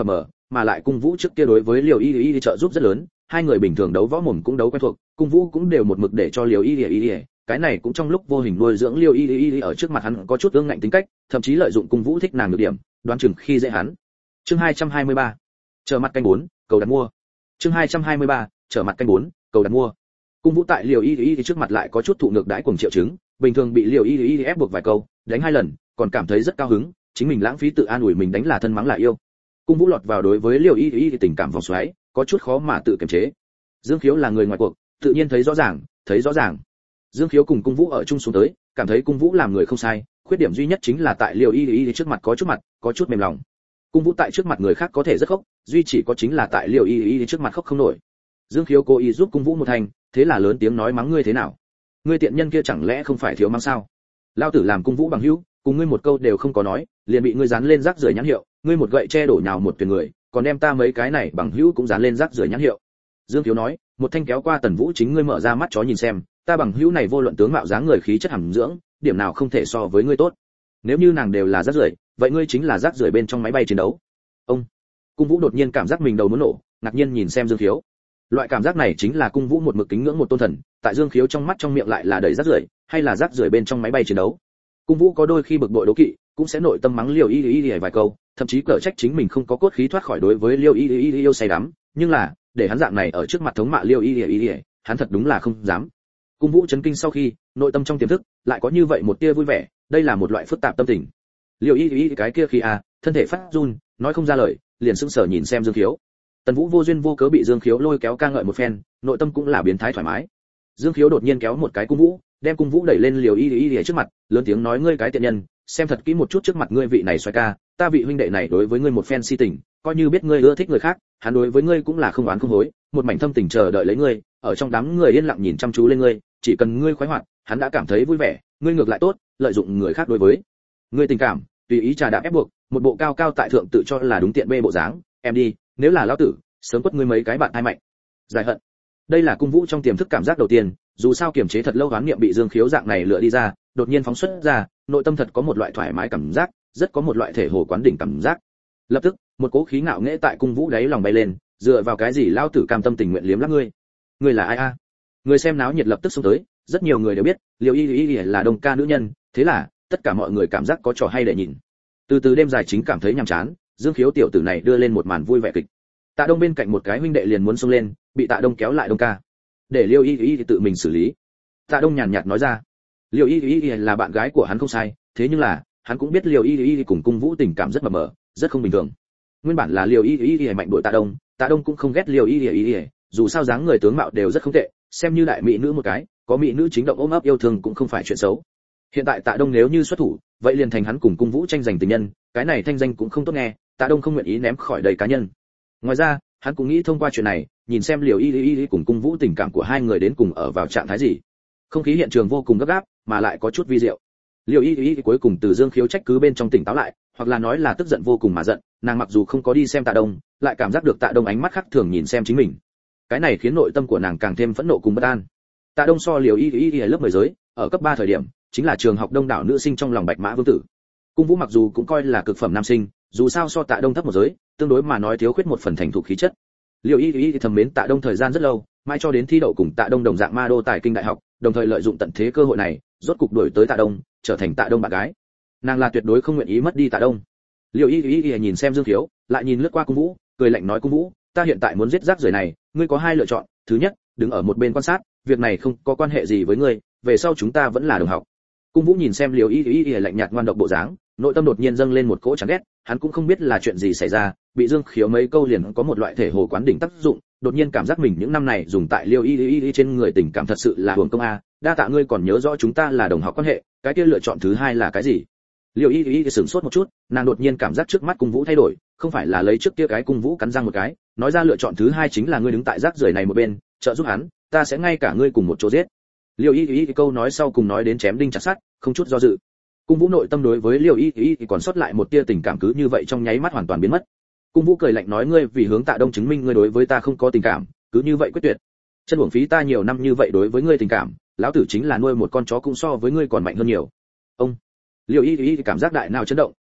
mà lại cung vũ trước kia đối với liều y y trợ giúp rất lớn, hai người bình thường đấu võ mồm cũng đấu quen thuộc, cung vũ cũng đều một mực để cho liều y y y, cái này cũng trong lúc vô hình nuôi dưỡng liều y y ở trước mặt hắn có chút ương ngạnh tính cách, thậm chí lợi dụng cung vũ thích nàng được điểm, đoán chừng khi dễ hắn. Chương hai trăm hai mươi ba, trở mặt canh bốn, cầu đặt mua. Chương hai trăm hai mươi ba, trở mặt canh bốn, cầu đặt mua. Cung vũ tại liều y y trước mặt lại có chút thụ ngược đãi cuồng triệu chứng, bình thường bị liều y y ép buộc vài câu, đánh hai lần, còn cảm thấy rất cao hứng, chính mình lãng phí tự an ủi mình đánh là thân mắng là yêu. Cung vũ lọt vào đối với liều y y tình cảm vòng xoáy, có chút khó mà tự kiềm chế. Dương Khiếu là người ngoài cuộc, tự nhiên thấy rõ ràng, thấy rõ ràng. Dương Khiếu cùng Cung Vũ ở chung xuống tới, cảm thấy Cung Vũ làm người không sai, khuyết điểm duy nhất chính là tại liều y y trước mặt có chút mặt, có chút mềm lòng. Cung Vũ tại trước mặt người khác có thể rất khóc, duy chỉ có chính là tại liều y y trước mặt khóc không nổi. Dương Khiếu cố ý giúp Cung Vũ một thành, thế là lớn tiếng nói mắng ngươi thế nào? Ngươi tiện nhân kia chẳng lẽ không phải thiếu mắng sao? Lao tử làm Cung Vũ bằng hữu, cùng ngươi một câu đều không có nói, liền bị ngươi dán lên rác rưởi nhãn hiệu, ngươi một gậy che đổ nhào một tuyển người, còn đem ta mấy cái này bằng hữu cũng dán lên rác rưởi nhãn hiệu. Dương Khiếu nói, một thanh kéo qua Tần Vũ chính ngươi mở ra mắt chó nhìn xem, ta bằng hữu này vô luận tướng mạo dáng người khí chất hàm dưỡng, điểm nào không thể so với ngươi tốt. Nếu như nàng đều là rác rưởi, vậy ngươi chính là rác rưởi bên trong máy bay chiến đấu. Ông. Cung Vũ đột nhiên cảm giác mình đầu muốn nổ, ngạc nhiên nhìn xem Dương Khiếu. Loại cảm giác này chính là Cung Vũ một mực kính ngưỡng một tôn thần, tại Dương Khiếu trong mắt trong miệng lại là đầy rác rưởi, hay là rác rưởi bên trong máy bay chiến đấu. Cung Vũ có đôi khi bực bội đố kỵ, cũng sẽ nội tâm mắng Liêu Y Y Y vài câu, thậm chí cở trách chính mình không có cốt khí thoát khỏi đối với Liêu Y Y Y yêu say đắm, nhưng là, để hắn dạng này ở trước mặt thống mạ Liêu Y Y Y, hắn thật đúng là không dám. Cung Vũ chấn kinh sau khi, nội tâm trong tiềm thức lại có như vậy một tia vui vẻ, đây là một loại phức tạp tâm tình. Liêu Y Y cái kia khi à, thân thể phát run, nói không ra lời, liền sững sờ nhìn xem Dương Khiếu. Tần Vũ vô duyên vô cớ bị Dương Khiếu lôi kéo ca ngợi một phen, nội tâm cũng là biến thái thoải mái. Dương Khiếu đột nhiên kéo một cái Cung Vũ, đem Cung Vũ đẩy lên Liêu Y Y trước mặt, lớn tiếng nói ngươi cái tiện nhân, xem thật kỹ một chút trước mặt ngươi vị này xoay ca, ta vị huynh đệ này đối với ngươi một phen si tình, coi như biết ngươi ưa thích người khác, hắn đối với ngươi cũng là không oán không hối, một mảnh thâm tình chờ đợi lấy ngươi, ở trong đám người yên lặng nhìn chăm chú lên ngươi, chỉ cần ngươi khoái hoạt, hắn đã cảm thấy vui vẻ, ngươi ngược lại tốt, lợi dụng người khác đối với ngươi tình cảm, tùy ý trà đạp ép buộc, một bộ cao cao tại thượng tự cho là đúng tiện bê bộ dáng, em đi, nếu là lão tử, sớm quất ngươi mấy cái bạn hai mạnh. Giải hận. Đây là Cung Vũ trong tiềm thức cảm giác đầu tiên, dù sao kiềm chế thật lâu oán niệm bị Dương Khiếu dạng này lựa đi ra, đột nhiên phóng xuất ra, nội tâm thật có một loại thoải mái cảm giác, rất có một loại thể hồ quán đỉnh cảm giác. Lập tức, một cỗ khí ngạo nghễ tại Cung Vũ đáy lòng bay lên, dựa vào cái gì lao tử cam tâm tình nguyện liếm láp ngươi? Ngươi là ai a? Người xem náo nhiệt lập tức xông tới, rất nhiều người đều biết, Liêu Y Y là đồng ca nữ nhân, thế là, tất cả mọi người cảm giác có trò hay để nhìn. Từ từ đêm dài chính cảm thấy nhàm chán, Dương Khiếu tiểu tử này đưa lên một màn vui vẻ kịch. Tạ Đông bên cạnh một cái huynh đệ liền muốn xông lên, bị Tạ Đông kéo lại Đông ca. Để Liêu Y Y tự mình xử lý. Tạ Đông nhàn nhạt nói ra, Liêu Y Y là bạn gái của hắn không sai, thế nhưng là, hắn cũng biết Liêu Y Y cùng Cung Vũ tình cảm rất mập mờ, rất không bình thường. Nguyên bản là Liêu Y Y mạnh đội Tạ Đông, Tạ Đông cũng không ghét Liêu Y Y, dù sao dáng người tướng mạo đều rất không tệ, xem như đại mỹ nữ một cái, có mỹ nữ chính động ôm ấp yêu thương cũng không phải chuyện xấu. Hiện tại Tạ Đông nếu như xuất thủ, vậy liền thành hắn cùng Cung Vũ tranh giành tình nhân, cái này thanh danh cũng không tốt nghe, Tạ Đông không nguyện ý ném khỏi đầy cá nhân. Ngoài ra, hắn cũng nghĩ thông qua chuyện này, nhìn xem Liêu Y Y cùng Cung Vũ tình cảm của hai người đến cùng ở vào trạng thái gì. Không khí hiện trường vô cùng gấp gáp, mà lại có chút vi diệu. Liêu Y Y cuối cùng từ Dương Khiếu trách cứ bên trong tỉnh táo lại, hoặc là nói là tức giận vô cùng mà giận, nàng mặc dù không có đi xem Tạ Đông, lại cảm giác được Tạ Đông ánh mắt khác thường nhìn xem chính mình. Cái này khiến nội tâm của nàng càng thêm phẫn nộ cùng bất an. Tạ Đông so Liêu Y Y lớp mười giới, ở cấp ba thời điểm, chính là trường học đông đảo nữ sinh trong lòng Bạch Mã vương tử. Cung Vũ mặc dù cũng coi là cực phẩm nam sinh, dù sao so Tạ Đông thấp một giới, tương đối mà nói thiếu khuyết một phần thành thục khí chất. Liêu Y Y thầm mến Tạ Đông thời gian rất lâu, mãi cho đến thi đậu cùng Tạ Đông đồng dạng ma đô tài kinh đại học, đồng thời lợi dụng tận thế cơ hội này, rốt cục đuổi tới Tạ Đông, trở thành Tạ Đông bạn gái. Nàng là tuyệt đối không nguyện ý mất đi Tạ Đông. Liêu Y Y nhìn xem Dương Khiếu, lại nhìn lướt qua Cung Vũ, cười lạnh nói Cung Vũ, ta hiện tại muốn giết rác rưởi này, ngươi có hai lựa chọn, thứ nhất, đứng ở một bên quan sát, việc này không có quan hệ gì với ngươi, về sau chúng ta vẫn là đồng học. Cung Vũ nhìn xem Liêu Y Y lạnh nhạt ngoan độc bộ dáng, nội tâm đột nhiên dâng lên một cỗ chán ghét, hắn cũng không biết là chuyện gì xảy ra, bị Dương Khiếu mấy câu liền có một loại thể hồ quán đỉnh tác dụng, đột nhiên cảm giác mình những năm này dùng tại Liêu Y Y trên người tình cảm thật sự là hưởng công a, đa tạ ngươi còn nhớ rõ chúng ta là đồng học quan hệ, cái kia lựa chọn thứ hai là cái gì? Liêu Y Y sửng sốt một chút, nàng đột nhiên cảm giác trước mắt Cung Vũ thay đổi, không phải là lấy trước kia cái Cung Vũ cắn răng một cái, nói ra lựa chọn thứ hai chính là ngươi đứng tại rác rưởi này một bên, trợ giúp hắn, ta sẽ ngay cả ngươi cùng một chỗ giết. Liêu Y Y câu nói sau cùng nói đến chém đinh chặt sắt, không chút do dự. Cung Vũ nội tâm đối với Liêu Y Y còn sót lại một tia tình cảm cứ như vậy trong nháy mắt hoàn toàn biến mất. Cung Vũ cười lạnh nói ngươi vì hướng Tạ Đông chứng minh ngươi đối với ta không có tình cảm, cứ như vậy quyết tuyệt. Chân uổng phí ta nhiều năm như vậy đối với ngươi tình cảm, lão tử chính là nuôi một con chó cũng so với ngươi còn mạnh hơn nhiều. Ông Liêu Y Y cảm giác đại nào chấn động,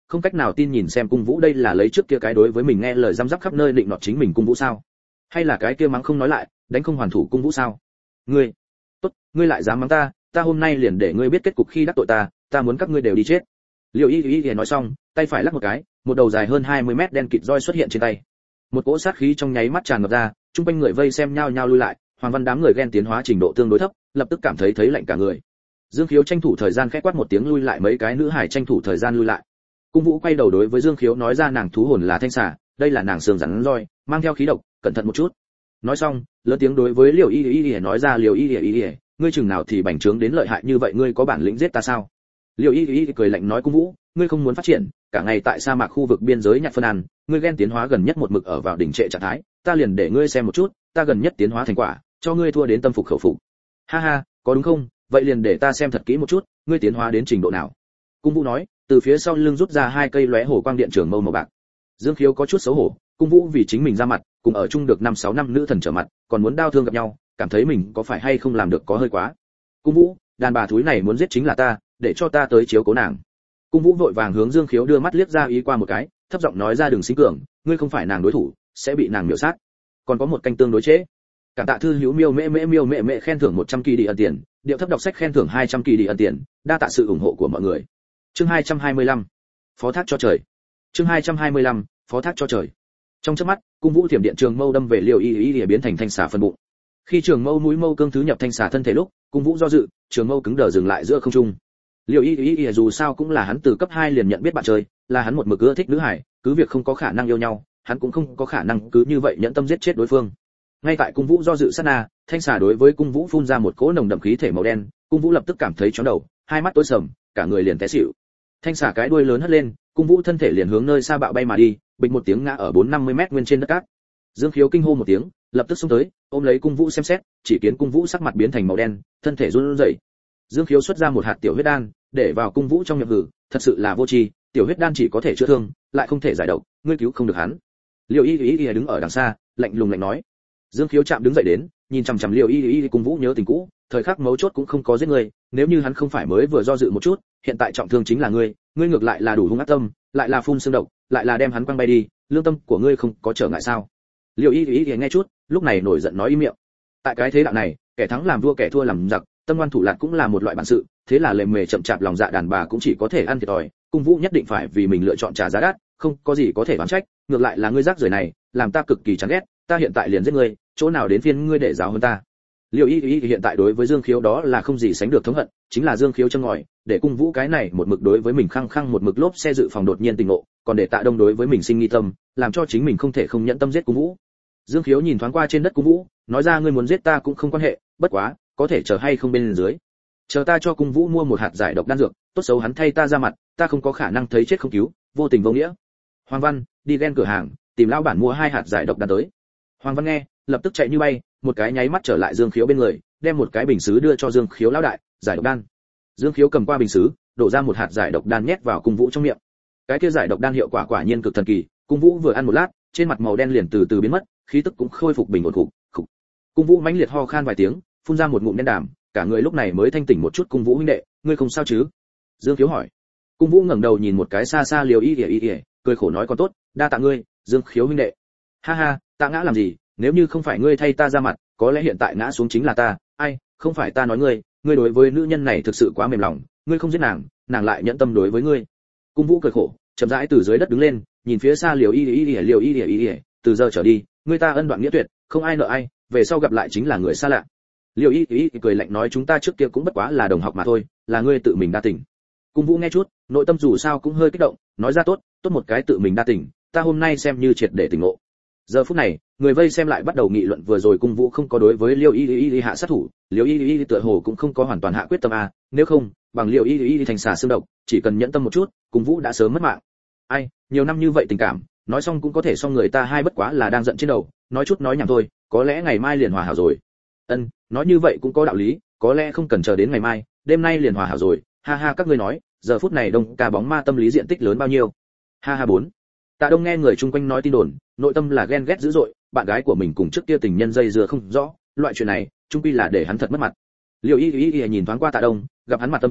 không cách nào tin nhìn xem Cung Vũ, đây là lấy trước kia cái đối với mình nghe lời răm rắp khắp nơi định nọt chính mình Cung Vũ sao? Hay là cái kia mắng không nói lại, đánh không hoàn thủ Cung Vũ sao? Ngươi, tốt, ngươi lại dám mắng ta, ta hôm nay liền để ngươi biết kết cục khi đắc tội ta, ta muốn các ngươi đều đi chết. Liêu Y Y Y nói xong, tay phải lắc một cái, một đầu dài hơn hai mươi mét đen kịt roi xuất hiện trên tay. Một cỗ sát khí trong nháy mắt tràn ngập ra, trung quanh người vây xem nhao nhao lui lại, Hoàng Văn đám người ghen tiến hóa trình độ tương đối thấp, lập tức cảm thấy thấy lạnh cả người. Dương Khiếu tranh thủ thời gian khẽ quát một tiếng lui lại, mấy cái nữ hải tranh thủ thời gian lui lại. Cung Vũ quay đầu đối với Dương Khiếu nói ra nàng thú hồn là thanh xà, đây là nàng xương rắn roi, mang theo khí độc, cẩn thận một chút. Nói xong, lớn tiếng đối với Liêu Y Y Y nói ra, Liêu Y Y Y, ngươi chừng nào thì bành trướng đến lợi hại như vậy, ngươi có bản lĩnh giết ta sao? Liêu Y Y cười lạnh nói, Cung Vũ, ngươi không muốn phát triển, cả ngày tại sa mạc khu vực biên giới nhặt phân ăn, ngươi ghen tiến hóa gần nhất một mực ở vào đỉnh trệ trạng thái, ta liền để ngươi xem một chút, ta gần nhất tiến hóa thành quả, cho ngươi thua đến tâm phục khẩu phục. Ha ha, có đúng không? Vậy liền để ta xem thật kỹ một chút, ngươi tiến hóa đến trình độ nào. Cung Vũ nói, từ phía sau lưng rút ra hai cây lóe hổ quang điện trường mâu màu bạc. Dương Khiếu có chút xấu hổ, Cung Vũ vì chính mình ra mặt, cùng ở chung được năm sáu năm nữ thần trở mặt, còn muốn đao thương gặp nhau, cảm thấy mình có phải hay không làm được có hơi quá. Cung Vũ, đàn bà thúi này muốn giết chính là ta, để cho ta tới chiếu cố nàng. Cung Vũ vội vàng hướng Dương Khiếu đưa mắt liếc ra ý qua một cái, thấp giọng nói ra, đừng sinh cường, ngươi không phải nàng đối thủ, sẽ bị nàng miểu sát. Còn có một canh tương đối chế. Cảm tạ thư hữu miêu mễ mễ miêu mẹ mẹ khen thưởng một trăm kỳ đi ẩn tiền, điệu thấp đọc sách khen thưởng hai trăm kỳ đi ẩn tiền, đa tạ sự ủng hộ của mọi người. Chương hai trăm hai mươi lăm, phó thác cho trời. Chương hai trăm hai mươi lăm, phó thác cho trời. Trong chớp mắt, Cung Vũ thiểm điện trường mâu đâm về Liêu Y Y Y, biến thành thanh xà phân bụng. Khi trường mâu mũi mâu cương thứ nhập thanh xà thân thể lúc, Cung Vũ do dự, trường mâu cứng đờ dừng lại giữa không trung. Liêu Y Y Y dù sao cũng là hắn từ cấp hai liền nhận biết bạn chơi, là hắn một mực ưa thích nữ hải, cứ việc không có khả năng yêu nhau, hắn cũng không có khả năng cứ như vậy nhẫn tâm giết chết đối phương. Ngay tại Cung Vũ do dự sát na, thanh xà đối với Cung Vũ phun ra một cỗ nồng đậm khí thể màu đen, Cung Vũ lập tức cảm thấy chóng đầu, hai mắt tối sầm, cả người liền té xỉu. Thanh xà cái đuôi lớn hất lên, Cung Vũ thân thể liền hướng nơi xa bạo bay mà đi, bịch một tiếng ngã ở bốn năm mươi mét nguyên trên đất cát. Dương Khiếu kinh hô một tiếng, lập tức xông tới, ôm lấy Cung Vũ xem xét, chỉ kiến Cung Vũ sắc mặt biến thành màu đen, thân thể run rẩy. Dương Khiếu xuất ra một hạt tiểu huyết đan, để vào Cung Vũ trong miệng hử, thật sự là vô tri, tiểu huyết đan chỉ có thể chữa thương, lại không thể giải độc, ngươi cứu không được hắn. Liêu Y Y Y đứng ở đằng xa, lạnh lùng lạnh nói. Dương Khiếu chạm đứng dậy đến, nhìn chằm chằm Liêu Y Y Cung Vũ nhớ tình cũ, thời khắc mấu chốt cũng không có giết ngươi, nếu như hắn không phải mới vừa do dự một chút, hiện tại trọng thương chính là ngươi, ngươi ngược lại là đủ hung ác tâm, lại là phun xương độc, lại là đem hắn quăng bay đi, lương tâm của ngươi không có trở ngại sao? Liêu Y Y nghe chút, lúc này nổi giận nói im miệng. Tại cái thế đạo này, kẻ thắng làm vua kẻ thua làm giặc, tâm ngoan thủ lạt cũng là một loại bản sự, thế là lề mề chậm chạp lòng dạ đàn bà cũng chỉ có thể ăn thiệt thòi, Cung Vũ nhất định phải vì mình lựa chọn trả giá đắt, không có gì có thể oán trách, ngược lại là ngươi rác rưởi này, làm ta cực kỳ chán ghét, ta hiện tại liền giết ngươi, chỗ nào đến phiên ngươi để giáo hơn ta. Liêu Y Y hiện tại đối với Dương Khiếu đó là không gì sánh được thống hận, chính là Dương Khiếu châm ngòi, để Cung Vũ cái này một mực đối với mình khăng khăng một mực lốp xe dự phòng đột nhiên tình ngộ, còn để Tạ Đông đối với mình sinh nghi tâm, làm cho chính mình không thể không nhẫn tâm giết Cung Vũ. Dương Khiếu nhìn thoáng qua trên đất Cung Vũ, nói ra, ngươi muốn giết ta cũng không quan hệ, bất quá, có thể chờ hay không bên dưới. Chờ ta cho Cung Vũ mua một hạt giải độc đan dược, tốt xấu hắn thay ta ra mặt, ta không có khả năng thấy chết không cứu, vô tình vô nghĩa. Hoàng Văn, đi ghen cửa hàng, tìm lão bản mua hai hạt giải độc đan tới. Hoàng Văn nghe, lập tức chạy như bay, một cái nháy mắt trở lại Dương Khiếu bên người, đem một cái bình sứ đưa cho Dương Khiếu lão đại, giải độc đan. Dương Khiếu cầm qua bình sứ, đổ ra một hạt giải độc đan nhét vào Cung Vũ trong miệng. Cái kia giải độc đan hiệu quả quả nhiên cực thần kỳ, Cung Vũ vừa ăn một lát, trên mặt màu đen liền từ từ biến mất, khí tức cũng khôi phục bình ổn khục. Khục. Cung Vũ mãnh liệt ho khan vài tiếng, phun ra một ngụm đen đàm, cả người lúc này mới thanh tỉnh một chút. Cung Vũ huynh đệ, ngươi không sao chứ? Dương Khiếu hỏi. Cung Vũ ngẩng đầu nhìn một cái xa xa Liêu Y Y Y, cười khổ nói, còn tốt, đa tạ ngươi, Dương Khiếu huynh đệ. Ha ha, ta ngã làm gì, nếu như không phải ngươi thay ta ra mặt, có lẽ hiện tại ngã xuống chính là ta. Ai, không phải ta nói ngươi, ngươi đối với nữ nhân này thực sự quá mềm lòng, ngươi không giết nàng, nàng lại nhẫn tâm đối với ngươi. Cung Vũ cười khổ, chậm rãi từ dưới đất đứng lên, nhìn phía xa Liêu Y Y Y, Liêu Y Y Y, từ giờ trở đi, ngươi ta ân đoạn nghĩa tuyệt, không ai nợ ai, về sau gặp lại chính là người xa lạ. Liêu Y Y cười lạnh nói, chúng ta trước kia cũng bất quá là đồng học mà thôi, là ngươi tự mình đa tình. Cung Vũ nghe chút, nội tâm dù sao cũng hơi kích động, nói ra, tốt, tốt một cái tự mình đa tình, ta hôm nay xem như triệt để tỉnh ngộ. Giờ phút này, người vây xem lại bắt đầu nghị luận vừa rồi Cung Vũ không có đối với Liêu Y Y hạ sát thủ, Liêu Y Y tựa hồ cũng không có hoàn toàn hạ quyết tâm à, nếu không, bằng Liêu Y Y thành xà xương độc, chỉ cần nhẫn tâm một chút, Cung Vũ đã sớm mất mạng. Ai, nhiều năm như vậy tình cảm, nói xong cũng có thể xong, người ta hai bất quá là đang giận trên đầu, nói chút nói nhảm thôi, có lẽ ngày mai liền hòa hảo rồi. Ân, nói như vậy cũng có đạo lý, có lẽ không cần chờ đến ngày mai, đêm nay liền hòa hảo rồi. Ha ha, các ngươi nói, giờ phút này Đông Ca bóng ma tâm lý diện tích lớn bao nhiêu? Ha ha bốn. Tạ Đông nghe người chung quanh nói tin đồn, nội tâm là ghen ghét dữ dội, bạn gái của mình cùng trước kia tình nhân dây dưa không rõ, loại chuyện này, chung quy là để hắn thật mất mặt. Liêu Y Y Y nhìn thoáng qua Tạ Đông, gặp hắn mặt tâm trầm,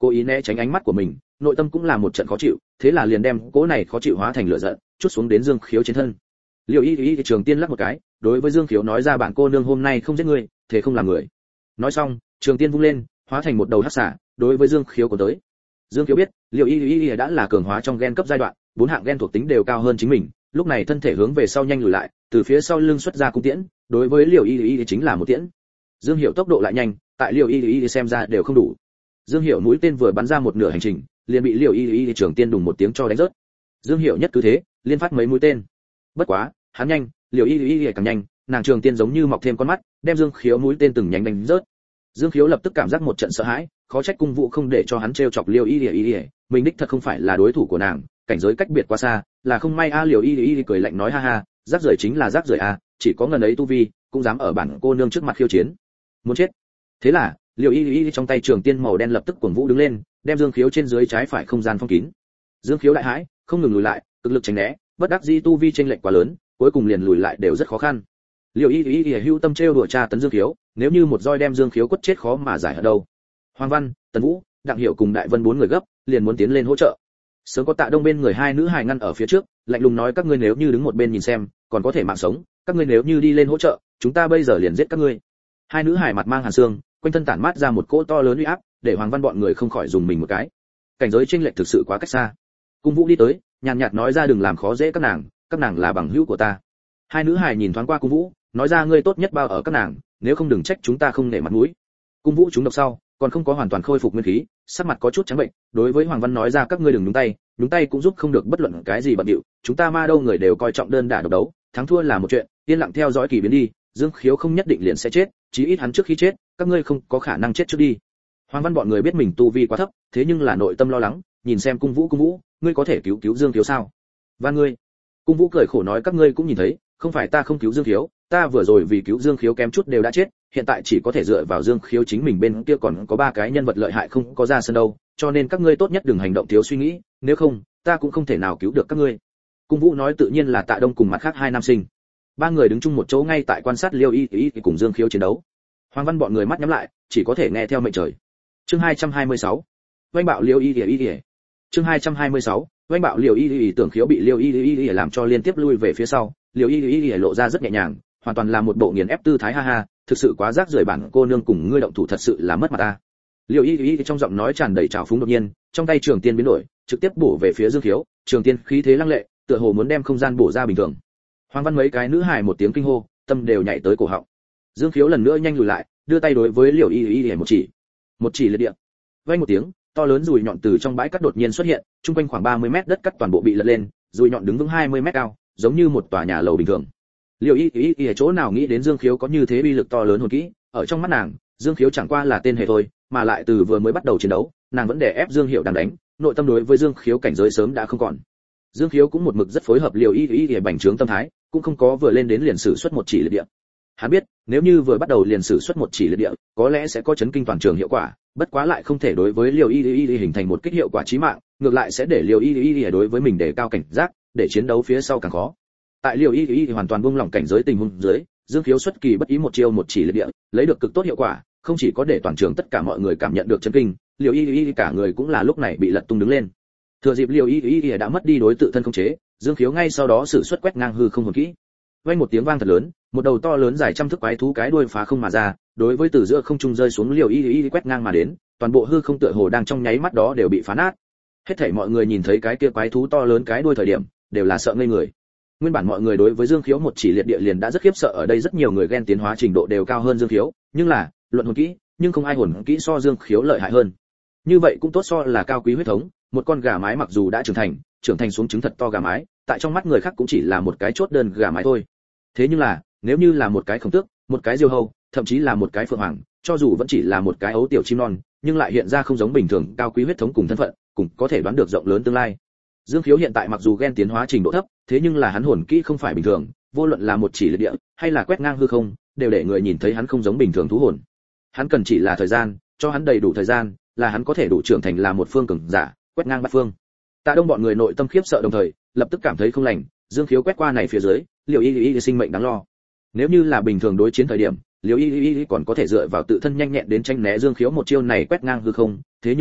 cố ý né tránh ánh mắt của mình, nội tâm cũng là một trận khó chịu, thế là liền đem cố này khó chịu hóa thành lửa giận, chút xuống đến Dương Khiếu trên thân. Liêu Y Y Trường Tiên lắc một cái, đối với Dương Khiếu nói ra bạn cô nương hôm nay không giết ngươi, thế không làm người. Nói xong, Trường Tiên vung lên, hóa thành một đầu hắc xà, đối với Dương Khiếu của tới. Dương Khiếu biết, Liêu Y Y đã là cường hóa trong gen cấp giai đoạn, bốn hạng gen thuộc tính đều cao hơn chính mình, lúc này thân thể hướng về sau nhanh lùi lại, từ phía sau lưng xuất ra cung tiễn, đối với Liêu Y Y chính là một tiễn. Dương Hiểu tốc độ lại nhanh, tại Liêu Y Y xem ra đều không đủ. Dương Hiểu mũi tên vừa bắn ra một nửa hành trình, liền bị Liêu Y Y Trường Tiên đùng một tiếng cho đánh rớt. Dương Hiểu nhất cứ thế, liên phát mấy mũi tên. Bất quá, hắn nhanh, Liêu Y Y càng nhanh, nàng Trường Tiên giống như mọc thêm con mắt, đem Dương Khiếu mũi tên từng nhánh đánh rớt. Dương Khiếu lập tức cảm giác một trận sợ hãi, khó trách cung vụ không để cho hắn trêu chọc Liêu Y Y, mình đích thật không phải là đối thủ của nàng, cảnh giới cách biệt quá xa, là không may a. Liêu Y Y cười lạnh nói ha ha, rác rưởi chính là rác rưởi a, chỉ có ngần ấy tu vi, cũng dám ở bản cô nương trước mặt khiêu chiến. Muốn chết. Thế là, Liêu Y Y trong tay Trường Tiên màu đen lập tức cuồng vũ đứng lên, đem Dương Khiếu trên dưới trái phải không gian phong kín. Dương Khiếu đại hãi, không ngừng lùi lại, cực lực tránh né, bất đắc dĩ tu vi chênh lệch quá lớn, cuối cùng liền lùi lại đều rất khó khăn. Liêu Y Y hưu tâm trêu đùa tra tấn Dương Khiếu, nếu như một roi đem Dương Khiếu quất chết khó mà giải ở đâu. Hoàng Văn, Tần Vũ, Đặng Hiểu cùng Đại Vân bốn người gấp, liền muốn tiến lên hỗ trợ. Sớm có Tạ Đông bên người hai nữ hài ngăn ở phía trước, lạnh lùng nói các ngươi nếu như đứng một bên nhìn xem, còn có thể mạng sống, các ngươi nếu như đi lên hỗ trợ, chúng ta bây giờ liền giết các ngươi. Hai nữ hài mặt mang hàn xương, quanh thân tản mát ra một cỗ to lớn uy áp, để Hoàng Văn bọn người không khỏi dùng mình một cái. Cảnh giới chênh lệch thực sự quá cách xa. Cung Vũ đi tới, nhàn nhạt nói ra đừng làm khó dễ các nàng, các nàng là bằng hữu của ta. Hai nữ hài nhìn thoáng qua Cung Vũ, nói ra ngươi tốt nhất bao ở các nàng, nếu không đừng trách chúng ta không nể mặt mũi. Cung Vũ chúng độc sau, còn không có hoàn toàn khôi phục nguyên khí, sắc mặt có chút trắng bệnh, đối với Hoàng Văn nói ra các ngươi đừng nhúng tay, nhúng tay cũng giúp không được bất luận cái gì bận điệu, chúng ta Ma Đâu người đều coi trọng đơn đả độc đấu, thắng thua là một chuyện, yên lặng theo dõi kỳ biến đi, Dương Khiếu không nhất định liền sẽ chết, chí ít hắn trước khi chết, các ngươi không có khả năng chết trước đi. Hoàng Văn bọn người biết mình tu vi quá thấp, thế nhưng là nội tâm lo lắng, nhìn xem Cung Vũ Cung Vũ, ngươi có thể cứu cứu Dương Khiếu sao? Và ngươi? Cung Vũ cười khổ nói các ngươi cũng nhìn thấy, không phải ta không cứu Dương Khiếu, ta vừa rồi vì cứu Dương Khiếu kém chút đều đã chết, hiện tại chỉ có thể dựa vào Dương Khiếu chính mình bên kia còn có ba cái nhân vật lợi hại không có ra sân đâu, cho nên các ngươi tốt nhất đừng hành động thiếu suy nghĩ, nếu không, ta cũng không thể nào cứu được các ngươi. Cung Vũ nói tự nhiên là Tạ Đông cùng mặt khác hai nam sinh. Ba người đứng chung một chỗ ngay tại quan sát Liêu Y Y cùng Dương Khiếu chiến đấu. Hoàng Văn bọn người mắt nhắm lại, chỉ có thể nghe theo mệnh trời. Chương hai trăm hai mươi sáu. Oanh bạo Liêu Y Y. Chương hai trăm hai mươi sáu. Oanh bạo Liêu Y Y tưởng Khiếu bị Liêu Y Y làm cho liên tiếp lui về phía sau, Liêu Y Y lộ ra rất nhẹ nhàng, hoàn toàn là một bộ nghiền ép tư thái ha ha, thực sự quá rác rưởi bản cô nương cùng ngươi động thủ thật sự là mất mặt ta. Liêu Y Y trong giọng nói tràn đầy trào phúng đột nhiên, trong tay Trường Tiên biến đổi, trực tiếp bổ về phía Dương Khiếu, Trường Tiên khí thế lăng lệ, tựa hồ muốn đem không gian bổ ra bình thường. Hoàng Văn mấy cái nữ hài một tiếng kinh hô, tâm đều nhảy tới cổ họng. Dương Khiếu lần nữa nhanh lùi lại, đưa tay đối với Liêu Y Y một chỉ. Một chỉ liệt địa. Vang một tiếng, to lớn dùi nhọn từ trong bãi cát đột nhiên xuất hiện, trung quanh khoảng ba mươi mét đất cát toàn bộ bị lật lên, dùi nhọn đứng vững hai mươi mét cao, giống như một tòa nhà lầu bình thường. Liêu Y Y Y ở chỗ nào nghĩ đến Dương Khiếu có như thế uy lực to lớn hồn kỹ, ở trong mắt nàng, Dương Khiếu chẳng qua là tên hề thôi, mà lại từ vừa mới bắt đầu chiến đấu, nàng vẫn đè ép Dương Hiểu đang đánh, nội tâm đối với Dương Khiếu cảnh giới sớm đã không còn. Dương Khiếu cũng một mực rất phối hợp Liêu Y Y để bành trướng tâm thái, cũng không có vừa lên đến liền sử xuất một chỉ liệt địa. Hắn biết, nếu như vừa bắt đầu liền sử xuất một chỉ liệt địa, có lẽ sẽ có chấn kinh toàn trường hiệu quả, bất quá lại không thể đối với Liêu Y Y hình thành một kích hiệu quả chí mạng, ngược lại sẽ để Liêu Y Y đối với mình đề cao cảnh giác, để chiến đấu phía sau càng khó. Tại Liêu Y Y hoàn toàn buông lỏng cảnh giới tình huống dưới, Dương Khiếu xuất kỳ bất ý một chiêu một chỉ liệt địa, lấy được cực tốt hiệu quả, không chỉ có để toàn trường tất cả mọi người cảm nhận được chấn kinh, Liêu Y Y cả người cũng là lúc này bị lật tung đứng lên. Thừa dịp Liêu Y Y đã mất đi đối tự thân khống chế, Dương Khiếu ngay sau đó sử xuất quét ngang hư không hồn kỹ. Vang một tiếng vang thật lớn, một đầu to lớn dài trăm thước quái thú cái đuôi phá không mà ra, đối với từ giữa không trung rơi xuống Liêu Y Y quét ngang mà đến, toàn bộ hư không tựa hồ đang trong nháy mắt đó đều bị phá nát. Hết thảy mọi người nhìn thấy cái kia quái thú to lớn cái đuôi thời điểm, đều là sợ ngây người. Nguyên bản mọi người đối với Dương Khiếu một chỉ liệt địa liền đã rất khiếp sợ, ở đây rất nhiều người ghen tiến hóa trình độ đều cao hơn Dương Khiếu, nhưng là, luận hồn kỹ, nhưng không ai hồn kỹ so Dương Khiếu lợi hại hơn. Như vậy cũng tốt so là cao quý huyết thống, một con gà mái mặc dù đã trưởng thành, trưởng thành xuống trứng thật to gà mái, tại trong mắt người khác cũng chỉ là một cái chốt đơn gà mái thôi. Thế nhưng là, nếu như là một cái khổng tước, một cái diêu hâu, thậm chí là một cái phượng hoàng, cho dù vẫn chỉ là một cái ấu tiểu chim non, nhưng lại hiện ra không giống bình thường cao quý huyết thống cùng thân phận, cũng có thể đoán được rộng lớn tương lai. Dương Khiếu hiện tại mặc dù ghen tiến hóa trình độ thấp, thế nhưng là hắn hồn kỹ không phải bình thường, vô luận là một chỉ liệt địa hay là quét ngang hư không, đều để người nhìn thấy hắn không giống bình thường thú hồn. Hắn cần chỉ là thời gian, cho hắn đầy đủ thời gian, là hắn có thể đủ trưởng thành là một phương cường giả, quét ngang bát phương. Tạ Đông bọn người nội tâm khiếp sợ đồng thời, lập tức cảm thấy không lành, Dương Khiếu quét qua này phía dưới, Liêu Y Y sinh mệnh đáng lo. Nếu như là bình thường đối chiến thời điểm, Liêu Y Y còn có thể dựa vào tự thân nhanh nhẹn đến tranh né Dương Khiếu một chiêu này quét ngang hư không, thế nhưng là,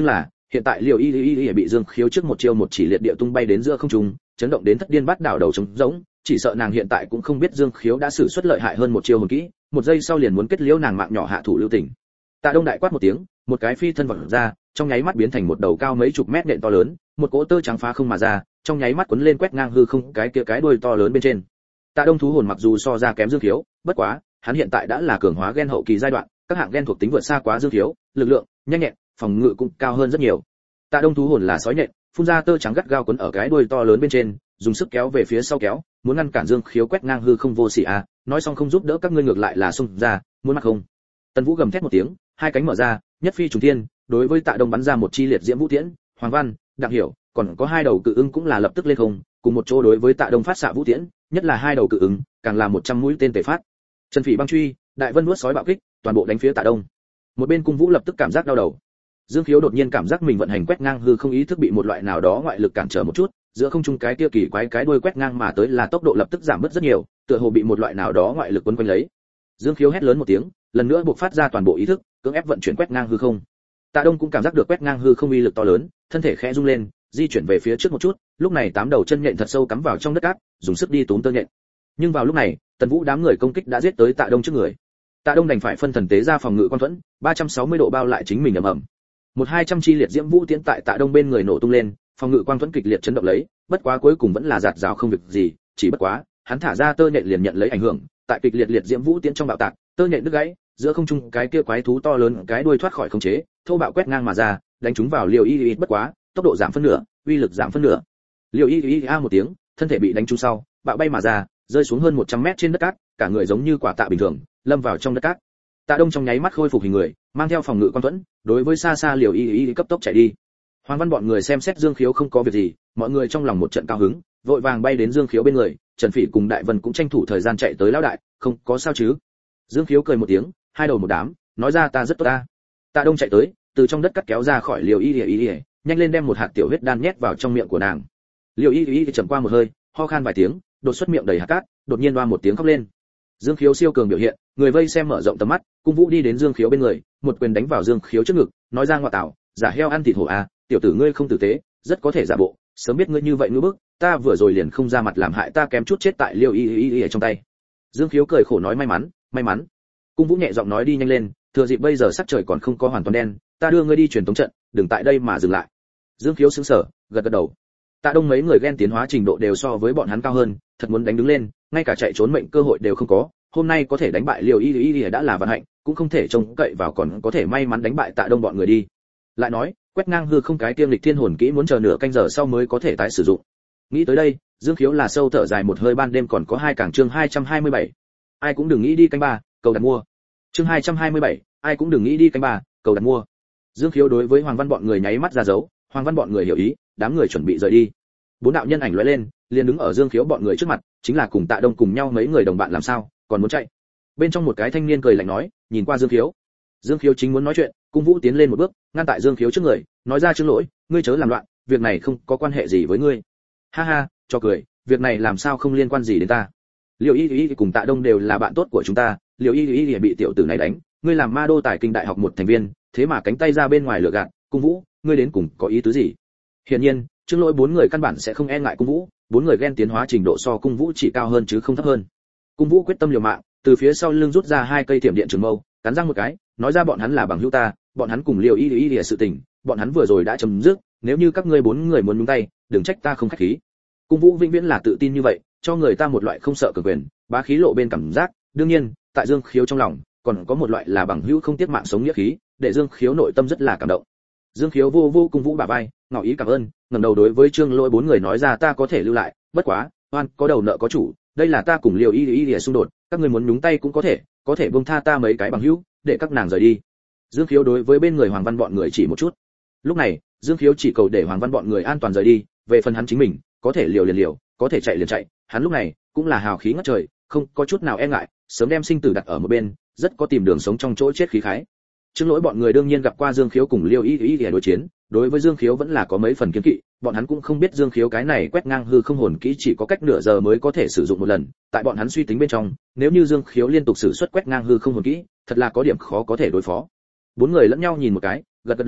hiện tại Liêu Y Y Y bị Dương Khiếu trước một chiêu một chỉ liệt địa tung bay đến giữa không trung, chấn động đến thất điên bắt đảo đầu trống rỗng, chỉ sợ nàng hiện tại cũng không biết Dương Khiếu đã sử xuất lợi hại hơn một chiêu hồn kỹ, một giây sau liền muốn kết liễu nàng mạng nhỏ hạ thủ lưu tình. Tạ Đông đại quát một tiếng, một cái phi thân vọt ra, trong nháy mắt biến thành một đầu cao mấy chục mét nện to lớn, một cỗ tơ trắng phá không mà ra, trong nháy mắt cuốn lên quét ngang hư không cái kia cái đuôi to lớn bên trên. Tạ Đông thú hồn mặc dù so ra kém Dương Khiếu, bất quá, hắn hiện tại đã là cường hóa gen hậu kỳ giai đoạn, các hạng gen thuộc tính vượt xa quá Dương Khiếu, lực lượng, nhanh nhẹn, phòng ngự cũng cao hơn rất nhiều. Tạ Đông thú hồn là sói nhện, phun ra tơ trắng gắt gao quấn ở cái đuôi to lớn bên trên, dùng sức kéo về phía sau kéo, muốn ngăn cản Dương Khiếu quét ngang hư không vô sỉ à, nói xong không giúp đỡ các ngươi ngược lại là xung ra, muốn mặc không. Tần Vũ gầm thét một tiếng, hai cánh mở ra, nhất phi trùng thiên, đối với Tạ Đông bắn ra một chi liệt diễm vũ tiễn, Hoàng Văn, Đặng Hiểu, còn có hai đầu cự ứng cũng là lập tức lên không, cùng một chỗ đối với Tạ Đông phát xạ vũ tiễn, nhất là hai đầu cự ứng, càng là một trăm mũi tên tề phát. Trần Phỉ băng truy, Đại Vân nuốt sói bạo kích, toàn bộ đánh phía Tạ Đông. Một bên Cung Vũ lập tức cảm giác đau đầu. Dương Khiếu đột nhiên cảm giác mình vận hành quét ngang hư không ý thức bị một loại nào đó ngoại lực cản trở một chút, giữa không trung cái kia kỳ quái cái đuôi quét ngang mà tới là tốc độ lập tức giảm bớt rất nhiều, tựa hồ bị một loại nào đó ngoại lực quấn quanh lấy. Dương Khiếu hét lớn một tiếng, lần nữa buộc phát ra toàn bộ ý thức, cưỡng ép vận chuyển quét ngang hư không. Tạ Đông cũng cảm giác được quét ngang hư không uy lực to lớn, thân thể khẽ rung lên, di chuyển về phía trước một chút, lúc này tám đầu chân nhện thật sâu cắm vào trong đất cát, dùng sức đi túm tơ nhện. Nhưng vào lúc này, Tần Vũ đám người công kích đã giết tới Tạ Đông trước người. Tạ Đông đành phải phân thần tế ra phòng ngự quan thuẫn, ba trăm sáu mươi độ bao lại chính mình ầm ầm. Một hai trăm chi liệt diễm vũ tiễn tại Tạ Đông bên người nổ tung lên, phòng ngự quan thuẫn kịch liệt chấn động lấy, bất quá cuối cùng vẫn là giạt rào không việc gì, chỉ bất quá, hắn thả ra tơ nhện liền nhận lấy ảnh hưởng, tại kịch liệt liệt diễm vũ tiễn trong bạo tạc, tơ nhện đứt gãy, giữa không trung cái kia quái thú to lớn cái đuôi thoát khỏi khống chế, thô bạo quét ngang mà ra, đánh trúng vào Liêu Y Y, bất quá, tốc độ giảm phân nửa, uy lực giảm phân nửa. Liêu Y Y a một tiếng, thân thể bị đánh trúng sau, bạo bay mà ra, rơi xuống hơn một trăm mét trên đất cát, cả người giống như quả tạ bình thường, lâm vào trong đất cát. Tạ Đông trong nháy mắt khôi phục hình người, mang theo phòng ngự quan thuẫn, đối với xa xa Liêu Y Y cấp tốc chạy đi. Hoàng Văn bọn người xem xét Dương Khiếu không có việc gì, mọi người trong lòng một trận cao hứng, vội vàng bay đến Dương Khiếu bên người, Trần Phỉ cùng Đại Vân cũng tranh thủ thời gian chạy tới lão đại, không có sao chứ? Dương Khiếu cười một tiếng, hai đầu một đám, nói ra ta rất tốt ta. Tạ Đông chạy tới, từ trong đất cắt kéo ra khỏi Liêu Y Y, nhanh lên đem một hạt tiểu huyết đan nhét vào trong miệng của nàng. Liêu Y Y chậm qua một hơi, ho khan vài tiếng, đột xuất miệng đầy hạt cát, đột nhiên oa một tiếng khóc lên. Dương Khiếu siêu cường biểu hiện, người vây xem mở rộng tầm mắt, Cung Vũ đi đến Dương Khiếu bên người, một quyền đánh vào Dương Khiếu trước ngực, nói ra ngoại tảo, giả heo ăn thịt hổ à, tiểu tử ngươi không tử tế, rất có thể giả bộ, sớm biết ngươi như vậy ngư bức, ta vừa rồi liền không ra mặt làm hại ta kém chút chết tại Liêu Y Y Y trong tay. Dương Khiếu cười khổ nói may mắn, may mắn. Cung Vũ nhẹ giọng nói đi nhanh lên, thừa dịp bây giờ sắc trời còn không có hoàn toàn đen, ta đưa ngươi đi truyền tống trận, đừng tại đây mà dừng lại. Dương Khiếu sững sờ, gật gật đầu. Tạ Đông mấy người ghen tiến hóa trình độ đều so với bọn hắn cao hơn, thật muốn đánh đứng lên, ngay cả chạy trốn mệnh cơ hội đều không có, hôm nay có thể đánh bại Liêu Y Y đã là vận hạnh, cũng không thể trông cậy vào còn có thể may mắn đánh bại Tạ Đông bọn người đi. Lại nói, quét ngang hư không cái tiêm lịch thiên hồn kỹ muốn chờ nửa canh giờ sau mới có thể tái sử dụng. Nghĩ tới đây, Dương Khiếu là sâu thở dài một hơi, ban đêm còn có hai cảng chương hai trăm hai mươi bảy. Ai cũng đừng nghĩ đi canh ba, cầu đặt mua. Chương hai trăm hai mươi bảy, ai cũng đừng nghĩ đi canh ba, cầu đặt mua. Dương Khiếu đối với Hoàng Văn bọn người nháy mắt ra dấu, Hoàng Văn bọn người hiểu ý, đám người chuẩn bị rời đi. Bốn đạo nhân ảnh lóe lên, liền đứng ở Dương Khiếu bọn người trước mặt, chính là cùng Tạ Đông cùng nhau mấy người đồng bạn làm sao, còn muốn chạy. Bên trong một cái thanh niên cười lạnh nói, nhìn qua Dương Khiếu. Dương Khiếu chính muốn nói chuyện, Cung Vũ tiến lên một bước, ngăn tại Dương Khiếu trước người, nói ra Trương Lỗi, ngươi chớ làm loạn, việc này không có quan hệ gì với ngươi. Ha ha, cho cười, việc này làm sao không liên quan gì đến ta. Liêu Y Y cùng Tạ Đông đều là bạn tốt của chúng ta, Liêu Y Y bị tiểu tử này đánh, ngươi làm ma đô tài kinh đại học một thành viên, thế mà cánh tay ra bên ngoài lừa gạt, Cung Vũ, ngươi đến cùng có ý tứ gì? Hiển nhiên, Trương Lỗi bốn người căn bản sẽ không e ngại Cung Vũ, bốn người ghen tiến hóa trình độ so Cung Vũ chỉ cao hơn chứ không thấp hơn. Cung Vũ quyết tâm liều mạng, từ phía sau lưng rút ra hai cây thiểm điện trường mâu, cắn răng một cái, nói ra bọn hắn là bằng hữu ta, bọn hắn cùng Liêu Y Y sự tình, bọn hắn vừa rồi đã chấm dứt, nếu như các ngươi bốn người muốn nhúng tay, đừng trách ta không khách khí. Cung Vũ vĩnh viễn là tự tin như vậy, cho người ta một loại không sợ cường quyền, bá khí lộ bên cảm giác, đương nhiên, tại Dương Khiếu trong lòng, còn có một loại là bằng hữu không tiếc mạng sống nghĩa khí, để Dương Khiếu nội tâm rất là cảm động. Dương Khiếu vô vô Cung Vũ bả vai, ngỏ ý cảm ơn, ngẩng đầu đối với Trương Lỗi bốn người nói ra ta có thể lưu lại, bất quá, oan có đầu nợ có chủ, đây là ta cùng Liêu Y Y xung đột, các ngươi muốn nhúng tay cũng có thể, có thể buông tha ta mấy cái bằng hữu, để các nàng rời đi. Dương Khiếu đối với bên người Hoàng Văn bọn người chỉ một chút. Lúc này, Dương Khiếu chỉ cầu để Hoàng Văn bọn người an toàn rời đi, về phần hắn chính mình, có thể liều liền liều, có thể chạy liền chạy, hắn lúc này cũng là hào khí ngất trời, không có chút nào e ngại, sớm đem sinh tử đặt ở một bên, rất có tìm đường sống trong chỗ chết khí khái. Trương Lỗi bọn người đương nhiên gặp qua Dương Khiếu cùng Liêu Y Y để đối chiến, đối với Dương Khiếu vẫn là có mấy phần kiêng kỵ, bọn hắn cũng không biết Dương Khiếu cái này quét ngang hư không hồn kỹ chỉ có cách nửa giờ mới có thể sử dụng một lần, tại bọn hắn suy tính bên trong, nếu như Dương Khiếu liên tục sử xuất quét ngang hư không hồn kỹ, thật là có điểm khó có thể đối phó. Bốn người lẫn nhau nhìn một cái, gật gật đầu,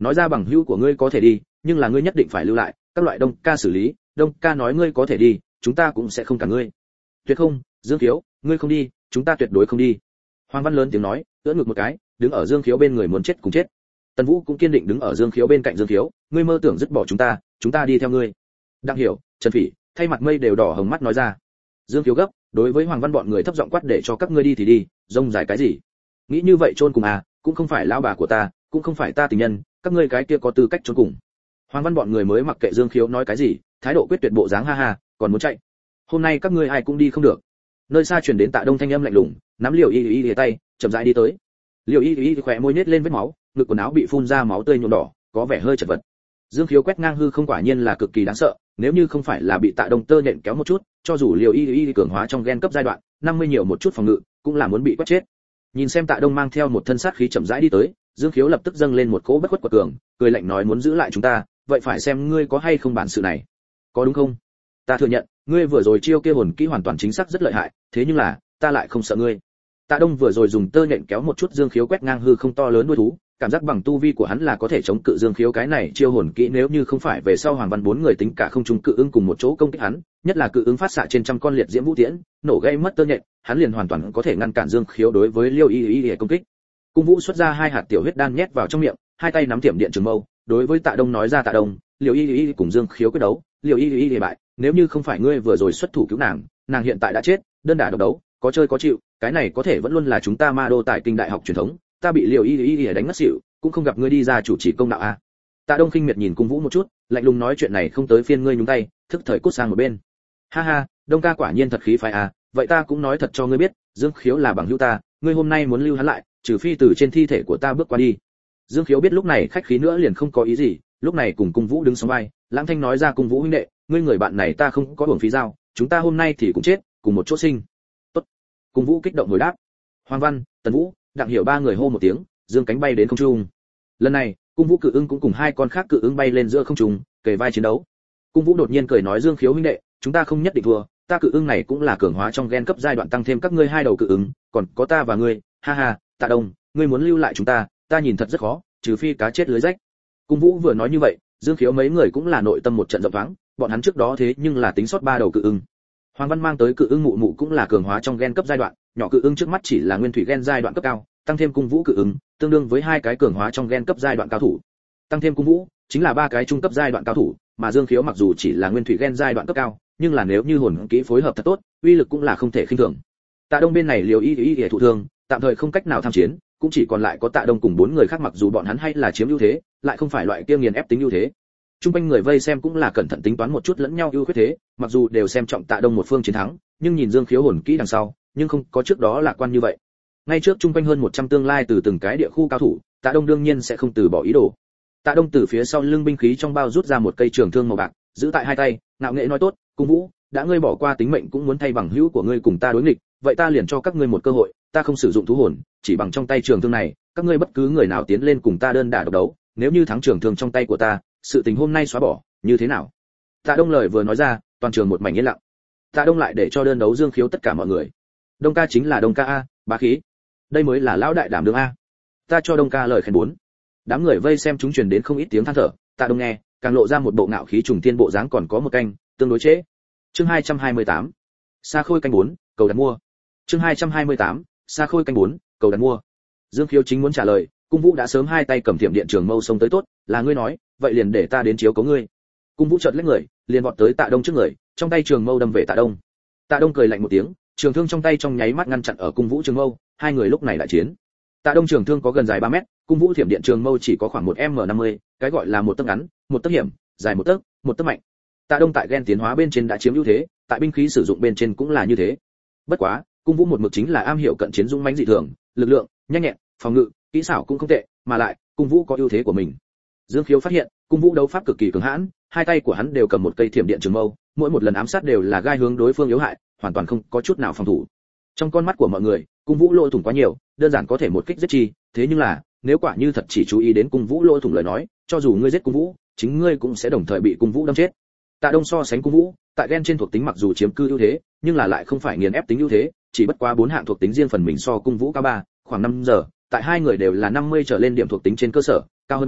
nói ra bằng hữu của ngươi có thể đi, nhưng là ngươi nhất định phải lưu lại, các loại Đông ca xử lý, Đông ca nói ngươi có thể đi, chúng ta cũng sẽ không cả ngươi. Tuyệt không, Dương Khiếu, ngươi không đi, chúng ta tuyệt đối không đi. Hoàng Văn lớn tiếng nói, ưỡn ngực một cái, đứng ở Dương Khiếu bên người muốn chết cùng chết. Tần Vũ cũng kiên định đứng ở Dương Khiếu bên cạnh Dương Khiếu, ngươi mơ tưởng dứt bỏ chúng ta, chúng ta đi theo ngươi. Đặng Hiểu, Trần Phỉ, thay mặt mây đều đỏ hồng mắt nói ra. Dương Khiếu gấp, đối với Hoàng Văn bọn người thấp giọng quát để cho các ngươi đi thì đi, rông dài cái gì? Nghĩ như vậy chôn cùng à, cũng không phải lão bà của ta, cũng không phải ta tình nhân, các ngươi cái kia có tư cách chôn cùng. Hoàng Văn bọn người mới mặc kệ Dương Khiếu nói cái gì, thái độ quyết tuyệt bộ dáng ha ha, còn muốn chạy. Hôm nay các ngươi ai cũng đi không được. Nơi xa truyền đến Tạ Đông thanh âm lạnh lùng, nắm Liễu Y Y Y tay, chậm rãi đi tới. Liễu Y Y khỏe môi nhếch lên vết máu, ngực quần áo bị phun ra máu tươi nhuộm đỏ, có vẻ hơi chật vật. Dương Khiếu quét ngang hư không quả nhiên là cực kỳ đáng sợ, nếu như không phải là bị Tạ Đông tơ nện kéo một chút, cho dù Liễu Y Y cường hóa trong gen cấp giai đoạn, năm mươi nhiều một chút phòng ngự, cũng là muốn bị quét chết. Nhìn xem Tạ Đông mang theo một thân sát khí chậm rãi đi tới, Dương Khiếu lập tức dâng lên một cỗ bất khuất quật cường, cười lạnh nói muốn giữ lại chúng ta, vậy phải xem ngươi có hay không bản sự này. Có đúng không? Ta thừa nhận, ngươi vừa rồi chiêu kia hồn kỹ hoàn toàn chính xác rất lợi hại, thế nhưng là, ta lại không sợ ngươi. Tạ Đông vừa rồi dùng tơ nhện kéo một chút Dương Khiếu quét ngang hư không to lớn đuôi thú, cảm giác bằng tu vi của hắn là có thể chống cự Dương Khiếu cái này chiêu hồn kỹ, nếu như không phải về sau Hoàng Văn bốn người tính cả không trung cự ứng cùng một chỗ công kích hắn, nhất là cự ứng phát xạ trên trăm con liệt diễm vũ tiễn, nổ gây mất tơ nhện, hắn liền hoàn toàn có thể ngăn cản Dương Khiếu đối với Liêu Y Y để công kích. Cung Vũ xuất ra hai hạt tiểu huyết đan nhét vào trong miệng, hai tay nắm tiệm điện trường mâu, đối với Tạ Đông nói ra Tạ Đông, Liêu Y Y cùng Dương Khiếu quyết đấu, Liêu Y Y bại, nếu như không phải ngươi vừa rồi xuất thủ cứu nàng, nàng hiện tại đã chết, đơn đả độc đấu, có chơi có chịu, cái này có thể vẫn luôn là chúng ta Ma Đô tại kinh đại học truyền thống, ta bị Liêu Y Y đánh ngất xỉu, cũng không gặp ngươi đi ra chủ trì công đạo a. Tạ Đông khinh miệt nhìn Cung Vũ một chút, lạnh lùng nói chuyện này không tới phiên ngươi nhúng tay, thức thời cút sang một bên. Ha ha, Đông ca quả nhiên thật khí phái a, vậy ta cũng nói thật cho ngươi biết, Dương Khiếu là bằng hữu ta, ngươi hôm nay muốn lưu hắn lại, trừ phi từ trên thi thể của ta bước qua đi. Dương Khiếu biết lúc này khách khí nữa liền không có ý gì, lúc này cùng Cung Vũ đứng song vai, Lãng Thanh nói ra Cung Vũ huynh đệ, ngươi người bạn này ta không có uổng phí giao, chúng ta hôm nay thì cũng chết, cùng một chỗ sinh. Tốt. Cung Vũ kích động hồi đáp. Hoàng Văn, Tần Vũ, Đặng Hiểu ba người hô một tiếng, dương cánh bay đến không trung. Lần này, Cung Vũ cự ưng cũng cùng hai con khác cự ưng bay lên giữa không trung, kề vai chiến đấu. Cung Vũ đột nhiên cười nói Dương Khiếu huynh đệ, chúng ta không nhất định thua, ta cự ưng này cũng là cường hóa trong gen cấp giai đoạn tăng thêm các ngươi hai đầu cự ưng, còn có ta và ngươi, ha ha, Tạ Đông, ngươi muốn lưu lại chúng ta, ta nhìn thật rất khó, trừ phi cá chết lưới rách. Cung Vũ vừa nói như vậy, Dương Khiếu mấy người cũng là nội tâm một trận rộng thoáng, bọn hắn trước đó thế nhưng là tính sót ba đầu cự ưng. Hoàng Văn mang tới cự ưng mụ mụ cũng là cường hóa trong gen cấp giai đoạn, nhỏ cự ưng trước mắt chỉ là nguyên thủy gen giai đoạn cấp cao, tăng thêm Cung Vũ cự ưng, tương đương với hai cái cường hóa trong gen cấp giai đoạn cao thủ. Tăng thêm Cung Vũ, chính là ba cái trung cấp giai đoạn cao thủ, mà Dương Khiếu mặc dù chỉ là nguyên thủy gen giai đoạn cấp cao, nhưng là nếu như hồn kỹ phối hợp thật tốt, uy lực cũng là không thể khinh thường. Tạ Đông bên này Liều Y Y Y thụ thương, tạm thời không cách nào tham chiến, cũng chỉ còn lại có Tạ Đông cùng bốn người khác, mặc dù bọn hắn hay là chiếm ưu thế, lại không phải loại kia nghiền ép tính ưu thế. Trung quanh người vây xem cũng là cẩn thận tính toán một chút lẫn nhau ưu khuyết thế, mặc dù đều xem trọng Tạ Đông một phương chiến thắng, nhưng nhìn Dương Khiếu hồn kỹ đằng sau, nhưng không có trước đó lạc quan như vậy. Ngay trước trung quanh hơn một trăm tương lai từ từng cái địa khu cao thủ, Tạ Đông đương nhiên sẽ không từ bỏ ý đồ. Tạ Đông từ phía sau lưng binh khí trong bao rút ra một cây trường thương màu bạc, giữ tại hai tay, ngạo nghễ nói tốt, Cung Vũ, đã ngươi bỏ qua tính mệnh cũng muốn thay bằng hữu của ngươi cùng ta đối nghịch, vậy ta liền cho các ngươi một cơ hội, ta không sử dụng thú hồn, chỉ bằng trong tay trường thương này, các ngươi bất cứ người nào tiến lên cùng ta đơn đả độc đấu, nếu như thắng trường thương trong tay của ta, sự tình hôm nay xóa bỏ, như thế nào? Tạ Đông lời vừa nói ra, toàn trường một mảnh yên lặng. Tạ Đông lại để cho đơn đấu Dương Khiếu tất cả mọi người. Đông ca chính là Đông ca a, bá khí. Đây mới là lão đại đảm đương a. Ta cho Đông ca lời khen bốn. Đám người vây xem chúng truyền đến không ít tiếng than thở, Tạ Đông nghe, càng lộ ra một bộ ngạo khí trùng thiên bộ dáng, còn có một canh, tương đối chế. Chương hai trăm hai mươi tám. Sa Khôi canh bốn, cầu đặt mua. Chương hai trăm hai mươi tám. Sa Khôi canh bốn, cầu đặt mua. Dương Khiếu chính muốn trả lời, Cung Vũ đã sớm hai tay cầm thiểm điện trường mâu xông tới tốt, là ngươi nói, vậy liền để ta đến chiếu cố ngươi. Cung Vũ chợt lách người, liền vọt tới Tạ Đông trước người, trong tay trường mâu đâm về Tạ Đông. Tạ Đông cười lạnh một tiếng, trường thương trong tay trong nháy mắt ngăn chặn ở Cung Vũ trường mâu, hai người lúc này lại chiến. Tạ Đông trường thương có gần dài ba mét, Cung Vũ thiểm điện trường mâu chỉ có khoảng một m năm mươi, cái gọi là một tấc ngắn, một tấc hiểm, dài một tấc, một tấc mạnh. Tạ Đông tại gen tiến hóa bên trên đã chiếm ưu thế, tại binh khí sử dụng bên trên cũng là như thế. Bất quá, Cung Vũ một mực chính là am hiểu cận chiến dũng mãnh dị thường, lực lượng, nhanh nhẹn, phòng ngự, kỹ xảo cũng không tệ, mà lại, Cung Vũ có ưu thế của mình. Dương Khiếu phát hiện, Cung Vũ đấu pháp cực kỳ cứng hãn, hai tay của hắn đều cầm một cây thiểm điện trường mâu, mỗi một lần ám sát đều là gai hướng đối phương yếu hại, hoàn toàn không có chút nào phòng thủ. Trong con mắt của mọi người, Cung Vũ lỗ thủng quá nhiều, đơn giản có thể một kích giết chi, thế nhưng là, nếu quả như thật chỉ chú ý đến Cung Vũ lỗ thủng lời nói, cho dù ngươi giết Cung Vũ, chính ngươi cũng sẽ đồng thời bị Cung Vũ đâm chết. Tạ Đông so sánh Cung Vũ, tại gen trên thuộc tính mặc dù chiếm cư ưu thế, nhưng là lại không phải nghiền ép tính ưu thế, chỉ bất quá bốn hạng thuộc tính riêng phần mình so Cung Vũ cao ba, khoảng năm giờ, tại hai người đều là năm mươi trở lên điểm thuộc tính trên cơ sở, cao hơn ba,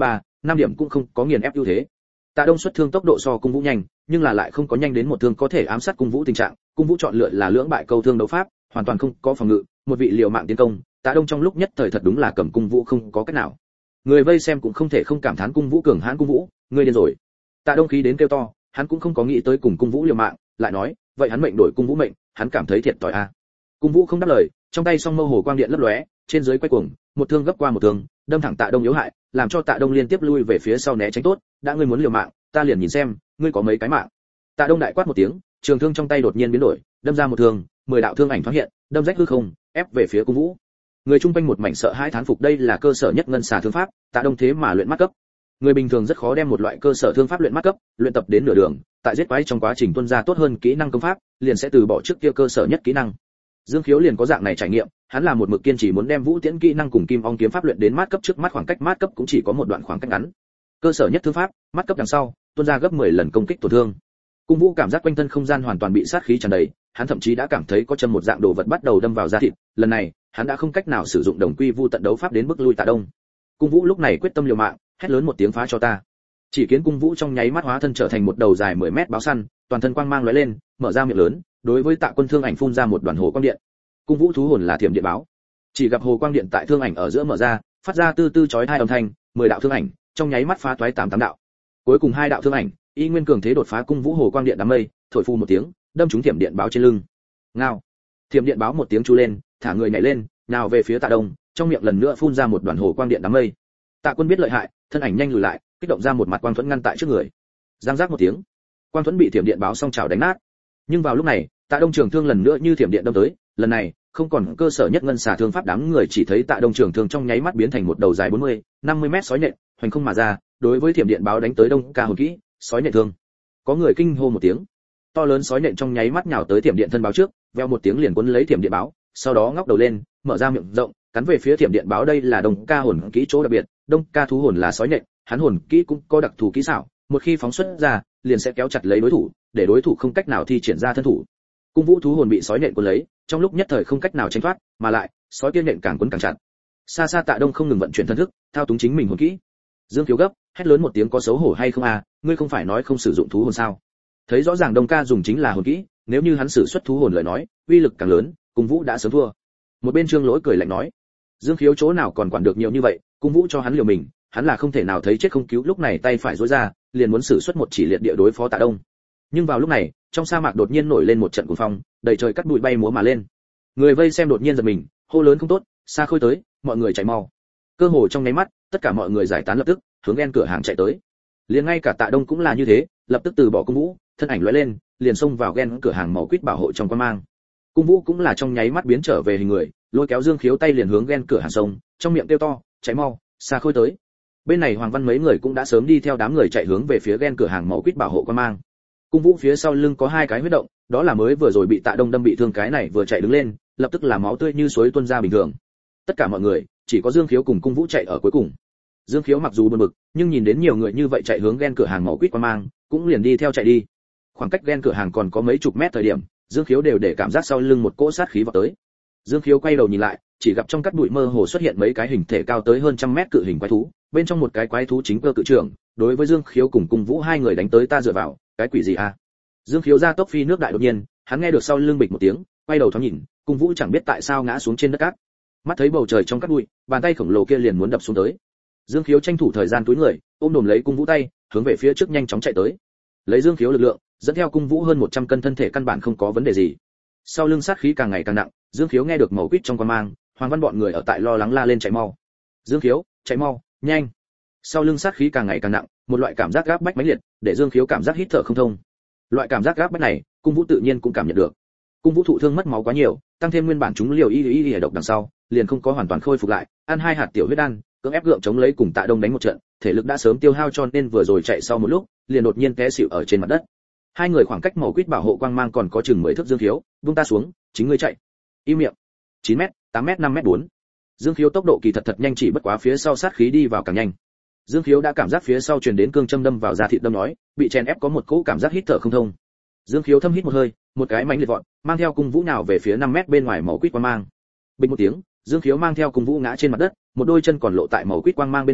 năm điểm cũng không có nghiền ép ưu thế. Tạ Đông xuất thương tốc độ so Cung Vũ nhanh, nhưng là lại không có nhanh đến một thương có thể ám sát Cung Vũ tình trạng. Cung Vũ chọn lựa là lưỡng bại câu thương đấu pháp, hoàn toàn không có phòng ngự, một vị liều mạng tiến công. Tạ Đông trong lúc nhất thời thật đúng là cầm Cung Vũ không có cách nào. Người vây xem cũng không thể không cảm thán Cung Vũ cường hãn. Cung Vũ, ngươi điên rồi. Tạ Đông khí đến kêu to, hắn cũng không có nghĩ tới cùng Cung Vũ liều mạng, lại nói, vậy hắn mệnh đổi Cung Vũ mệnh, hắn cảm thấy thiệt thòi a. À. Cung Vũ không đáp lời, trong tay song mâu hồ quang điện lấp lóe, trên dưới quay cuồng, một thương gấp qua một thương, đâm thẳng Tạ Đông yếu hại, làm cho Tạ Đông liên tiếp lui về phía sau né tránh tốt, đã ngươi muốn liều mạng, ta liền nhìn xem, ngươi có mấy cái mạng. Tạ Đông đại quát một tiếng, trường thương trong tay đột nhiên biến đổi, đâm ra một thương, mười đạo thương ảnh thoáng hiện, đâm rách hư không, ép về phía Cung Vũ. Người trung quanh một mảnh sợ hãi thán phục, đây là cơ sở nhất ngân xà thương pháp, Tạ Đông thế mà luyện mắt cấp. Người bình thường rất khó đem một loại cơ sở thương pháp luyện mắt cấp, luyện tập đến nửa đường, tại giết quái trong quá trình tuân ra tốt hơn kỹ năng công pháp, liền sẽ từ bỏ trước kia cơ sở nhất kỹ năng. Dương Khiếu liền có dạng này trải nghiệm, hắn là một mực kiên trì muốn đem Vũ Tiễn kỹ năng cùng Kim Ong kiếm pháp luyện đến mát cấp, trước mắt khoảng cách mát cấp cũng chỉ có một đoạn khoảng cách ngắn. Cơ sở nhất thương pháp, mát cấp đằng sau, tuôn ra gấp mười lần công kích tổn thương. Cung Vũ cảm giác quanh thân không gian hoàn toàn bị sát khí tràn đầy, hắn thậm chí đã cảm thấy có châm một dạng đồ vật bắt đầu đâm vào da thịt, lần này, hắn đã không cách nào sử dụng đồng quy vu tận đấu pháp đến bức lui Tạ Đông. Cung Vũ lúc này quyết tâm liều mạng, hét lớn một tiếng phá cho ta. Chỉ kiến Cung Vũ trong nháy mắt hóa thân trở thành một đầu dài mười mét báo săn, toàn thân quang mang lóe lên, mở ra miệng lớn, đối với Tạ Quân thương ảnh phun ra một đoàn hồ quang điện. Cung Vũ thú hồn là thiểm điện báo, chỉ gặp hồ quang điện tại thương ảnh ở giữa mở ra, phát ra tư tư chói tai âm thanh, mười đạo thương ảnh trong nháy mắt phá toái tám tám đạo. Cuối cùng hai đạo thương ảnh, y nguyên cường thế đột phá Cung Vũ hồ quang điện đám mây, thổi phù một tiếng, đâm trúng thiểm điện báo trên lưng. Ngao. Thiểm điện báo một tiếng chu lên, thả người nhảy lên, nào về phía Tạ Đông, trong miệng lần nữa phun ra một đoàn hồ quang điện đám mây. Tạ Quân biết lợi hại, thân ảnh nhanh lùi lại, kích động ra một mặt quang thuẫn ngăn tại trước người. Giang giác một tiếng, quang thuẫn bị thiểm điện báo song chảo đánh nát. Nhưng vào lúc này, Tạ Đông trường thương lần nữa như thiểm điện đâm tới, lần này không còn cơ sở nhất ngân xà thương pháp, đám người chỉ thấy Tạ Đông trường thương trong nháy mắt biến thành một đầu dài bốn mươi, năm mươi mét sói nhện, hoành không mà ra, đối với thiểm điện báo đánh tới Đông ca hồn kỹ, sói nhện thương. Có người kinh hô một tiếng, to lớn sói nhện trong nháy mắt nhào tới thiểm điện thân báo trước, veo một tiếng liền cuốn lấy thiểm điện báo, sau đó ngóc đầu lên, mở ra miệng rộng, cắn về phía thiểm điện báo. Đây là Đông ca hồn kỹ chỗ đặc biệt, Đông ca thú hồn là sói nhện, hắn hồn kỹ cũng có đặc thù kỹ xảo, một khi phóng xuất ra, liền sẽ kéo chặt lấy đối thủ, để đối thủ không cách nào thi triển ra thân thủ. Cung Vũ thú hồn bị sói nhện cuốn lấy, trong lúc nhất thời không cách nào tránh thoát, mà lại, sói kia nhện càng cuốn càng chặt. Xa xa Tạ Đông không ngừng vận chuyển thân thức, thao túng chính mình hồn kỹ. Dương Khiếu gấp, hét lớn một tiếng, có xấu hổ hay không à, ngươi không phải nói không sử dụng thú hồn sao? Thấy rõ ràng Đông ca dùng chính là hồn kỹ, nếu như hắn sử xuất thú hồn lời nói, uy lực càng lớn, Cung Vũ đã sớm thua. Một bên Trương Lỗi cười lạnh nói, Dương Khiếu chỗ nào còn quản được nhiều như vậy, Cung Vũ cho hắn liều mình, hắn là không thể nào thấy chết không cứu, lúc này tay phải duỗi ra, liền muốn sử xuất một chỉ liệt địa đối phó Tạ Đông. Nhưng vào lúc này, trong sa mạc đột nhiên nổi lên một trận cuồng phong, đầy trời cắt bụi bay múa mà lên. Người vây xem đột nhiên giật mình, hô lớn không tốt, Sa Khôi tới, mọi người chạy mau. Cơ hồ trong nháy mắt, tất cả mọi người giải tán lập tức, hướng Gen cửa hàng chạy tới. Liền ngay cả Tạ Đông cũng là như thế, lập tức từ bỏ Cung Vũ, thân ảnh lóe lên, liền xông vào Gen cửa hàng màu quýt bảo hộ trong quan mang. Cung Vũ cũng là trong nháy mắt biến trở về hình người, lôi kéo Dương Khiếu tay liền hướng Gen cửa hàng sông, trong miệng kêu to, chạy mau, Sa Khôi tới. Bên này Hoàng Văn mấy người cũng đã sớm đi theo đám người chạy hướng về phía Gen cửa hàng màu quýt bảo hộ quan mang. Cung Vũ phía sau lưng có hai cái huyết động, đó là mới vừa rồi bị Tạ Đông đâm bị thương, cái này vừa chạy đứng lên, lập tức là máu tươi như suối tuôn ra bình thường. Tất cả mọi người, chỉ có Dương Khiếu cùng Cung Vũ chạy ở cuối cùng. Dương Khiếu mặc dù buồn bực, nhưng nhìn đến nhiều người như vậy chạy hướng Gen cửa hàng màu quýt quan mang, cũng liền đi theo chạy đi. Khoảng cách Gen cửa hàng còn có mấy chục mét thời điểm, Dương Khiếu đều để cảm giác sau lưng một cỗ sát khí vọt tới. Dương Khiếu quay đầu nhìn lại, chỉ gặp trong cát bụi mơ hồ xuất hiện mấy cái hình thể cao tới hơn trăm mét cự hình quái thú, bên trong một cái quái thú chính cơ cự trưởng, đối với Dương Khiếu cùng Cung Vũ hai người đánh tới. Ta dựa vào, cái quỷ gì à? Dương Khiếu ra tốc phi nước đại, đột nhiên, hắn nghe được sau lưng bịch một tiếng, quay đầu thoáng nhìn, Cung Vũ chẳng biết tại sao ngã xuống trên đất cát. Mắt thấy bầu trời trong cát bụi, bàn tay khổng lồ kia liền muốn đập xuống tới. Dương Khiếu tranh thủ thời gian túi người, ôm đồm lấy Cung Vũ tay, hướng về phía trước nhanh chóng chạy tới. Lấy Dương Khiếu lực lượng, dẫn theo Cung Vũ hơn một trăm cân thân thể căn bản không có vấn đề gì. Sau lưng sát khí càng ngày càng nặng, Dương Khiếu nghe được màu quýt trong quan mang, Hoàng Văn bọn người ở tại lo lắng la lên chạy mau. Dương Khiếu, chạy mau, nhanh. Sau lưng sát khí càng ngày càng nặng, một loại cảm giác gáp bách mãnh liệt, để Dương Khiếu cảm giác hít thở không thông. Loại cảm giác gáp bách này, Cung Vũ tự nhiên cũng cảm nhận được. Cung Vũ thụ thương mất máu quá nhiều, tăng thêm nguyên bản chúng liều y y y độc đằng sau, liền không có hoàn toàn khôi phục lại, ăn hai hạt tiểu huyết đan, cưỡng ép gượng chống lấy cùng Tạ Đông đánh một trận, thể lực đã sớm tiêu hao, cho nên vừa rồi chạy sau một lúc, liền đột nhiên té xỉu ở trên mặt đất. Hai người khoảng cách màu quýt bảo hộ quang mang còn có chừng mười thước. Dương Khiếu, buông ta xuống, chính ngươi chạy. Im miệng. chín mét, tám mét, năm mét bốn. Dương Khiếu tốc độ kỳ thật thật nhanh, chỉ bất quá phía sau sát khí đi vào càng nhanh. Dương Khiếu đã cảm giác phía sau truyền đến cương châm đâm vào da thịt đâm nói, bị chèn ép có một cỗ cảm giác hít thở không thông. Dương Khiếu thâm hít một hơi, một cái mãnh liệt vọt, mang theo Cung Vũ nào về phía năm mét bên ngoài màu quýt quang mang. Bình một tiếng, Dương Khiếu mang theo Cung Vũ ngã trên mặt đất, một đôi chân còn lộ tại màu quýt quang mang bên ngoài,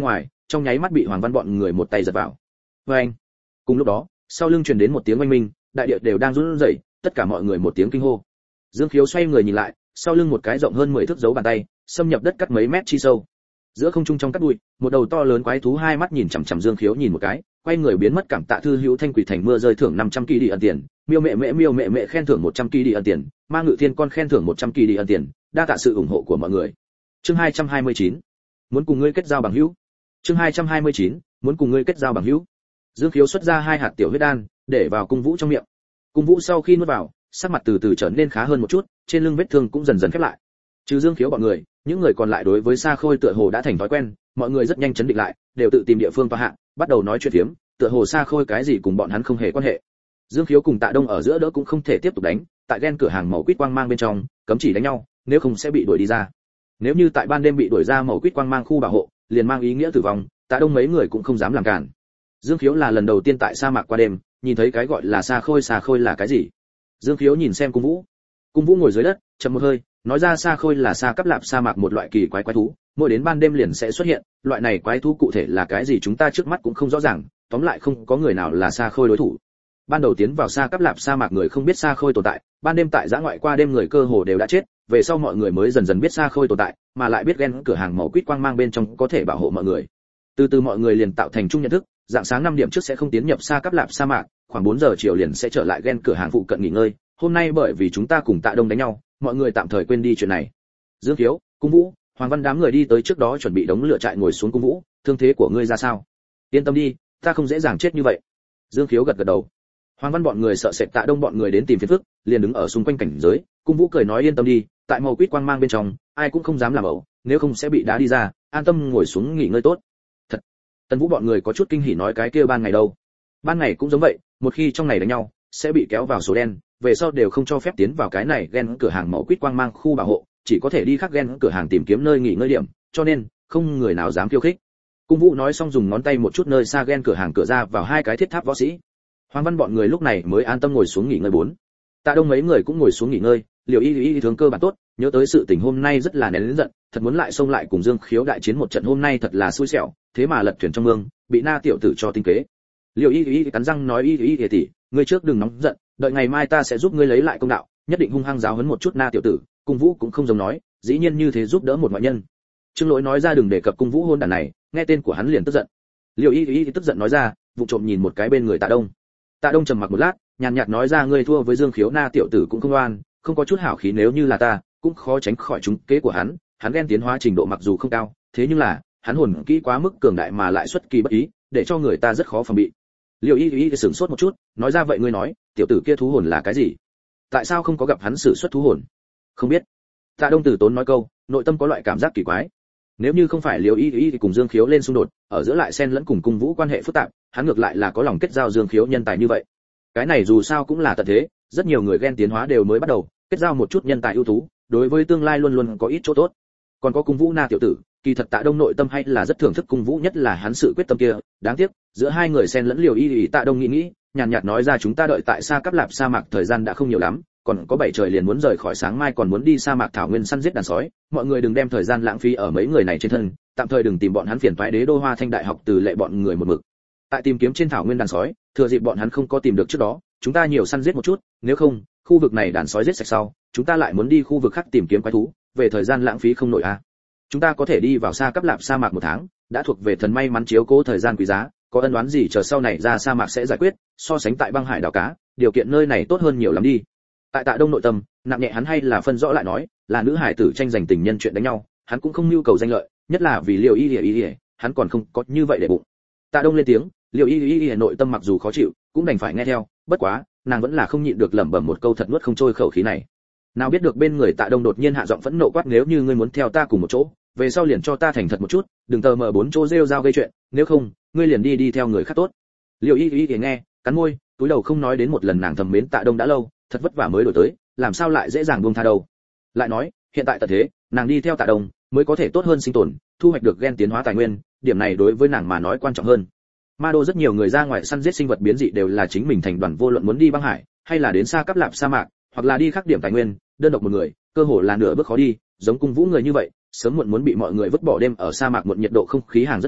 trong nháy mắt bị Hoàng Văn bọn người một tay giật vào. Oeng! Cùng lúc đó, sau lưng truyền đến một tiếng oanh minh, đại địa đều đang run rẩy, tất cả mọi người một tiếng kinh hô. Dương Khiếu xoay người nhìn lại, sau lưng một cái rộng hơn mười thước dấu bàn tay, xâm nhập đất cắt mấy mét chi sâu. Giữa không trung trong cát bụi, một đầu to lớn quái thú hai mắt nhìn chằm chằm Dương Khiếu nhìn một cái, quay người biến mất. Cảm tạ thư hữu thanh quỷ thành mưa rơi thưởng năm trăm kỳ đi ẩn tiền, miêu mẹ mẹ miêu mẹ mẹ khen thưởng một trăm kỳ đi ẩn tiền, ma ngự thiên con khen thưởng một trăm kỳ đi ẩn tiền, đa tạ sự ủng hộ của mọi người. Chương hai trăm hai mươi chín, muốn cùng ngươi kết giao bằng hữu. Chương hai trăm hai mươi chín, muốn cùng ngươi kết giao bằng hữu. Dương Khiếu xuất ra hai hạt tiểu huyết đan, để vào cung vũ trong miệng. Cung vũ sau khi nuốt vào, sắc mặt từ từ trở nên khá hơn một chút, trên lưng vết thương cũng dần dần khép lại. Trừ Dương Khiếu bọn người, những người còn lại đối với Sa Khôi tựa hồ đã thành thói quen, mọi người rất nhanh chấn định lại, đều tự tìm địa phương tọa hạ, bắt đầu nói chuyện phiếm, tựa hồ Sa Khôi cái gì cùng bọn hắn không hề quan hệ. Dương Khiếu cùng Tạ Đông ở giữa đỡ cũng không thể tiếp tục đánh, tại ghen cửa hàng màu quýt quang mang bên trong, cấm chỉ đánh nhau, nếu không sẽ bị đuổi đi ra. Nếu như tại ban đêm bị đuổi ra màu quýt quang mang khu bảo hộ, liền mang ý nghĩa tử vong, Tạ Đông mấy người cũng không dám làm cản. Dương Khiếu là lần đầu tiên tại sa mạc qua đêm, nhìn thấy cái gọi là Sa Khôi. Sa Khôi là cái gì? Dương Khiếu nhìn xem Cung Vũ. Cung Vũ ngồi dưới đất, chậm một hơi, nói ra Sa Khôi là sa cấp lạp sa mạc một loại kỳ quái quái thú, mỗi đến ban đêm liền sẽ xuất hiện, loại này quái thú cụ thể là cái gì chúng ta trước mắt cũng không rõ ràng, tóm lại không có người nào là Sa Khôi đối thủ. Ban đầu tiến vào sa cấp lạp sa mạc người không biết Sa Khôi tồn tại, ban đêm tại giã ngoại qua đêm người cơ hồ đều đã chết, về sau mọi người mới dần dần biết Sa Khôi tồn tại, mà lại biết ghen cửa hàng màu quýt quang mang bên trong có thể bảo hộ mọi người. Từ từ mọi người liền tạo thành chung nhận thức, dạng sáng năm điểm trước sẽ không tiến nhập sa cấp lạp sa mạc, khoảng bốn giờ chiều liền sẽ trở lại ghen cửa hàng phụ cận nghỉ ngơi. Hôm nay bởi vì chúng ta cùng Tạ Đông đánh nhau, mọi người tạm thời quên đi chuyện này. Dương Khiếu, Cung Vũ, Hoàng Văn đám người đi tới trước đó chuẩn bị đống lửa trại ngồi xuống. Cung Vũ, thương thế của ngươi ra sao? Yên tâm đi, ta không dễ dàng chết như vậy. Dương Khiếu gật gật đầu. Hoàng Văn bọn người sợ sệt Tạ Đông bọn người đến tìm phiền phức, liền đứng ở xung quanh cảnh giới. Cung Vũ cười nói yên tâm đi, tại màu quýt quang mang bên trong, ai cũng không dám làm ẩu, nếu không sẽ bị đá đi ra, an tâm ngồi xuống nghỉ ngơi tốt. Thật. Tần Vũ bọn người có chút kinh hỉ nói cái kia ban ngày đâu? Ban ngày cũng giống vậy, một khi trong này đánh nhau, sẽ bị kéo vào số đen, về sau đều không cho phép tiến vào cái này ghen cửa hàng màu quýt quang mang khu bảo hộ, chỉ có thể đi khác ghen cửa hàng tìm kiếm nơi nghỉ ngơi điểm, cho nên không người nào dám khiêu khích. Cung Vũ nói xong dùng ngón tay một chút nơi xa ghen cửa hàng cửa ra vào hai cái thiết tháp võ sĩ. Hoàng Văn bọn người lúc này mới an tâm ngồi xuống nghỉ ngơi bốn. Tạ Đông mấy người cũng ngồi xuống nghỉ ngơi, Liều Y Y thường cơ bản tốt, nhớ tới sự tình hôm nay rất là nén lớn giận, thật muốn lại xông lại cùng Dương Khiếu đại chiến một trận hôm nay thật là xui xẻo, thế mà lật thuyền trong mương, bị Na tiểu tử cho tinh kế. Liều Y Y cắn răng nói Y Y Y tỷ, ngươi trước đừng nóng giận, đợi ngày mai ta sẽ giúp ngươi lấy lại công đạo, nhất định hung hăng giáo huấn một chút Na tiểu tử. Cung Vũ cũng không giống nói, dĩ nhiên như thế giúp đỡ một ngoại nhân. Trương Lỗi nói ra đừng đề cập Cung Vũ hôn đàn này, nghe tên của hắn liền tức giận. Liều Y Y tức giận nói ra, vụ trộm nhìn một cái bên người Tạ Đông. Tạ Đông trầm mặc một lát, nhàn nhạt nói ra ngươi thua với Dương Khiếu Na tiểu tử cũng không oan, không có chút hảo khí, nếu như là ta, cũng khó tránh khỏi trúng kế của hắn, hắn ghen tiến hóa trình độ mặc dù không cao, thế nhưng là, hắn hồn kỹ quá mức cường đại mà lại xuất kỳ bất ý, để cho người ta rất khó phòng bị. Liêu Y Y sửng sốt một chút, nói ra vậy ngươi nói, tiểu tử kia thú hồn là cái gì? Tại sao không có gặp hắn sử xuất thú hồn? Không biết. Tạ Đông Tử tốn nói câu, nội tâm có loại cảm giác kỳ quái. Nếu như không phải Liêu Y Y cùng Dương Khiếu lên xung đột, ở giữa lại xen lẫn cùng Cung Vũ quan hệ phức tạp, hắn ngược lại là có lòng kết giao Dương Khiếu nhân tài như vậy. Cái này dù sao cũng là tận thế, rất nhiều người ghen tiến hóa đều mới bắt đầu, kết giao một chút nhân tài ưu tú, đối với tương lai luôn luôn có ít chỗ tốt. Còn có Cung Vũ Na tiểu tử, kỳ thật Tạ Đông nội tâm hay là rất thưởng thức Cung Vũ, nhất là hắn sự quyết tâm kia, đáng tiếc, giữa hai người xen lẫn Liều Y Y. Tạ Đông nghĩ nghĩ, nhàn nhạt nói ra chúng ta đợi tại Sa Cấp Lạp sa mạc thời gian đã không nhiều lắm, còn có bảy trời liền muốn rời khỏi, sáng mai còn muốn đi sa mạc thảo nguyên săn giết đàn sói, mọi người đừng đem thời gian lãng phí ở mấy người này trên thân, tạm thời đừng tìm bọn hắn phiền toái. Đế đô Hoa Thanh đại học từ lệ bọn người một mực tại tìm kiếm trên thảo nguyên đàn sói, thừa dịp bọn hắn không có tìm được trước đó, chúng ta nhiều săn giết một chút, nếu không, khu vực này đàn sói giết sạch sau, chúng ta lại muốn đi khu vực khác tìm kiếm quái thú, về thời gian lãng phí không nổi à. Chúng ta có thể đi vào Sa Cấp Lạp sa mạc một tháng, đã thuộc về thần may mắn chiếu cố thời gian quý giá, có ân oán gì chờ sau này ra sa mạc sẽ giải quyết, so sánh tại băng hải đảo cá, điều kiện nơi này tốt hơn nhiều lắm đi. Tại Tạ Đông nội tâm, nặng nhẹ hắn hay là phân rõ lại nói, là nữ hải tử tranh giành tình nhân chuyện đánh nhau, hắn cũng không nhu cầu danh lợi, nhất là vì Liều Y Y, hắn còn không có như vậy để bụng. Tạ Đông lên tiếng, Liều Y Y nội tâm mặc dù khó chịu, cũng đành phải nghe theo, bất quá, nàng vẫn là không nhịn được lẩm bẩm một câu thật nuốt không trôi khẩu khí này. Nào biết được bên người Tạ Đông đột nhiên hạ giọng phẫn nộ quát nếu như ngươi muốn theo ta cùng một chỗ, về sau liền cho ta thành thật một chút, đừng tờ mờ bốn chỗ rêu rao gây chuyện, nếu không, ngươi liền đi đi theo người khác tốt. Liều Y Y nghe, cắn môi, túi đầu không nói đến một lần nàng thầm mến Tạ Đông đã lâu, thật vất vả mới đổi tới, làm sao lại dễ dàng buông tha đâu. Lại nói, hiện tại tận thế, nàng đi theo Tạ Đông mới có thể tốt hơn sinh tồn, thu hoạch được gen tiến hóa tài nguyên, điểm này đối với nàng mà nói quan trọng hơn. Ma đô rất nhiều người ra ngoài săn giết sinh vật biến dị đều là chính mình thành đoàn, vô luận muốn đi băng hải, hay là đến Sa Cấp Lạp sa mạc, hoặc là đi khác điểm tài nguyên, đơn độc một người, cơ hồ là nửa bước khó đi, giống Cung Vũ người như vậy, sớm muộn muốn bị mọi người vứt bỏ. Đêm ở sa mạc muộn nhiệt độ không khí hàng rất nhanh,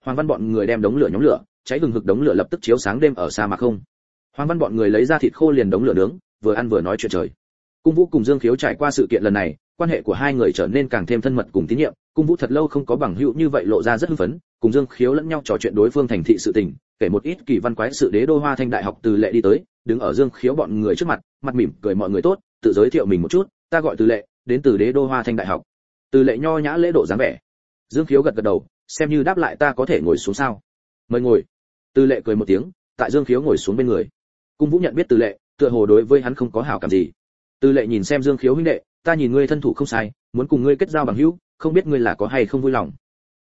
Hoàng Văn bọn người đem đống lửa nhóm lửa, cháy hừng hực đống lửa lập tức chiếu sáng đêm ở sa mạc không. Hoàng Văn bọn người lấy ra thịt khô liền đống lửa nướng, vừa ăn vừa nói chuyện trời. Cung Vũ cùng Dương Khiếu trải qua sự kiện lần này, quan hệ của hai người trở nên càng thêm thân mật cùng tín nhiệm. Cung Vũ thật lâu không có bằng hữu như vậy lộ ra rất hưng phấn, cùng Dương Khiếu lẫn nhau trò chuyện đối phương thành thị sự tình, kể một ít kỳ văn quái sự. Đế đô Hoa Thanh đại học Từ Lệ đi tới, đứng ở Dương Khiếu bọn người trước mặt, mặt mỉm cười mọi người tốt, tự giới thiệu mình một chút, ta gọi Từ Lệ, đến từ Đế đô Hoa Thanh đại học. Từ Lệ nho nhã lễ độ dáng vẻ. Dương Khiếu gật gật đầu, xem như đáp lại ta có thể ngồi xuống sao? Mời ngồi. Từ Lệ cười một tiếng, tại Dương Khiếu ngồi xuống bên người. Cung Vũ nhận biết Từ Lệ, tựa hồ đối với hắn không có hảo cảm gì. Từ Lệ nhìn xem Dương Khiếu huynh đệ, ta nhìn ngươi thân thủ không sai, muốn cùng ngươi kết giao bằng hữu, không biết ngươi là có hay không vui lòng.